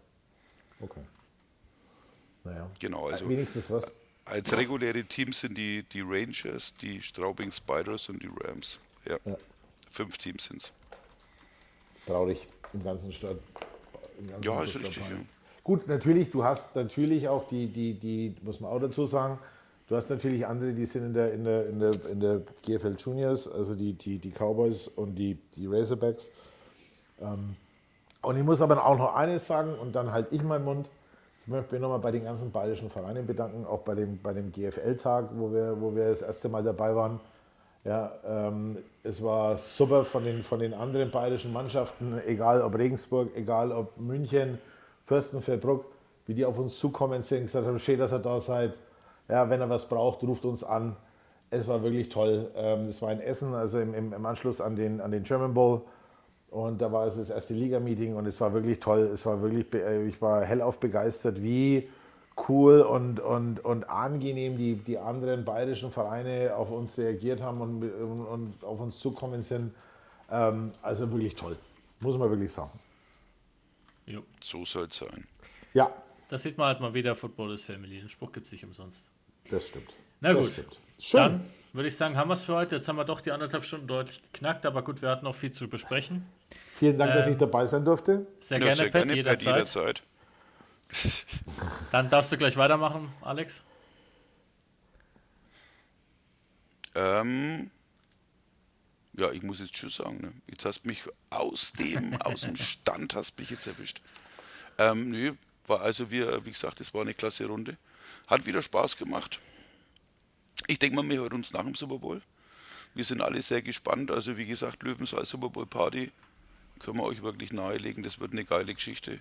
Speaker 4: Naja.
Speaker 2: Genau, also
Speaker 4: Wenigstens was.
Speaker 2: als reguläre Teams sind die Rangers, die Straubing Spiders und die Rams. Ja.
Speaker 4: Ja.
Speaker 2: 5 Teams sind es.
Speaker 4: Traurig im ganzen Stadt. Im ganzen
Speaker 2: Ja, ist
Speaker 4: Stadt
Speaker 2: richtig,
Speaker 4: Bayern.
Speaker 2: ja.
Speaker 4: Gut, natürlich, du hast natürlich auch die, muss man auch dazu sagen, du hast natürlich andere, die sind in der GFL Juniors, also die Cowboys und die Razorbacks. Und ich muss aber auch noch eines sagen und dann halte ich meinen Mund. Ich möchte mich nochmal bei den ganzen bayerischen Vereinen bedanken, auch bei dem GFL-Tag, wo wir das erste Mal dabei waren. Ja, es war super von den anderen bayerischen Mannschaften, egal ob Regensburg, egal ob München, Fürstenfeldbruck, wie die auf uns zukommen sind, gesagt haben, schön, dass ihr da seid. Ja, wenn er was braucht, ruft uns an. Es war wirklich toll. Das war in Essen, also im Anschluss an den German Bowl. Und da war also das erste Liga-Meeting und es war wirklich toll. Ich war hellauf begeistert, wie cool und angenehm die anderen bayerischen Vereine auf uns reagiert haben und auf uns zukommen sind. Also wirklich toll, muss man wirklich sagen.
Speaker 1: Jo.
Speaker 2: So soll es sein.
Speaker 4: Ja.
Speaker 1: Das sieht man halt mal wieder, Football ist Family. Den Spruch gibt es nicht umsonst.
Speaker 4: Das stimmt.
Speaker 1: Na gut,
Speaker 4: Schön.
Speaker 1: Dann würde ich sagen, haben wir es für heute. Jetzt haben wir doch die 1,5 Stunden deutlich geknackt, aber gut, wir hatten noch viel zu besprechen.
Speaker 4: Vielen Dank, dass ich dabei sein durfte.
Speaker 1: Sehr gerne, Pat, jederzeit. Dann darfst du gleich weitermachen, Alex.
Speaker 2: Ja, ich muss jetzt Tschüss sagen. Ne? Jetzt hast du mich aus dem Stand hast mich jetzt erwischt. Nö, war also wie gesagt, es war eine klasse Runde. Hat wieder Spaß gemacht. Ich denke mal, wir hören uns nach dem Super Bowl. Wir sind alle sehr gespannt. Also wie gesagt, Löwensaal Super Bowl Party können wir euch wirklich nahelegen. Das wird eine geile Geschichte.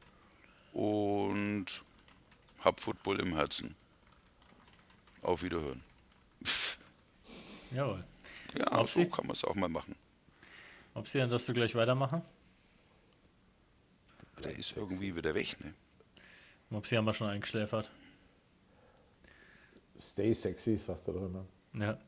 Speaker 2: Und hab Football im Herzen. Auf Wiederhören.
Speaker 1: Jawohl.
Speaker 2: Ja, so kann man es auch mal machen.
Speaker 1: Ob sie dann darfst du gleich weitermachen?
Speaker 2: Der ist irgendwie wieder weg, ne?
Speaker 1: Ob sie haben wir schon eingeschläfert.
Speaker 4: Stay sexy, sagt er doch immer.
Speaker 1: Ja.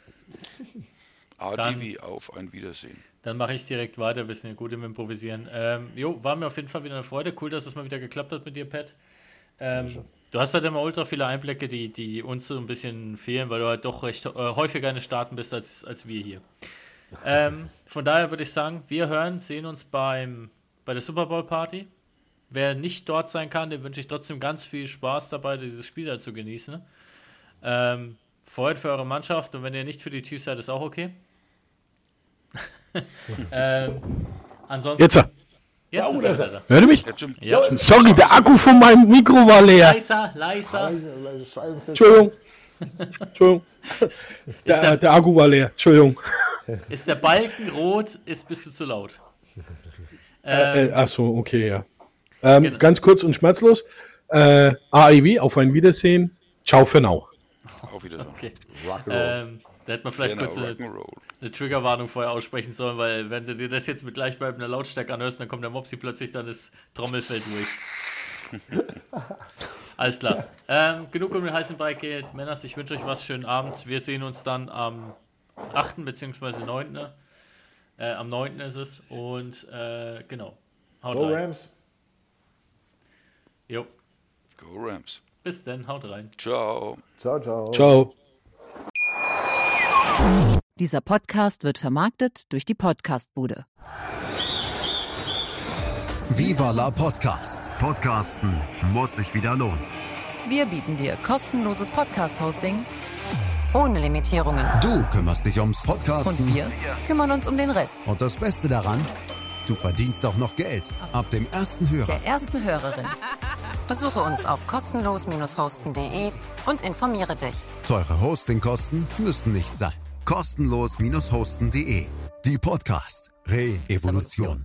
Speaker 2: Adi, auf ein Wiedersehen.
Speaker 1: Dann mache ich direkt weiter, wir sind ja gut im Improvisieren. War mir auf jeden Fall wieder eine Freude. Cool, dass es mal wieder geklappt hat mit dir, Pat. Du hast halt immer ultra viele Einblicke, die uns so ein bisschen fehlen, weil du halt doch recht häufiger in den Staaten bist als wir hier. Von daher würde ich sagen, wir sehen uns bei der Super Bowl Party. Wer nicht dort sein kann, dem wünsche ich trotzdem ganz viel Spaß dabei, dieses Spiel da zu genießen. Freut für eure Mannschaft und wenn ihr nicht für die Chiefs seid, ist auch okay. Ansonsten.
Speaker 3: Jetzt
Speaker 1: ist er da.
Speaker 3: Hört ihr mich?
Speaker 1: Ja.
Speaker 3: Sorry, der Akku von meinem Mikro war leer.
Speaker 1: Leiser.
Speaker 3: Entschuldigung. Der Akku war leer. Entschuldigung.
Speaker 1: Ist der Balken rot, bist du zu laut.
Speaker 3: Achso, okay, ja.
Speaker 1: Genau.
Speaker 3: Ganz kurz und schmerzlos. AIW, auf ein Wiedersehen. Ciao für now.
Speaker 2: Auf Wiedersehen.
Speaker 1: Okay. Da hätte man vielleicht kurz eine Triggerwarnung vorher aussprechen sollen, weil wenn du dir das jetzt mit gleichbleibender Lautstärke anhörst, dann kommt der Mopsi plötzlich, dann ist Trommelfell durch. Alles klar. Genug um den heißen Brei geht. Männers, ich wünsche euch was, schönen Abend. Wir sehen uns dann am 8. bzw. 9. Am 9. ist es. Und genau. Haut
Speaker 4: Go
Speaker 1: rein.
Speaker 4: Rams.
Speaker 1: Jo.
Speaker 2: Go Rams.
Speaker 1: Bis dann, haut rein.
Speaker 2: Ciao.
Speaker 4: Ciao.
Speaker 3: Ciao.
Speaker 5: Dieser Podcast wird vermarktet durch die Podcast-Bude.
Speaker 6: Viva la Podcast. Podcasten muss sich wieder lohnen.
Speaker 5: Wir bieten dir kostenloses Podcast-Hosting ohne Limitierungen.
Speaker 6: Du kümmerst dich ums Podcasten.
Speaker 5: Und wir kümmern uns um den Rest.
Speaker 6: Und das Beste daran, du verdienst auch noch Geld. Ab dem ersten Hörer.
Speaker 5: Der ersten Hörerin. Besuche uns auf kostenlos-hosten.de und informiere dich.
Speaker 6: Teure Hostingkosten müssen nicht sein. Kostenlos-hosten.de. Die Podcast Re-Evolution.